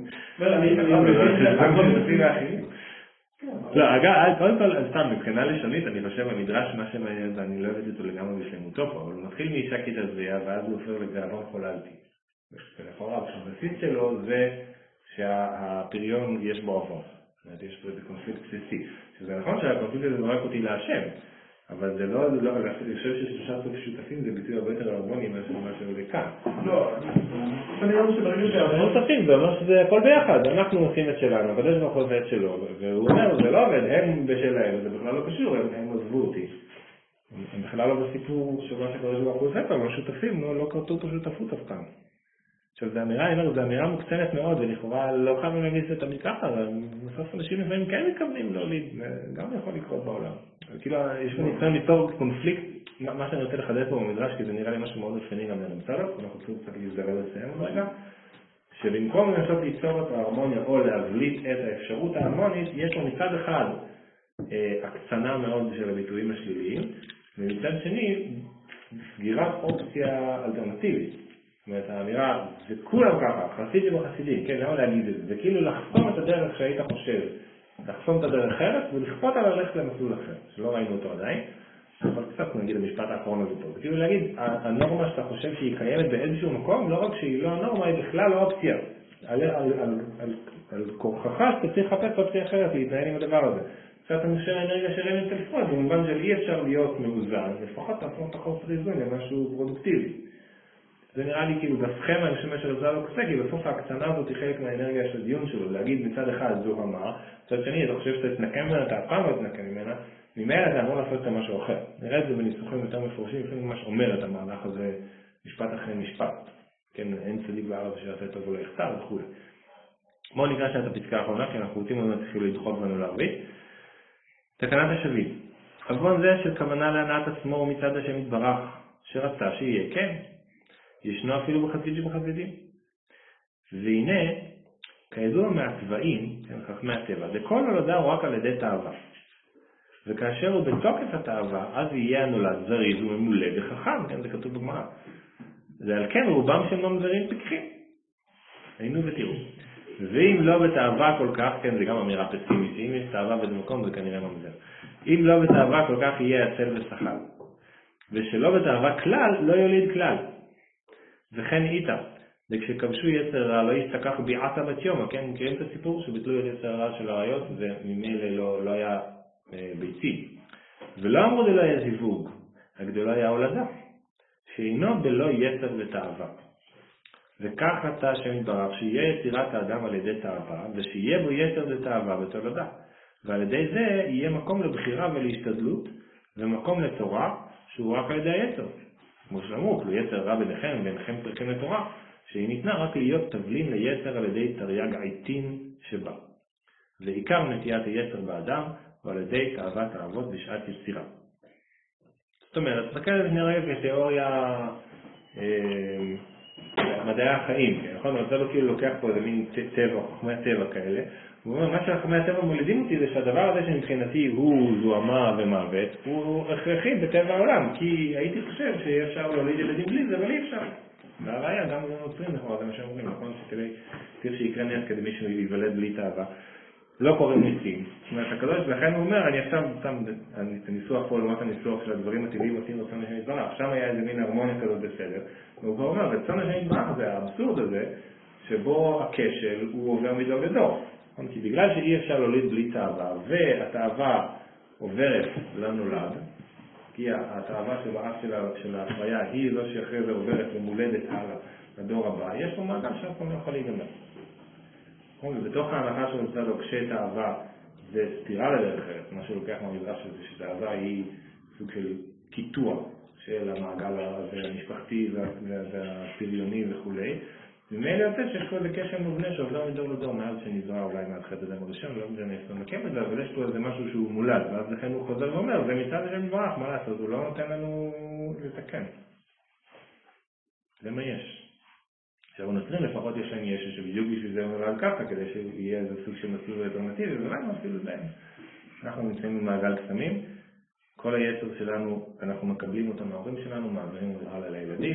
לא, אגב, קודם כל, סתם, מבחינה לשונית, אני חושב במדרש, מה שמעניין, ואני לא הבאתי אותו לגמרי בשלמותו פה, אבל הוא מתחיל מאישה כתזריע, ואז הוא עובר לגאוון חוללתי. ולכאורה, הבסיס שלו זה שהפריון יש בו עוון. זאת אומרת, יש פה איזה קונפליקט בסיסי. שזה נכון שהקונפליקט הזה זורק אותי להשם, אבל זה לא, אני חושב ששלושה שותפים זה ביטוי הרבה יותר הרמוני מה שזה כאן. לא, אני לא חושב שברגע שותפים, זה אומר שזה הכל ביחד, אנחנו עושים את שלנו, הקדוש ברוך הוא עושה את שלו, והוא אומר, זה לא עובד, הם בשלהם, זה בכלל לא קשור, הם עזבו אותי. הם בכלל לא בסיפור שמה שקדוש ברוך הוא עושה פה, אבל שותפים לא כרתו פה שותפות אף פעם. עכשיו, זו אמירה מוקצנת מאוד, ולכאורה לא חייבים להגיד את המקרה, אבל בסוף אנשים לפעמים כן מתכוונים להוליד, גם יכול לקרות בעולם. כאילו, יש פה ניסיון ליצור קונפליקט, מה שאני רוצה לחדש פה במדרש, כי זה נראה לי משהו מאוד אופייני גם למצלות, אנחנו צריכים קצת להזדרז לסיים רגע, שבמקום לנסות ליצור את ההרמוניה או להבליט את האפשרות ההרמונית, יש לו מצד אחד הקצנה מאוד של הביטויים השליליים, ומצד שני, סגירת אופציה אלטרנטיבית. זאת אומרת, האמירה, זה כולם ככה, חסיד שבחסידים, כן, למה להגיד את זה? זה כאילו לחסום את הדרך שהיית חושב, לחסום את הדרך אחרת ולכפות על ללכת למסלול אחר, שלא ראינו אותו עדיין, אבל קצת נגיד המשפט האחרון הזה פה. זה כאילו להגיד, הנורמה שאתה חושב שהיא קיימת באיזשהו מקום, לא רק שהיא לא הנורמה, היא בכלל לא אופציה. על כוחך שאתה צריך לחפש אופציה אחרת להתנהל עם הדבר הזה. קצת המשך האנרגיה שלהם את לפחות, במובן של אי אפשר להיות מאוזן, לפחות תהפוך את החוסר איזון למשהו פרודוקטיבי. זה נראה לי כאילו בסכמה אני חושב שרזל לא קצה, כי בסוף ההקצנה הזאת היא חלק מהאנרגיה של הדיון שלו, להגיד מצד אחד זו אמר, מצד שני אתה חושב שאתה תנקם ממנה, אתה אף פעם לא תנקם ממנה, ממילא אתה אמור לעשות את משהו אחר. נראה את זה בניסוחים יותר מפורשים, לפעמים ממש אומר את המהלך הזה משפט אחרי משפט. כן, אין צדיק בארץ שיעשה טוב ולא יחטא וכו'. בואו נקרא שאת הפסקה האחרונה, כי אנחנו רוצים עוד התחילו לדחות בנו לערבית. תקנת השביעית. חשבון זה של כוונה להנעת עצמו ומצד השם יתברך, שרצה שיהיה כן. ישנו אפילו בחסיד שבחסידים. והנה, כידוע מהצבעים, חכמי הטבע, וכל נולדה הוא רק על ידי תאווה. וכאשר הוא בתוקף התאווה, אז יהיה הנולד זריז וממולא וחכם, כן, זה כתוב בגמרא. ועל כן רובם של ממזרים פיקחים. היינו ותראו. ואם לא בתאווה כל כך, כן, זה גם אמירה פסימית, אם יש תאווה באיזה מקום זה כנראה ממזר. אם לא בתאווה כל כך יהיה עצל ושחל. ושלא בתאווה כלל, לא יוליד כלל. וכן איתה, וכשכבשו יצר רע לא יסתכח ביעתה בת יומה, כן, מכירים את הסיפור שביטלו את יצר רע של הרעיות, וממילא לא היה ביצים. ולא אמרו זה לא היה זיווג, הגדולה היה הולדה, שאינו בלא יצר ותאווה. וכך נטע השם יתברך, שיהיה יצירת האדם על ידי תאווה, ושיהיה בו יצר ותאווה ותולדה. ועל ידי זה יהיה מקום לבחירה ולהשתדלות, ומקום לתורה, שהוא רק על ידי היצר. כמו שאמרו, כאילו יצר רע ביניכם וביניכם פרקים לתורה, שהיא ניתנה רק להיות תבלין ליצר על ידי תרי"ג עיטין שבה. ועיקר נטיית היצר באדם, ועל ידי תאוות האבות בשעת יצירה. זאת אומרת, תסתכל על זה רגע כתיאוריה מדעי החיים, נכון? אבל זה לא כאילו לוקח פה איזה מין טבע, חכמי הטבע כאלה. הוא אומר, מה שחכמי הטבע מולידים אותי זה שהדבר הזה שמבחינתי הוא זוהמה ומוות, הוא הכרחי בטבע העולם, כי הייתי חושב שאפשר להוליד ילדים בלי זה, אבל אי אפשר. והראיה, גם נוצרים, נכון, זה מה שאומרים, נכון? שתראה שיקרה נס כדי מישהו ייוולד בלי תאווה. לא קוראים ניסים. זאת אומרת, הקדוש, לכן הוא אומר, אני עכשיו שם את הניסוח פה, לעומת הניסוח של הדברים הטבעיים עושים רצון השם יתברך. שם היה איזה מין הרמוניה כזאת בסדר. והוא כבר אומר, רצון השם יתברך זה האבסורד הזה, שבו הכשל הוא עובר מדור לדור. כי בגלל שאי אפשר להוליד בלי תאווה, והתאווה עוברת לנולד, כי התאווה של ההפריה היא זו שאחרי זה עוברת ומולדת הלאה לדור הבא, יש לו מעגל שאף לא יכול להיגמר. ובתוך ההנחה של מצד עוקשי תאווה זה סתירה לדרך אחרת, מה שלוקח מהמדרש הזה, שתאווה היא סוג של קיטוע של המעגל הזה המשפחתי והפריוני וכו'. ומאלה יוצא שיש פה איזה קשר מובנה שעובר מדור לדור מאז שנזרע אולי מהתחילת אדם הראשון, לא יודע נעשה נקם את זה, אבל יש פה איזה משהו שהוא מולד, ואז לכן הוא חוזר ואומר, זה מצד השם יתברך, מה לעשות, הוא לא נותן לנו לתקן. זה מה יש. עכשיו הנוצרים לפחות יש להם ישו שבדיוק בשביל זה אומר על ככה, כדי שיהיה איזה סוג של מסלול אלטרנטיבי, ואולי אפילו זה. אנחנו נמצאים במעגל קסמים, כל היצר שלנו, אנחנו מקבלים אותו מההורים שלנו, מעבירים אותו הלאה לילדים.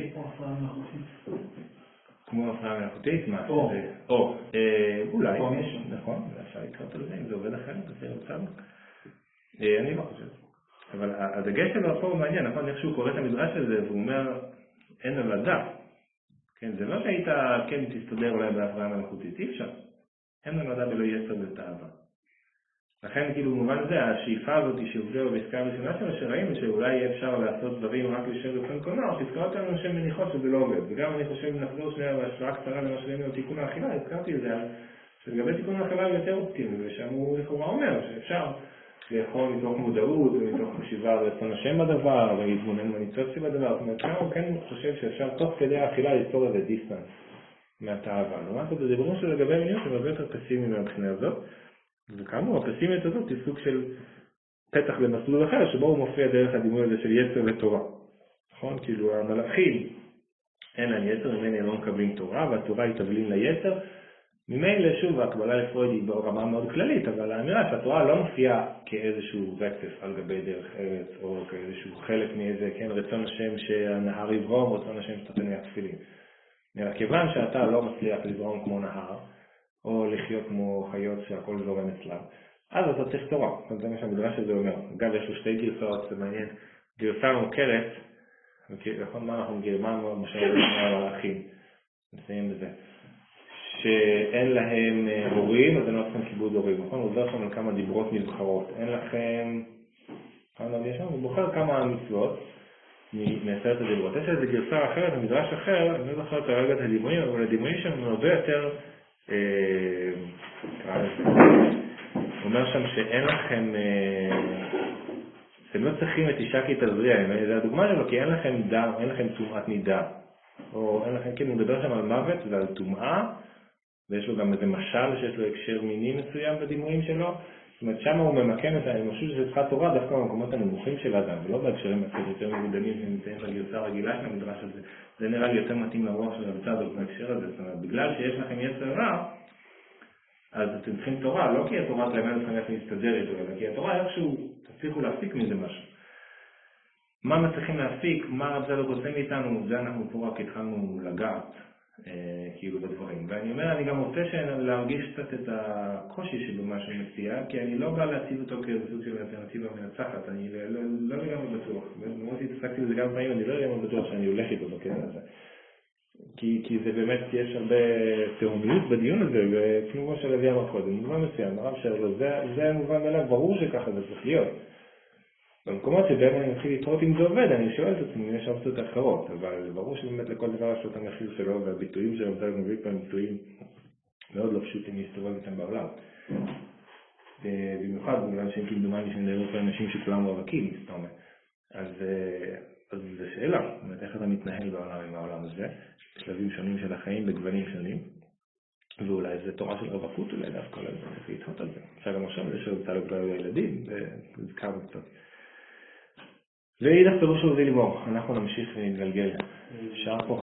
כמו הפרעה מלאכותית, מה? אולי, נכון, אפשר לקרוא את זה, אם זה עובד אחרת, זה יוצא. אני לא חושב. אבל הדגש שלו פה הוא מעניין, נכון? איך שהוא קורא את המדרש הזה, והוא אומר, אין הולדה. כן, זה לא שהיית, כן, תסתדר אולי בהפרעה מלאכותית, אי אפשר. אין הולדה בלא יצר ותאווה. לכן, כאילו, במובן זה, השאיפה הזאת שהובדאו בעסקה הראשונה שלו, שראינו שאולי יהיה אפשר לעשות דברים רק לשם רצון קולנוע, תזכרת לנו שם מניחות שזה לא עובד. וגם אני חושב, אם נחזור שנייה בהשוואה קצרה למה שראינו תיקון האכילה, הזכרתי את זה, שלגבי תיקון האכילה הוא יותר אופטימי, ושם הוא לכאורה אומר שאפשר לאכול מתוך מודעות ומתוך חשיבה על רצון השם בדבר ולהתבונן בניצוץ שבדבר. זאת אומרת, כמה הוא כן חושב שאפשר תוך כדי האכילה ליצור איזה דיסטנס מהתאווה. לעומת זאת, הדיבורים שלו לגבי מיניות הם הרבה יותר פסימיים מהבחינה הזאת, וכאמור, הפסימיות הזאת היא סוג של פתח למסלול אחר שבו הוא מופיע דרך הדימוי הזה של יצר ותורה. נכון? כאילו המלאכים אין להם יצר, ממילא הם לא מקבלים תורה, והתורה היא תבלין ליצר. ממילא, שוב, ההקבלה לפרויד היא ברמה מאוד כללית, אבל האמירה שהתורה לא מופיעה כאיזשהו רצף על גבי דרך ארץ, או כאיזשהו חלק מאיזה, כן, רצון השם שהנהר יברום, רצון השם שתתן מהתפילין. אלא כיוון שאתה לא מצליח לברום כמו נהר, או לחיות כמו חיות שהכל זורם אצלם, אז אתה צריך תורה. זה מה שהמדרש הזה אומר. אגב, יש לו שתי גרסאות, זה מעניין. גרסה מוכרת, נכון, מה אנחנו מכירים, מה משהו המלאכים, נסיים בזה. שאין להם הורים, אז אין לכם כיבוד הורים, נכון? הוא עובר שם על כמה דיברות נבחרות. אין לכם, הוא בוחר כמה מצוות מעשרת הדיברות. יש איזו גרסה אחרת, המדרש אחר, אני לא זוכר כרגע את הדימויים, אבל הדימויים שם הם הרבה יותר, הוא אומר שם שאין לכם, אתם לא צריכים את אישה כתזריע, זה הדוגמה שלו, כי אין לכם דם, אין לכם טומאת נידה. או אין לכם, כן, הוא מדבר שם על מוות ועל טומאה, ויש לו גם איזה משל שיש לו הקשר מיני מסוים בדימויים שלו. זאת אומרת, שם הוא ממקם את האנושות של צריכת תורה דווקא במקומות הנמוכים של האדם, ולא בהקשרים יותר מבודלים שנמצאים בגרסה הרגילה של המדרש הזה. זה נראה לי יותר מתאים לרוח של הרצאה הזאת בהקשר הזה. זאת אומרת, בגלל שיש לכם יצר רע, אז אתם צריכים תורה, לא כי התורה תלמד אתכם איך להסתדר איתו, אלא כי התורה איכשהו תצליחו להפיק מזה משהו. מה מצליחים להפיק, מה רב זלוק רוצה מאיתנו, זה אנחנו פה רק התחלנו לגעת, כאילו בדברים. ואני אומר, אני גם רוצה להרגיש קצת את הקושי שבמה שהוא מציע, כי אני לא בא להציב אותו כסוג של אלטרנטיבה מנצחת, אני לא לגמרי בטוח. למרות שהתעסקתי בזה גם פעמים, אני לא לגמרי בטוח שאני הולך איתו בקטע הזה. כי זה באמת, יש הרבה תאומיות בדיון הזה, וכמו של אבי אמר קודם, מובן מסוים, הרב שרלו, זה מובן מאליו, ברור שככה זה צריך להיות. במקומות שבהם אני מתחיל לתהות אם זה עובד, אני שואל את עצמי אם יש אופציות אחרות, אבל ברור שבאמת לכל דבר יש לו את המחיר שלו, והביטויים שלו, זה מביא פה ביטויים מאוד לא פשוטים להסתובב איתם בעולם. במיוחד, בגלל שהם כמדומני שנדבר פה אנשים שכולם רווקים, זאת אומרת. אז זו שאלה, זאת אומרת, איך אתה מתנהל בעולם עם העולם הזה, בשלבים שונים של החיים, בגוונים שונים, ואולי זה תורה של רווקות, אולי דווקא אולי צריך להתחות על זה. אפשר גם עכשיו לשאול אותה לגבי הילדים, וזכרנו קצת. ואידך פירוש הוא זה לגמור, אנחנו נמשיך ונתגלגל. אפשר פה